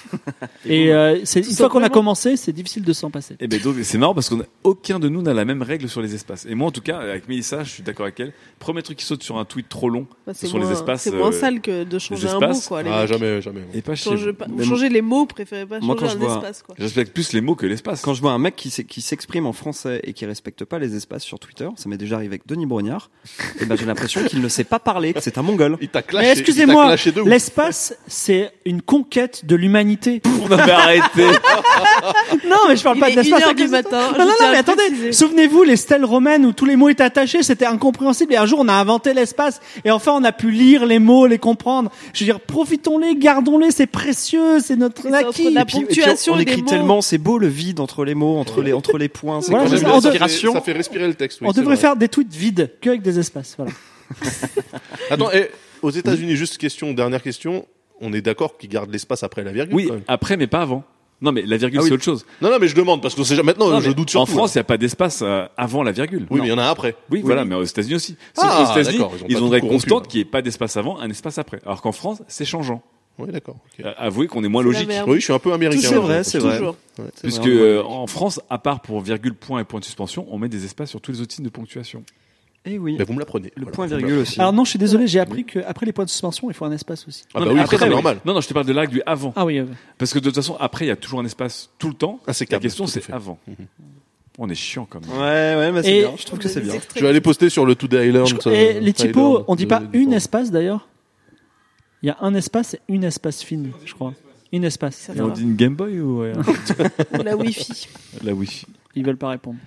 Et c'est une Tout fois qu'on a simplement. commencé, c'est difficile de s'en passer. Et ben donc c'est marrant parce qu'aucun de nous n'a la même règle sur les espaces. Et moi en tout cas avec Mélissa, je suis d'accord avec elle. Premier truc qui saute sur un tweet trop long, Bah, ce sont les espaces. C'est moins sale que de changer un espaces. mot, quoi. Les Ah, mecs. jamais. Et pas chez Changer, vous. vous changez les mots, préférez pas Moi, changer quand je un vois- espace, quoi. Je respecte plus les mots que l'espace. Quand je vois un mec qui s'exprime en français et qui respecte pas les espaces sur Twitter, ça m'est déjà arrivé avec Denis Brognard, et ben j'ai l'impression qu'il ne sait pas parler, que c'est un mongol. Il t'a Mais clashé. excusez-moi, il t'a clashé de ouf. l'espace, c'est une conquête de l'humanité. On avait arrêté. Non, mais je parle Il pas est de l'espace. 1h du matin. Non, non, je non, tiens à mais le attendez, préciser. souvenez-vous, les stèles romaines où tous les mots étaient attachés, c'était incompréhensible. Et un jour, on a inventé l'espace. Et enfin, on a pu lire les mots, les comprendre. Je veux dire, profitons-les, gardons-les, c'est précieux, c'est notre C'est entre acquis. la Et puis, ponctuation on et des écrit mots. tellement, c'est beau le vide entre les mots, entre les points. C'est Voilà, quand c'est même ça. une On devrait- inspiration. Ça fait respirer le texte. Oui, On c'est devrait vrai. faire des tweets vides, que avec des espaces. Voilà. Attends, aux États-Unis, juste dernière question. On est d'accord qu'ils gardent l'espace après la virgule. Oui, quand même. après mais pas avant. Non mais la virgule Ah oui. c'est autre chose. Non, mais je demande parce que c'est maintenant, Non, je mais doute surtout. En France, il n'y a pas d'espace avant la virgule. Oui, mais il y en a un après. Oui, voilà, mais aux États-Unis aussi. Ah, Sauf qu'aux États-Unis, d'accord, ils ont ils pas ont une tout règle corrompu, constante là. qui est pas d'espace avant, un espace après. Alors qu'en France, c'est changeant. Oui, d'accord. ok. Avouez qu'on est moins C'est la logique. merde. Oui, je suis un peu américain. C'est vrai, moi, c'est pour vrai. Toujours. C'est Puisque vrai, en France, à part pour virgule, point et point de suspension, on met des espaces sur tous les autres signes de ponctuation. Eh oui. Mais vous me l'apprenez. Le Voilà, point vous me virgule aussi. Alors non, je suis désolé, j'ai appris qu'après les points de suspension, il faut un espace aussi. Ah Non, bah mais oui, après, ça, c'est non, normal. Non, je te parle de la règle du avant. Ah oui. Parce que de toute façon, après, il y a toujours un espace tout le temps. Ah, c'est La câble, question, tout à c'est fait. avant. On est chiant quand même. Ouais, mais c'est Et- bien. Je trouve que c'est bien. Je vais aller poster sur le Today Island. Et les typos, Tyler, on dit pas de- une du- espace d'ailleurs. Il y a un espace et une espace fine, je crois. Une espace. Ça Et on va. dit une Game Boy ou La Wi-Fi. la Wi-Fi. Ils veulent pas répondre.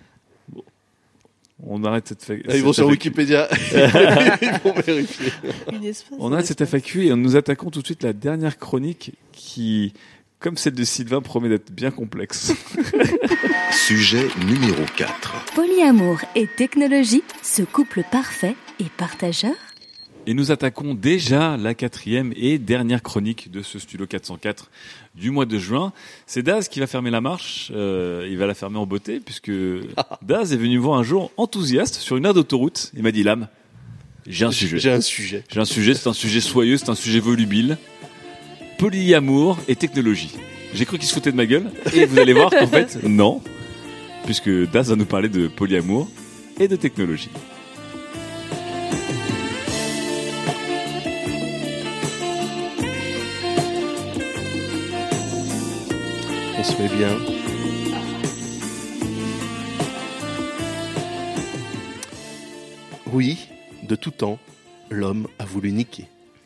On arrête cette FAQ. Ah, ils vont sur Wikipédia. Ils vont vérifier. Une espace. On arrête cette FAQ et nous attaquons tout de suite la dernière chronique qui, comme celle de Sylvain, promet d'être bien complexe. Sujet numéro 4. Polyamour et technologie, ce couple parfait et partageur. Et nous attaquons déjà la 4e et dernière chronique de ce Studio 404 du mois de juin. C'est Daz qui va fermer la marche. Il va la fermer en beauté puisque Daz est venu me voir un jour enthousiaste sur une aire d'autoroute. Il m'a dit, Lame, j'ai un sujet. C'est un sujet soyeux, c'est un sujet volubile. Polyamour et technologie. J'ai cru qu'il se foutait de ma gueule. Et vous allez voir qu'en fait, non. Puisque Daz va nous parler de polyamour et de technologie. On se met bien. Oui, de tout temps, l'homme a voulu niquer.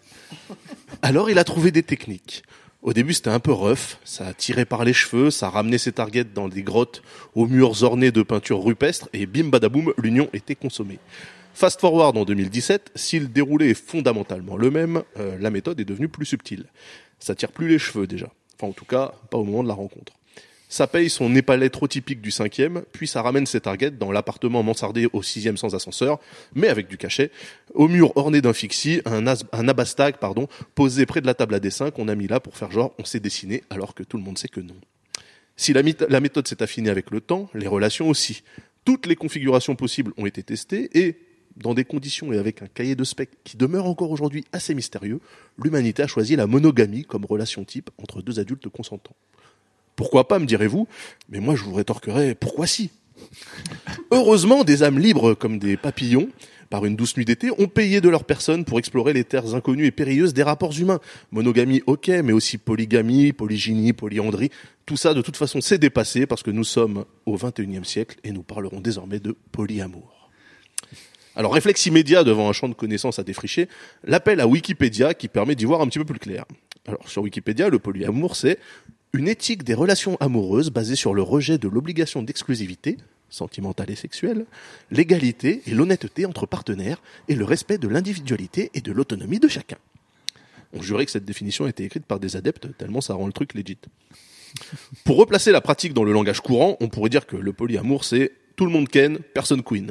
Alors il a trouvé des techniques. Au début c'était un peu rough, ça tirait par les cheveux, ça ramenait ses targets dans des grottes aux murs ornés de peintures rupestres et bim badaboum, l'union était consommée. Fast forward en 2017, si le déroulé est fondamentalement le même, la méthode est devenue plus subtile. Ça tire plus les cheveux déjà. Enfin, en tout cas, pas au moment de la rencontre. Ça paye son épalet trop typique du 5e, puis ça ramène ses targets dans l'appartement mansardé au 6e sans ascenseur, mais avec du cachet, au mur orné d'un fixie, un abastag, posé près de la table à dessin qu'on a mis là pour faire genre on s'est dessiné alors que tout le monde sait que non. Si la méthode s'est affinée avec le temps, les relations aussi. Toutes les configurations possibles ont été testées et, dans des conditions et avec un cahier de spec qui demeure encore aujourd'hui assez mystérieux, l'humanité a choisi la monogamie comme relation type entre deux adultes consentants. Pourquoi pas, me direz-vous, mais moi je vous rétorquerai, pourquoi si ? Heureusement, des âmes libres comme des papillons, par une douce nuit d'été, ont payé de leur personne pour explorer les terres inconnues et périlleuses des rapports humains. Monogamie, ok, mais aussi polygamie, polygynie, polyandrie, tout ça de toute façon c'est dépassé parce que nous sommes au XXIe siècle et nous parlerons désormais de polyamour. Alors, réflexe immédiat devant un champ de connaissances à défricher, l'appel à Wikipédia qui permet d'y voir un petit peu plus clair. Alors, sur Wikipédia, le polyamour, c'est une éthique des relations amoureuses basée sur le rejet de l'obligation d'exclusivité, sentimentale et sexuelle, l'égalité et l'honnêteté entre partenaires et le respect de l'individualité et de l'autonomie de chacun. On jurait que cette définition a été écrite par des adeptes, tellement ça rend le truc legit. Pour replacer la pratique dans le langage courant, on pourrait dire que le polyamour, c'est tout le monde ken, personne queen.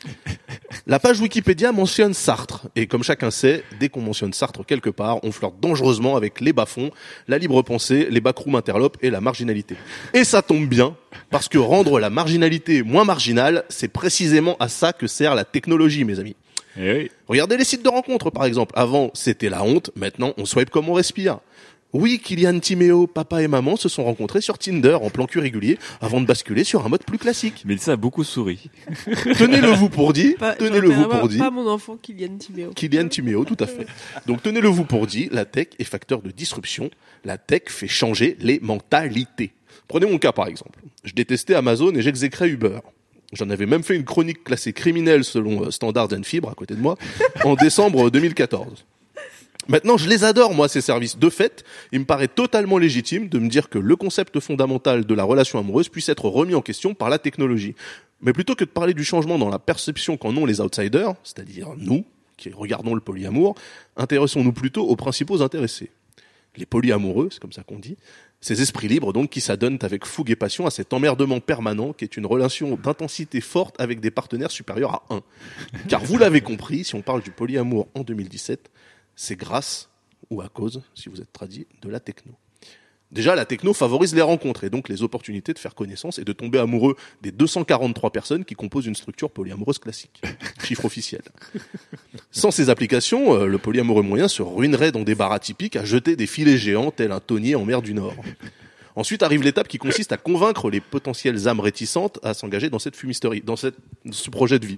La page Wikipédia mentionne Sartre, et comme chacun sait, dès qu'on mentionne Sartre quelque part, on flirte dangereusement avec les bas-fonds, la libre pensée, les backrooms interlopes et la marginalité. Et ça tombe bien, parce que rendre la marginalité moins marginale, c'est précisément à ça que sert la technologie, mes amis. Et oui. Regardez les sites de rencontres, par exemple. Avant, c'était la honte, maintenant, on swipe comme on respire. Oui, Kylian, Timéo, papa et maman se sont rencontrés sur Tinder en plan cul régulier avant de basculer sur un mode plus classique. Mais ça a beaucoup souri. Tenez-le vous pour dit. Tenez-le-vous pour dit. Pas mon enfant, Kylian Timéo. Kylian Timéo, tout à fait. Donc tenez-le vous pour dit, la tech est facteur de disruption. La tech fait changer les mentalités. Prenez mon cas par exemple. Je détestais Amazon et j'exécrais Uber. J'en avais même fait une chronique classée criminelle selon Standards & Fibre à côté de moi en décembre 2014. Maintenant, je les adore, moi, ces services. De fait, il me paraît totalement légitime de me dire que le concept fondamental de la relation amoureuse puisse être remis en question par la technologie. Mais plutôt que de parler du changement dans la perception qu'en ont les outsiders, c'est-à-dire nous, qui regardons le polyamour, intéressons-nous plutôt aux principaux intéressés. Les polyamoureux, c'est comme ça qu'on dit, ces esprits libres donc qui s'adonnent avec fougue et passion à cet emmerdement permanent qui est une relation d'intensité forte avec des partenaires supérieurs à 1. Car vous l'avez compris, si on parle du polyamour en 2017, c'est grâce, ou à cause, si vous êtes tradit, de la techno. Déjà, la techno favorise les rencontres et donc les opportunités de faire connaissance et de tomber amoureux des 243 personnes qui composent une structure polyamoureuse classique. Chiffre officiel. Sans ces applications, le polyamoureux moyen se ruinerait dans des bars atypiques à jeter des filets géants tels un tonnier en mer du Nord. Ensuite arrive l'étape qui consiste à convaincre les potentielles âmes réticentes à s'engager dans cette fumisterie, dans ce projet de vie.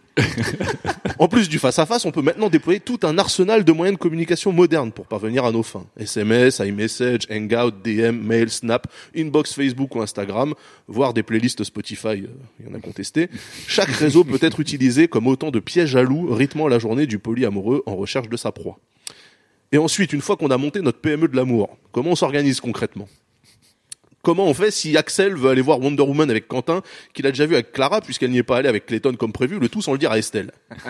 En plus du face-à-face, on peut maintenant déployer tout un arsenal de moyens de communication modernes pour parvenir à nos fins. SMS, iMessage, Hangout, DM, Mail, Snap, Inbox Facebook ou Instagram, voire des playlists Spotify, il y en a contesté. Chaque réseau peut être utilisé comme autant de pièges à loups rythmant la journée du polyamoureux en recherche de sa proie. Et ensuite, une fois qu'on a monté notre PME de l'amour, comment on s'organise concrètement ? Comment on fait si Axel veut aller voir Wonder Woman avec Quentin, qu'il a déjà vu avec Clara, puisqu'elle n'y est pas allée avec Clayton comme prévu, le tout sans le dire à Estelle.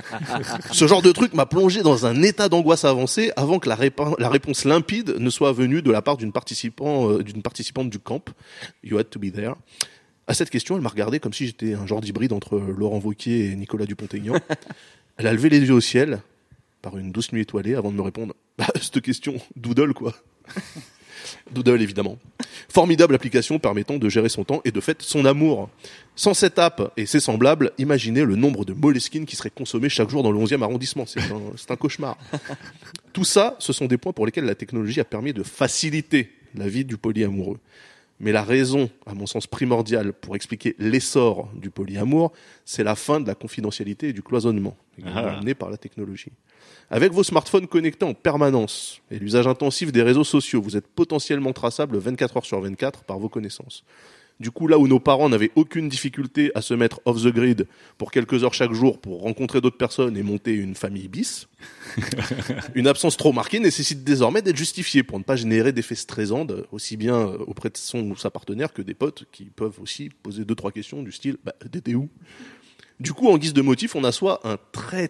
Ce genre de truc m'a plongé dans un état d'angoisse avancé avant que la réponse limpide ne soit venue de la part d'une participante du camp. You had to be there. À cette question, elle m'a regardé comme si j'étais un genre d'hybride entre Laurent Wauquiez et Nicolas Dupont-Aignan. Elle a levé les yeux au ciel par une douce nuit étoilée avant de me répondre « Cette question, Doodle quoi ?» Doodle évidemment. Formidable application permettant de gérer son temps et de fait son amour. Sans cette app et ses semblables, imaginez le nombre de Moleskine qui seraient consommés chaque jour dans le 11e arrondissement. C'est un cauchemar. Tout ça, ce sont des points pour lesquels la technologie a permis de faciliter la vie du polyamoureux. Mais la raison, à mon sens primordiale, pour expliquer l'essor du polyamour, c'est la fin de la confidentialité et du cloisonnement, amené par la technologie. Avec vos smartphones connectés en permanence et l'usage intensif des réseaux sociaux, vous êtes potentiellement traçable 24 heures sur 24 par vos connaissances. Du coup, là où nos parents n'avaient aucune difficulté à se mettre off the grid pour quelques heures chaque jour pour rencontrer d'autres personnes et monter une famille bis, une absence trop marquée nécessite désormais d'être justifiée pour ne pas générer d'effets stressants aussi bien auprès de son ou sa partenaire que des potes qui peuvent aussi poser 2-3 questions du style « t'étais où ?» Du coup, en guise de motif, on assoit un très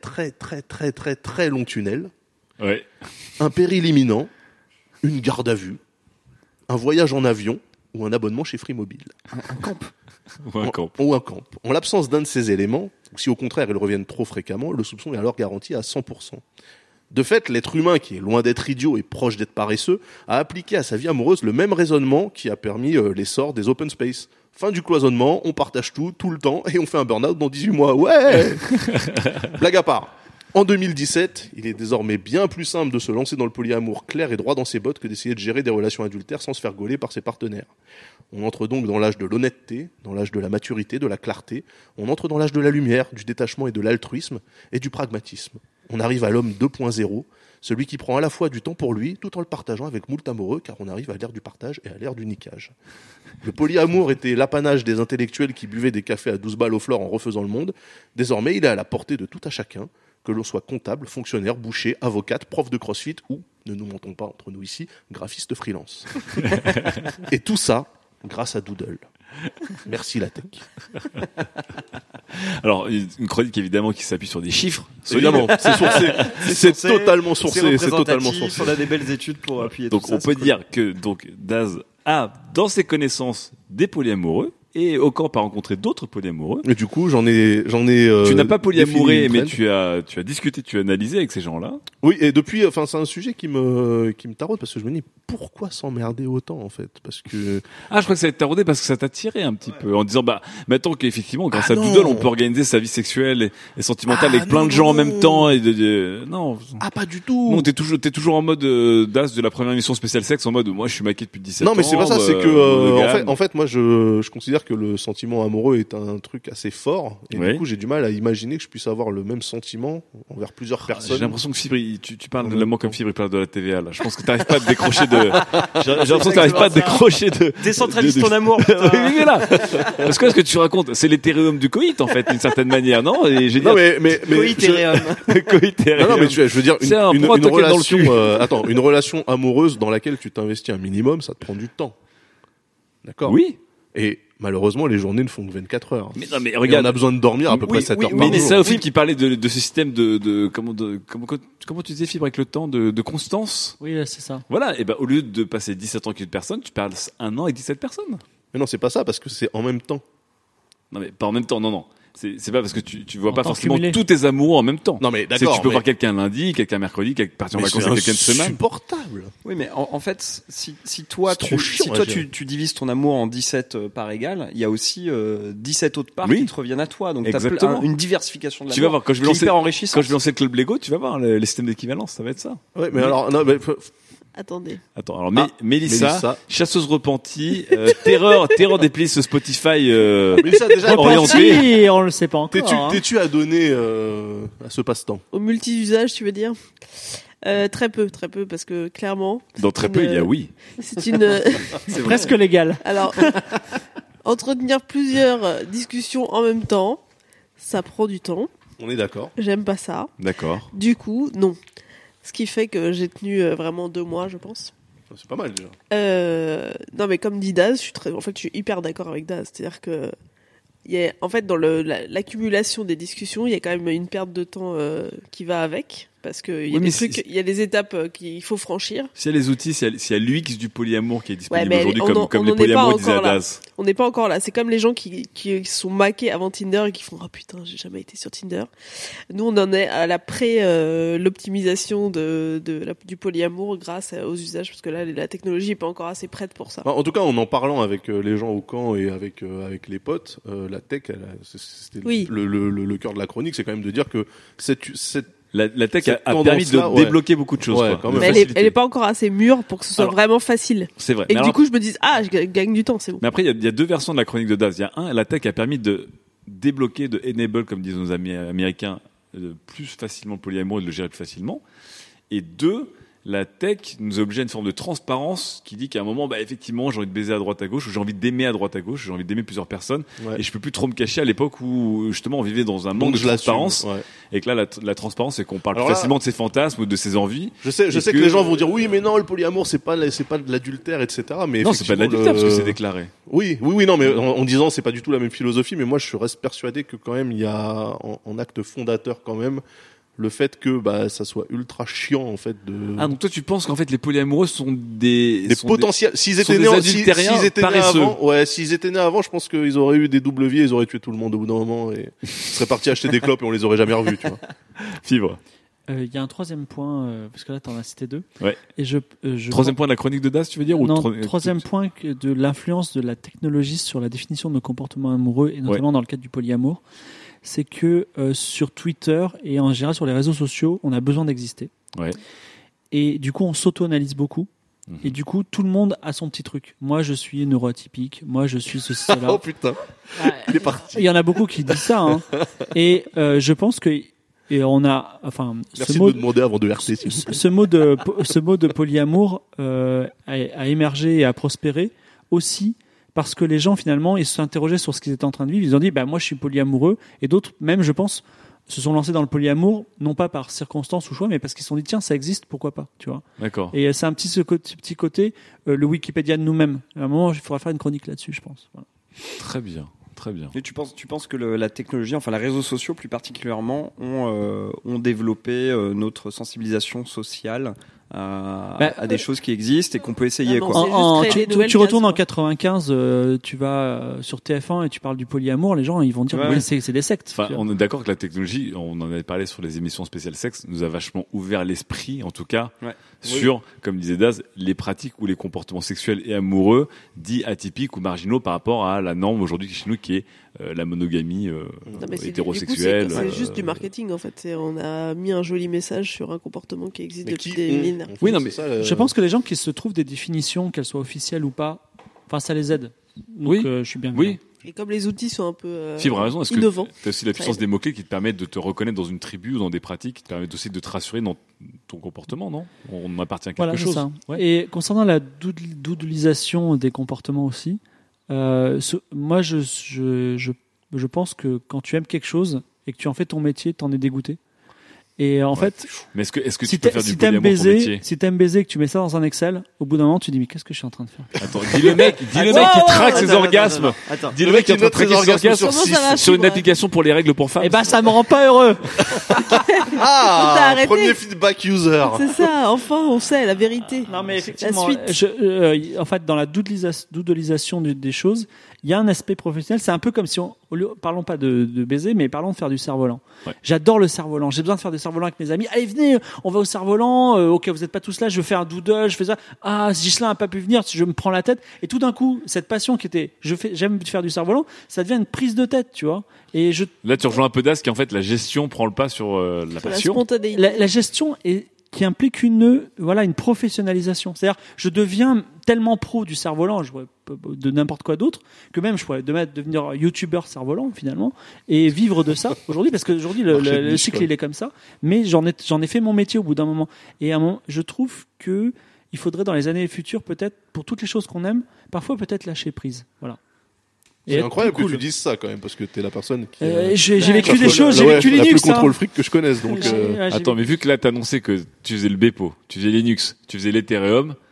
long tunnel, un péril imminent, une garde à vue, un voyage en avion ou un abonnement chez Free Mobile. Un camp. Ou un camp. En l'absence d'un de ces éléments, ou si au contraire ils reviennent trop fréquemment, le soupçon est alors garanti à 100%. De fait, l'être humain, qui est loin d'être idiot et proche d'être paresseux, a appliqué à sa vie amoureuse le même raisonnement qui a permis l'essor des open space. Fin du cloisonnement, on partage tout le temps, et on fait un burn-out dans 18 mois. Ouais. Blague à part. En 2017, il est désormais bien plus simple de se lancer dans le polyamour clair et droit dans ses bottes que d'essayer de gérer des relations adultères sans se faire gauler par ses partenaires. On entre donc dans l'âge de l'honnêteté, dans l'âge de la maturité, de la clarté. On entre dans l'âge de la lumière, du détachement et de l'altruisme et du pragmatisme. On arrive à l'homme 2.0, celui qui prend à la fois du temps pour lui, tout en le partageant avec moult amoureux, car on arrive à l'ère du partage et à l'ère du niquage. Le polyamour était l'apanage des intellectuels qui buvaient des cafés à 12 balles au fleur en refaisant le monde. Désormais, il est à la portée de tout à chacun, que l'on soit comptable, fonctionnaire, boucher, avocate, prof de crossfit ou, ne nous mentons pas entre nous ici, graphiste freelance. Et tout ça, grâce à Doodle. Merci la tech. Alors, une chronique évidemment qui s'appuie sur des chiffres. Évidemment, c'est sourcé. C'est totalement sourcé. C'est totalement sourcé. On a des belles études pour appuyer donc tout ça. Donc on peut dire que Daz a dans ses connaissances des polyamoureux. Et au camp a rencontré d'autres polyamoureux. Et du coup, j'en ai. Tu n'as pas polyamouré, mais tu as discuté, tu as analysé avec ces gens-là. Oui, et depuis, enfin, c'est un sujet qui me taraude parce que je me dis pourquoi s'emmerder autant en fait, parce que. Ah, je crois que ça a été taraudé parce que ça t'a tiré un petit peu en disant maintenant qu'effectivement, grâce à Doodle, on peut organiser sa vie sexuelle et sentimentale avec plein de gens en même temps et non. Ah, pas du tout. Non, t'es toujours en mode Daz de la première émission spéciale sexe en mode moi je suis maqué depuis 17 ans. Non, mais c'est pas ça, c'est que en fait, moi je considère que le sentiment amoureux est un truc assez fort et du coup j'ai du mal à imaginer que je puisse avoir le même sentiment envers plusieurs personnes. J'ai l'impression que Fibre, tu parles de l'amour comme Fibre, il parle de la TVA là. Je pense que t'arrives pas à te décrocher de. J'ai l'impression que t'arrives pas à te décrocher de. Décentralise ton amour. Oui, là. Parce que ce que tu racontes, c'est l'éthéréum du coït en fait, d'une certaine manière, non? Et j'ai non mais coïtéréum. Non mais je veux dire une relation. Une relation amoureuse dans laquelle tu t'investis un minimum, ça te prend du temps. D'accord. Oui. Et malheureusement, les journées ne font que 24 heures. Mais non, mais regarde, on a besoin de dormir à peu près 7 heures par jour. Mais c'est ça aussi qui parlait de ce système comment tu disais Fibre avec le temps de constance. Oui, c'est ça. Voilà. Et ben au lieu de passer 17 ans avec une personne, tu parles 1 an avec 17 personnes. Mais non, c'est pas ça parce que c'est en même temps. Non mais pas en même temps. Non. C'est pas parce que tu vois pas forcément tous tes amoureux en même temps. Non mais d'accord. Tu peux voir quelqu'un lundi, quelqu'un mercredi, partir en vacances avec quelqu'un de semaine. C'est insupportable. Oui, mais en fait, si toi tu divises ton amour en 17 parts égales, il y a aussi 17 autres parts qui te reviennent à toi. Donc t'as une diversification de l'amour. Tu vas voir quand je vais lancer le club Lego, tu vas voir les systèmes d'équivalence, ça va être ça. Ouais, mais alors non, mais Attendez. Attends, alors Mélissa, chasseuse repentie, terreur des playlists Spotify Mélissa déjà orientée. On le sait pas encore. T'es-tu à donner à ce passe-temps? Au multi-usage, tu veux dire? Très peu, parce que clairement. Dans très peu, il y a oui. C'est une. C'est presque légal. Alors, entretenir plusieurs discussions en même temps, ça prend du temps. On est d'accord. J'aime pas ça. D'accord. Du coup, non. Ce qui fait que j'ai tenu vraiment 2 mois, je pense. C'est pas mal déjà. Non, mais comme dit Daz, je suis hyper d'accord avec Daz. C'est-à-dire que dans l'accumulation des discussions, il y a quand même une perte de temps qui va avec. parce que il y a des trucs, il y a des étapes qu'il faut franchir. S'il y a les outils, s'il y a l'UX du polyamour qui est disponible Ouais, aujourd'hui, on comme les n'en est pas polyamours disaient encore à là. Daz. On n'est pas encore là. C'est comme les gens qui sont maqués avant Tinder et qui font ah putain j'ai jamais été sur Tinder. Nous on en est à l'optimisation du polyamour grâce aux usages parce que là la technologie est pas encore assez prête pour ça. En tout cas, en parlant avec les gens au camp et avec les potes, la tech, c'était le cœur de la chronique, c'est quand même de dire que la tech a permis de débloquer beaucoup de choses. Quoi. Mais elle est pas encore assez mûre pour que ce soit vraiment facile. C'est vrai. Et du coup, je me dis, je gagne du temps, c'est bon. Mais après, il y a deux versions de la chronique de Daz. Il y a la tech a permis de débloquer, de enable, comme disent nos amis américains, plus facilement le polyamour et de le gérer plus facilement. Et deux, la tech nous a obligé à une forme de transparence qui dit qu'à un moment, effectivement, j'ai envie de baiser à droite à gauche, ou j'ai envie d'aimer à droite à gauche, j'ai envie d'aimer plusieurs personnes, et je peux plus trop me cacher à l'époque où justement on vivait dans un manque de transparence, et que là la transparence c'est qu'on parle plus facilement de ses fantasmes ou de ses envies. Je sais que les gens vont dire oui, mais non, le polyamour c'est pas de l'adultère, etc. Mais non, c'est pas de l'adultère parce que c'est déclaré. Oui, non, mais en disant c'est pas du tout la même philosophie, mais moi je reste persuadé que quand même il y a en acte fondateur quand même le fait que ça soit ultra chiant en fait de. Ah donc toi tu penses qu'en fait les polyamoureux sont des potentiels s'ils étaient nés avant, je pense qu'ils auraient eu des doubles vies, ils auraient tué tout le monde au bout d'un moment et ils seraient partis acheter des clopes et on les aurait jamais revus, tu vois. Fibre. Il y a un troisième point parce que là t'en as cité deux. Ouais. Et troisième point de la chronique de Daz, tu veux dire ou troisième point de l'influence de la technologie sur la définition de nos comportements amoureux et notamment dans le cadre du polyamour. C'est que sur Twitter et en général sur les réseaux sociaux, on a besoin d'exister. Ouais. Et du coup, on s'auto-analyse beaucoup. Et du coup, tout le monde a son petit truc. Moi, je suis neuroatypique. Moi, je suis ceci, cela. Oh putain, il est parti. Il y en a beaucoup qui disent ça. Hein. Et je pense que on a, merci de me demander avant de RT. Ce mot de polyamour a émergé et a prospéré aussi. Parce que les gens, finalement, ils se sont interrogés sur ce qu'ils étaient en train de vivre. Ils ont dit, moi, je suis polyamoureux. Et d'autres, même, je pense, se sont lancés dans le polyamour, non pas par circonstance ou choix, mais parce qu'ils se sont dit, tiens, ça existe, pourquoi pas, tu vois. D'accord. Et c'est un petit côté, le Wikipédia de nous-mêmes. À un moment, il faudra faire une chronique là-dessus, je pense. Voilà. Très bien. Très bien. Et tu penses que la technologie, les réseaux sociaux plus particulièrement, ont développé notre sensibilisation sociale à des choses qui existent et qu'on peut essayer. Tu retournes en 95, tu vas sur TF1 et tu parles du polyamour, les gens ils vont dire c'est des sectes. On est d'accord que la technologie, on en avait parlé sur les émissions spéciales sexe, nous a vachement ouvert l'esprit, en tout cas, sur, comme disait Daz, les pratiques ou les comportements sexuels et amoureux dits atypiques ou marginaux par rapport à la norme aujourd'hui chez nous qui est la monogamie hétérosexuelle. C'est juste du marketing en fait. On a mis un joli message sur un comportement qui existe depuis des millénaires. Oui, non, mais je pense que les gens qui se trouvent des définitions, qu'elles soient officielles ou pas, ça les aide. Donc, je suis bien. Oui. Et comme les outils sont un peu Fibre a raison. Est-ce innovants, que t'as aussi la puissance des mots-clés qui te permettent de te reconnaître dans une tribu ou dans des pratiques qui te permettent aussi de te rassurer dans ton comportement, non? On appartient à quelque chose. Ça. Ouais. Et concernant la doodlisation des comportements aussi, moi je pense que quand tu aimes quelque chose et que tu en fais ton métier, t'en es dégoûté. Et en fait, mais est-ce que tu peux faire du polyamour ton métier? Si t'aimes baiser, que tu mets ça dans un Excel, au bout d'un moment, tu dis mais qu'est-ce que je suis en train de faire? Attends, dis le mec qui traque ses orgasmes. Dis le mec qui traque ses orgasmes sur une application pour les règles pour femmes. Eh ça me rend pas heureux. Premier feedback user. C'est ça, enfin, on sait la vérité. Non mais effectivement, en fait, dans la doodlisation des choses, il y a un aspect professionnel. C'est un peu comme si parlons pas de baiser, mais parlons de faire du cerf-volant. Ouais. J'adore le cerf-volant. J'ai besoin de faire du cerf-volant avec mes amis. Allez, venez, on va au cerf-volant. Ok, vous êtes pas tous là. Je fais un doodle, je fais ça. Ah, Ghislain a pas pu venir. Je me prends la tête. Et tout d'un coup, cette passion qui était, j'aime faire du cerf-volant, ça devient une prise de tête, tu vois. Et là, tu rejoins un peu Daz qui en fait la gestion prend le pas sur la passion. La gestion qui implique une professionnalisation. C'est-à-dire, je deviens tellement pro du cerf-volant, je vois de n'importe quoi d'autre, que même je pourrais devenir youtubeur cerf-volant finalement et vivre de ça aujourd'hui, parce que aujourd'hui le cycle il est comme ça. Mais j'en ai fait mon métier au bout d'un moment. Et à un moment, je trouve que il faudrait dans les années futures peut-être pour toutes les choses qu'on aime, parfois peut-être lâcher prise. Voilà. C'est incroyable que tu dises ça quand même, parce que t'es la personne qui. J'ai vécu des choses, j'ai vécu Linux. La plus contrôle fric que je connaisse, donc. Attends, mais vu que là t'annonçais que tu faisais le Bepo, tu faisais Linux, tu faisais l'Ethereum,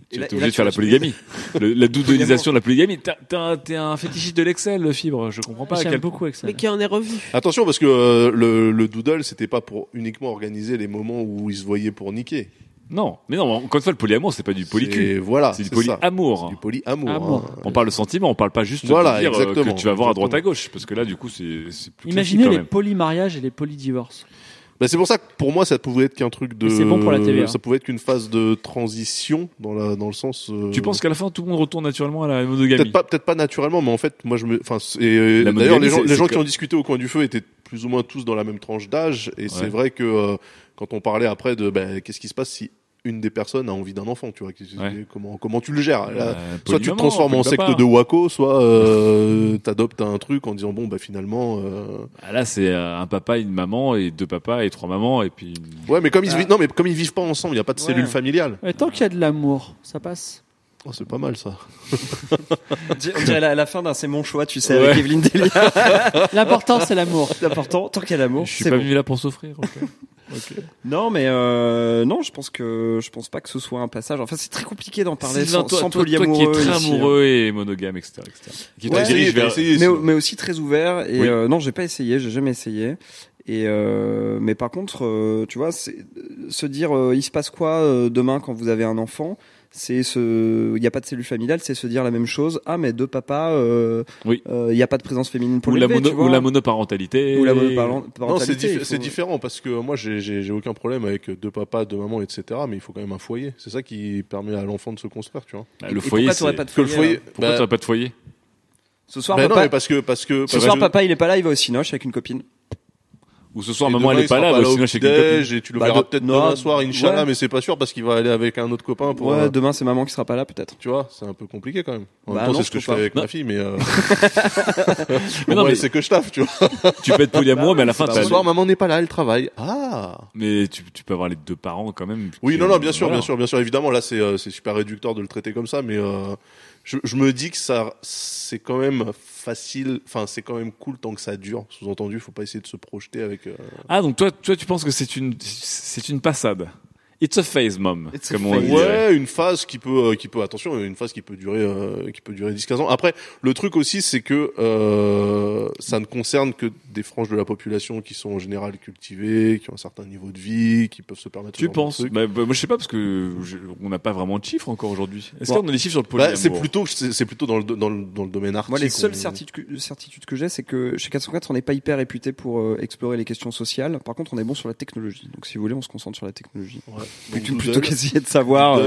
Tu es obligé de faire la polygamie. La doudonisation de la polygamie. T'es un fétichiste de l'Excel, Fibre. Je comprends pas. J'aime beaucoup Excel. Mais qui en est revu. Attention, parce que le doodle, c'était pas pour uniquement organiser les moments où ils se voyaient pour niquer. Non, mais non, encore une fois, le polyamour, c'est pas du polycul. Voilà, c'est du polyamour. C'est du polyamour. Hein. On parle de sentiment, on parle pas juste de dire que tu vas voir à droite à gauche, parce que là, du coup, c'est plus Imaginez les polymariages et les polydivorces. Bah c'est pour ça que pour moi ça pouvait être qu'un truc de. C'est bon pour la TVA. Ça pouvait être qu'une phase de transition dans le sens. Tu penses qu'à la fin tout le monde retourne naturellement à la monogamie? Peut-être pas naturellement, mais en fait moi d'ailleurs les gens qui ont discuté au coin du feu étaient plus ou moins tous dans la même tranche d'âge et c'est vrai que quand on parlait après de qu'est-ce qui se passe si une des personnes a envie d'un enfant, tu vois, comment tu le gères là, soit tu te transformes en secte de Waco, soit t'adoptes un truc en disant finalement là c'est un papa, une maman et deux papas et trois mamans et puis mais comme ils vivent pas ensemble, il y a pas de cellule familiale. Mais tant qu'il y a de l'amour, ça passe. Oh, c'est pas mal ça. On dirait la fin d'un C'est mon choix, tu sais, avec Evelyne Delia. L'important c'est l'amour. L'important, tant qu'il y a l'amour, je suis pas venu là pour souffrir. Okay. Non, mais non, je pense pas que ce soit un passage. Enfin, c'est très compliqué d'en parler sans polyamoureux. Toi qui est très amoureux et monogame, etc. Qui dirige vers... mais aussi très ouvert. Et non, j'ai pas essayé, j'ai jamais essayé. Et mais par contre, tu vois, c'est se dire, il se passe quoi demain quand vous avez un enfant? Il y a pas de cellule familiale, c'est se dire la même chose. Ah, mais deux papas, il y a pas de présence féminine pour l'élever, tu vois. Ou la monoparentalité. Ou la monoparentalité. Non, c'est différent parce que moi j'ai aucun problème avec deux papas, deux mamans, etc. Mais il faut quand même un foyer. C'est ça qui permet à l'enfant de se construire, tu vois. Le foyer, pourquoi t'aurais pas de foyer? Pourquoi t'aurais pas de foyer? Ce soir, papa. Non, mais parce que ce soir, papa, il est pas là, il va au cinoche avec une copine. Ou ce soir, maman, elle est pas là, sinon chez et tu le verras peut-être demain soir, Inch'Allah, mais c'est pas sûr parce qu'il va aller avec un autre copain pour. Ouais, demain, c'est maman qui sera pas là, peut-être. Tu vois, c'est un peu compliqué quand même. En même temps, c'est ce que je fais avec ma fille, mais c'est que je taffe, tu vois. Tu peux être polyamoureux, mais à la fin, ce soir, maman n'est pas là, elle travaille. Ah. Mais tu peux avoir les deux parents quand même. Oui, non, bien sûr, évidemment, là, c'est super réducteur de le traiter comme ça, mais je me dis que ça, c'est quand même facile, enfin c'est quand même cool tant que ça dure. Sous-entendu, faut pas essayer de se projeter avec. Ah donc toi tu penses que c'est une passade. It's a phase, mom. Une phase qui peut attention, une phase qui peut durer 10-15 ans. Après, le truc aussi, c'est que ça ne concerne que des franges de la population qui sont en général cultivées, qui ont un certain niveau de vie, qui peuvent se permettre. Tu penses? Moi, je sais pas parce que on n'a pas vraiment de chiffres encore aujourd'hui. Est-ce qu'on a des chiffres sur le polyamour? C'est plutôt dans le domaine artistique. Moi, les seules certitudes que j'ai, c'est que chez 404, on n'est pas hyper réputé pour explorer les questions sociales. Par contre, on est bon sur la technologie. Donc, si vous voulez, on se concentre sur la technologie. Ouais. Plutôt qu'essayer de savoir.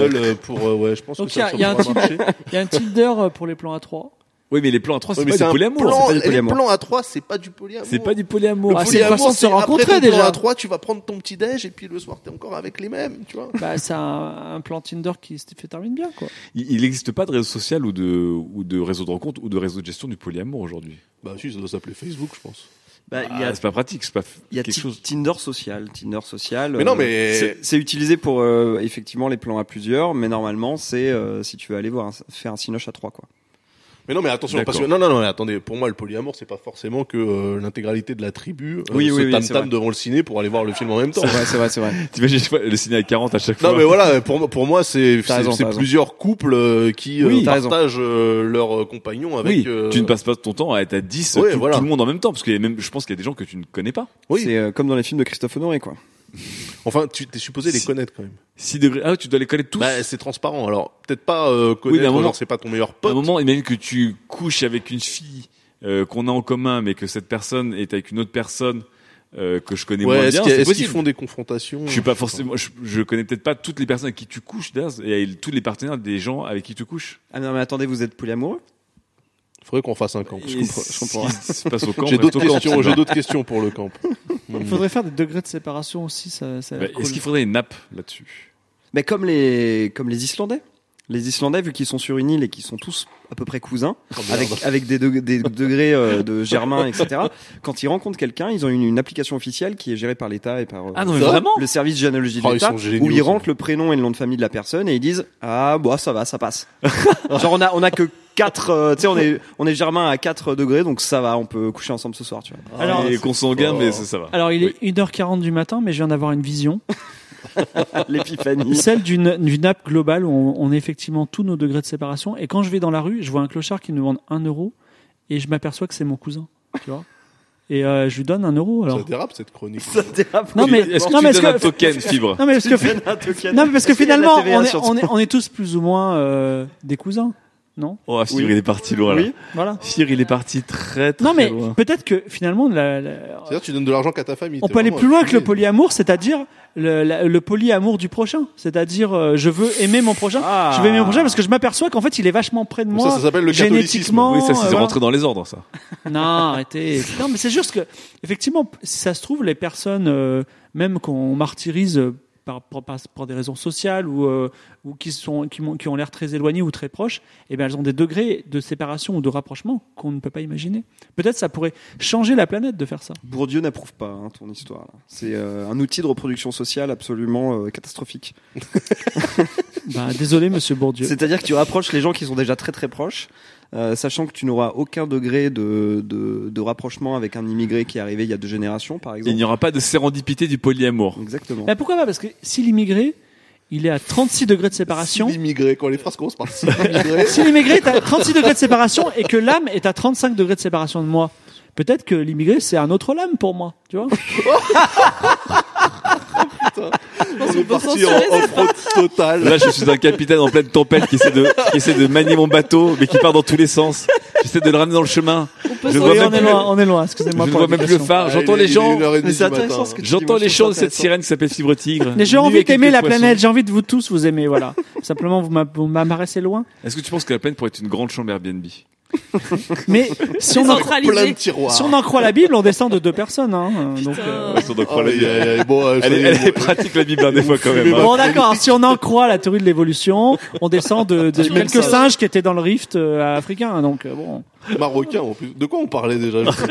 Je pense donc que il y a un Tinder pour les plans A3. Oui, mais les plans A3, c'est pas du polyamour. Les plans A3, c'est pas du polyamour. C'est pas du polyamour. C'est une façon de se rencontrer déjà. Après ton plan A3, tu vas prendre ton petit déj et puis le soir, t'es encore avec les mêmes, tu vois. C'est un plan Tinder qui se termine bien, quoi. Il n'existe pas de réseau social ou de réseau de rencontre ou de réseau de gestion du polyamour aujourd'hui. Bah si, ça doit s'appeler Facebook, je pense. C'est pas pratique, c'est pas quelque chose. Tinder social. Mais non, mais c'est utilisé pour effectivement les plans à plusieurs, mais normalement c'est si tu veux aller faire un cinoche à 3 quoi. Mais non, mais attention, parce que non, attendez, pour moi le polyamour c'est pas forcément que l'intégralité de la tribu tam-tam devant le ciné pour aller voir le film en même temps. C'est vrai. T'imagines le ciné à 40 à chaque fois. Non, mais voilà, pour moi c'est plusieurs couples qui partagent leurs compagnons avec. Oui, tu ne passes pas ton temps à être à 10 tout le monde en même temps, parce qu'il y a même, je pense qu'il y a des gens que tu ne connais pas. Oui. C'est comme dans les films de Christophe Honoré, quoi. Enfin, tu t'es supposé les connaître quand même. 6 degrés. Ah, tu dois les connaître tous. C'est transparent. Alors, peut-être pas connaître, genre c'est pas ton meilleur pote. À un moment, imagine que tu couches avec une fille qu'on a en commun, mais que cette personne est avec une autre personne que je connais moins bien. Est-ce qu'ils font des confrontations? Je suis pas forcément. Je connais peut-être pas toutes les personnes avec qui tu couches, et tous les partenaires des gens avec qui tu couches. Ah non, mais attendez, vous êtes polyamoureux? Faudrait qu'on fasse un camp. Je comprends. J'ai d'autres questions pour le camp. Il faudrait faire des degrés de séparation aussi. Ça cool. Est-ce qu'il faudrait une nappe là-dessus? Mais comme les Islandais. Les Islandais, vu qu'ils sont sur une île et qu'ils sont tous à peu près cousins, avec des degrés de germain, etc. Quand ils rencontrent quelqu'un, ils ont une application officielle qui est gérée par l'État et par le service généalogie de l'État, où ils rentrent le prénom et le nom de famille de la personne et ils disent ça va, ça passe. Genre on a que 4, tu sais, on est germain à 4 degrés, donc ça va, on peut coucher ensemble ce soir, tu vois. Alors, il est consanguin, mais ça va. Alors il est 1h40 du matin, mais je viens d'avoir une vision. L'épiphanie. Celle d'une nappe globale où on a effectivement tous nos degrés de séparation. Et quand je vais dans la rue, je vois un clochard qui me demande 1 euro et je m'aperçois que c'est mon cousin. Tu vois. Et je lui donne 1 euro. Alors. Ça dérape cette chronique. Ça dérape. Non mais est-ce que tu donnes un token Fibre? Non mais parce que finalement on est tous plus ou moins des cousins. Non. Oh, Fibre, il est parti loin là. Oui, voilà. Fibre, il est parti très non mais loin. peut-être que finalement c'est-à-dire tu donnes de l'argent qu'à ta famille. On peut aller plus loin que le polyamour, c'est-à-dire le polyamour du prochain, c'est-à-dire je veux aimer mon prochain, je veux aimer mon prochain parce que je m'aperçois qu'en fait il est vachement près de moi. Ça s'appelle le génétiquement. Oui, ça c'est rentré dans les ordres, ça. Non, arrêtez. Non, mais c'est juste que effectivement, si ça se trouve, les personnes même qu'on martyrise par des raisons sociales ou qui ont l'air très éloignées ou très proches, eh bien elles ont des degrés de séparation ou de rapprochement qu'on ne peut pas imaginer. Peut-être ça pourrait changer la planète de faire ça. Bourdieu n'approuve pas ton histoire. Là. C'est un outil de reproduction sociale absolument catastrophique. Désolé, monsieur Bourdieu. C'est-à-dire que tu rapproches les gens qui sont déjà très très proches, sachant que tu n'auras aucun degré de rapprochement avec un immigré qui est arrivé il y a 2 générations, par exemple. Il n'y aura pas de sérendipité du polyamour. Exactement. Mais pourquoi pas? Parce que si l'immigré, il est à 36 degrés de séparation. Si l'immigré, quand les phrases commencent par si l'immigré. Si l'immigré est à 36 degrés de séparation et que l'âme est à 35 degrés de séparation de moi, peut-être que l'immigré, c'est un autre l'âme pour moi, tu vois. On est parti en off-road total. Là, je suis un capitaine en pleine tempête qui essaie de manier mon bateau, mais qui part dans tous les sens. J'essaie de le ramener dans le chemin. On est loin, excusez-moi. Je ne vois même plus le phare. J'entends les gens. Mais c'est intéressant ce que tu dis. J'entends les chants de cette sirène qui s'appelle Fibre Tigre. Mais j'ai envie d'aimer la planète, j'ai envie de vous tous vous aimer, voilà. Simplement, vous m'apparaissez loin. Est-ce que tu penses que la planète pourrait être une grande chambre Airbnb? Mais si on, si on en croit la Bible, on descend de 2 personnes. Hein, donc, si on en croit la Bible. Bon, elle est pratique la Bible des fois quand même. Bon d'accord, si on en croit la théorie de l'évolution, on descend de quelques singes qui étaient dans le rift africain. Donc bon. Marocain en plus. De quoi on parlait déjà? De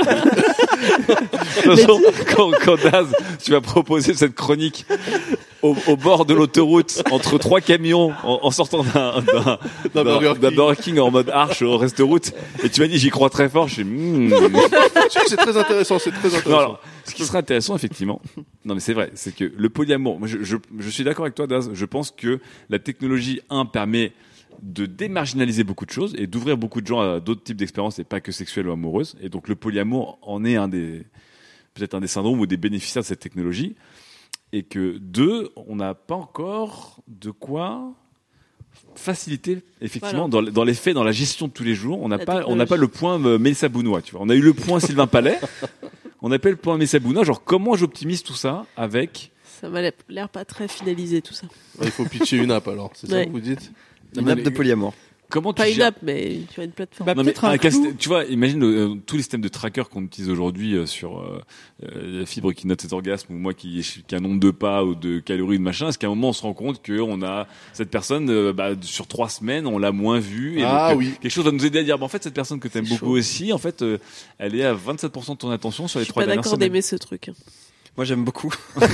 toute façon, quand Daz, tu vas proposer cette chronique au bord de l'autoroute entre 3 camions en sortant d'un Burger King en mode arche au reste-route, et tu m'as dit j'y crois très fort, je suis c'est très intéressant, c'est très intéressant. Non, alors, ce qui serait intéressant effectivement, non mais c'est vrai, c'est que le polyamour, moi je suis d'accord avec toi Daz, je pense que la technologie permet de démarginaliser beaucoup de choses et d'ouvrir beaucoup de gens à d'autres types d'expériences et pas que sexuelles ou amoureuses, et donc le polyamour en est peut-être un des syndromes ou des bénéficiaires de cette technologie. Et que 2, on n'a pas encore de quoi faciliter effectivement dans les faits, dans la gestion de tous les jours. On n'a pas le point Mélissa Bounois, tu vois. On a eu le point Sylvain Palais, on appelle le point Mélissa Bounois. Genre comment j'optimise tout ça avec. Ça m'a l'air pas très finalisé tout ça. Il faut pitcher une app alors, c'est ça que vous dites? Une app de polyamour. Comment pas tu une app, mais tu as une plateforme. Tu vois, imagine tous les systèmes de tracker qu'on utilise aujourd'hui sur la Fibre qui note ses orgasmes, ou moi qui a un nombre de pas ou de calories de machin. Est-ce qu'à un moment on se rend compte qu'on a cette personne sur 3 semaines on l'a moins vue et donc, quelque chose va nous aider à dire en fait cette personne que t'aimes beaucoup aussi, en fait elle est à 27% de ton attention sur les 3 dernières semaines. Je suis pas d'accord d'aimer ce truc. Moi j'aime beaucoup.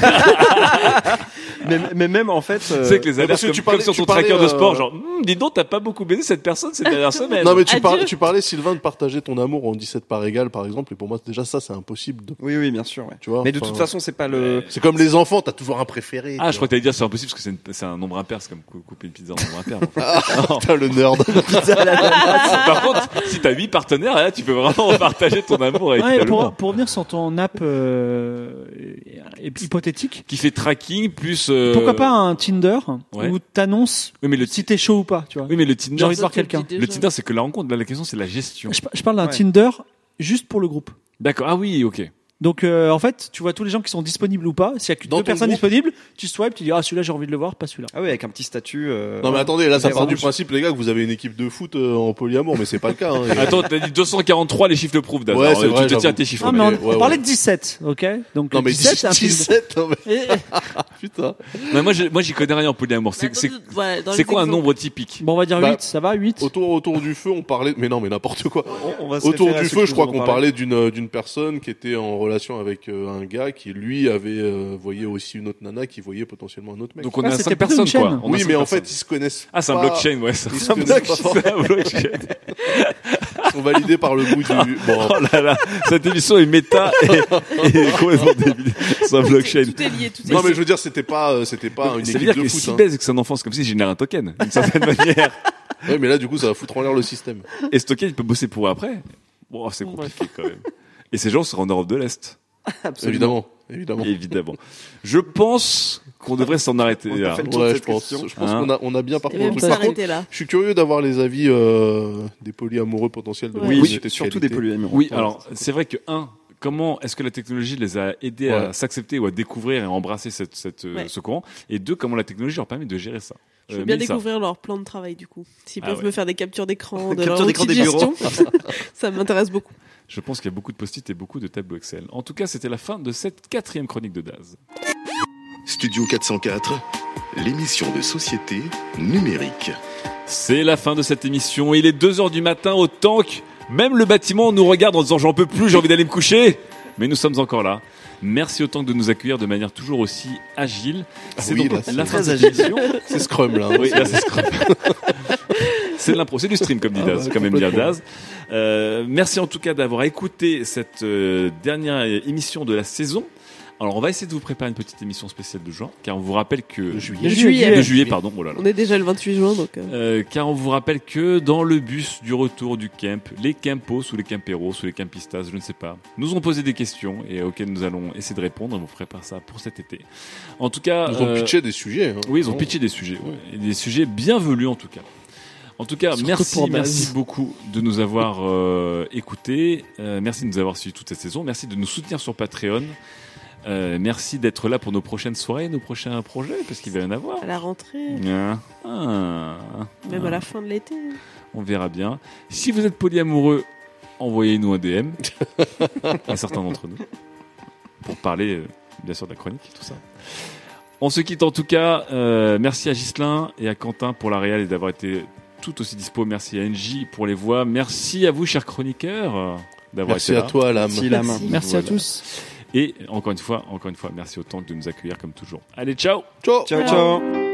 mais même en fait, c'est que les alertes comme sur ton tracker de sport, genre dis donc t'as pas beaucoup baisé cette personne ces dernières semaines. Non mais tu parlais Sylvain de partager ton amour en 17 parts égales par exemple, et pour moi déjà ça c'est impossible. Oui bien sûr. Ouais. Tu vois. Mais de toute façon c'est pas le. C'est comme les enfants, t'as toujours un préféré. Ah je crois que t'allais dire c'est impossible parce que c'est un nombre impair, c'est comme couper une pizza en nombre impair. Putain le nerd. Par contre si t'as 8 partenaires là tu peux vraiment partager ton amour avec. Pour revenir sur ton app hypothétique qui fait tracking plus pourquoi pas un Tinder où t'annonces si t'es chaud ou pas, tu vois. Oui mais le Tinder, j'ai envie de voir quelqu'un. Le Tinder c'est que la rencontre, là la question c'est la gestion. Je parle d'un Tinder juste pour le groupe. D'accord, ah oui, ok. Donc en fait, tu vois tous les gens qui sont disponibles ou pas. S'il y a que 2 personnes disponibles, tu swipes, tu dis celui-là j'ai envie de le voir, pas celui-là. Ah oui, avec un petit statut. Non mais attendez, là ça part du principe les gars que vous avez une équipe de foot en polyamour, mais c'est pas le cas. Hein. Attends, t'as dit 243, les chiffres le prouvent. Ouais, c'est vrai, tu te tiens à tes chiffres. Non, mais on parlait de 17, ok. Donc non mais 17, 17 putain. Mais moi j'y connais rien en polyamour. C'est quoi un nombre typique? Bon, on va dire 8, ça va 8. Autour du feu, on parlait mais n'importe quoi. Autour du feu, je crois qu'on parlait d'une personne qui était en relation avec un gars qui lui voyait aussi une autre nana qui voyait potentiellement un autre mec. Donc on est à 5 personnes quoi. Oui mais en fait ils se connaissent. Ah c'est un blockchain ouais. C'est un blockchain. C'est un blockchain. sont validés par le bout du. Bon. Oh là là, cette émission est méta et complètement débile. C'est un blockchain. Tout est lié. Non, mais je veux dire, c'était pas une équipe C'est-à-dire de que foot. si baise que c'est un enfant, c'est comme si je génère un token, d'une certaine manière. Ouais, mais là, du coup, ça va foutre en l'air le système. Et ce token, il peut bosser pour eux après. Bon, c'est compliqué quand même. Et ces gens seront en Europe de l'Est. Absolument. Évidemment. Je pense qu'on devrait s'en arrêter là. Je pense qu'on a bien parcouru. Par contre, là. je suis curieux d'avoir les avis des polyamoureux potentiels de la Oui, communauté de surtout qualité. des polyamoureux. Oui, alors c'est vrai que comment est-ce que la technologie les a aidés à s'accepter ou à découvrir et à embrasser ce courant, et deux, comment la technologie leur permet de gérer ça. Je veux bien découvrir leur plan de travail du coup. S'ils peuvent me faire des captures d'écran de leur Capture d'écran outil de des bureaux. gestion, ça m'intéresse beaucoup. Je pense qu'il y a beaucoup de post-it et beaucoup de tableaux Excel. En tout cas, c'était la fin de cette 4e chronique de Daz. Studio 404, l'émission de société numérique. C'est la fin de cette émission. Il est 2h du matin au tank. Même le bâtiment nous regarde en disant j'en peux plus, j'ai envie d'aller me coucher. Mais nous sommes encore là. Merci au tank de nous accueillir de manière toujours aussi agile. C'est oui, donc là, la fin de très cette émission. C'est Scrum là. Oui, là c'est Scrum. C'est de l'impro, c'est du stream comme dit Daz, quand même dire Daz. Merci en tout cas d'avoir écouté cette dernière émission de la saison. Alors on va essayer de vous préparer une petite émission spéciale de juin, car on vous rappelle que De juillet. de juillet, pardon. Oh là là. On est déjà le 28 juin donc. Car on vous rappelle que dans le bus du retour du camp, les campos ou les camperos ou les campistas, je ne sais pas, nous ont posé des questions et auxquelles nous allons essayer de répondre. On vous prépare ça pour cet été. En tout cas, Ils ont pitché des sujets. Hein. oui, ils ont pitché des sujets, et des sujets bien velus en tout cas. En tout cas, merci beaucoup de nous avoir écoutés. Merci de nous avoir suivis toute cette saison. Merci de nous soutenir sur Patreon. Merci d'être là pour nos prochaines soirées, nos prochains projets, parce qu'il va y en avoir. À la rentrée. Même à la fin de l'été. On verra bien. Si vous êtes polyamoureux, envoyez-nous un DM à certains d'entre nous pour parler, bien sûr, de la chronique et tout ça. On se quitte en tout cas. Merci à Ghislain et à Quentin pour la réal et d'avoir été tout aussi dispo. Merci à NJ pour les voix. Merci à vous, chers chroniqueurs, d'avoir été là. Merci à toi, Lame. Merci à tous. Et encore une fois, merci au tank de nous accueillir comme toujours. Allez, ciao. Ciao. Ciao.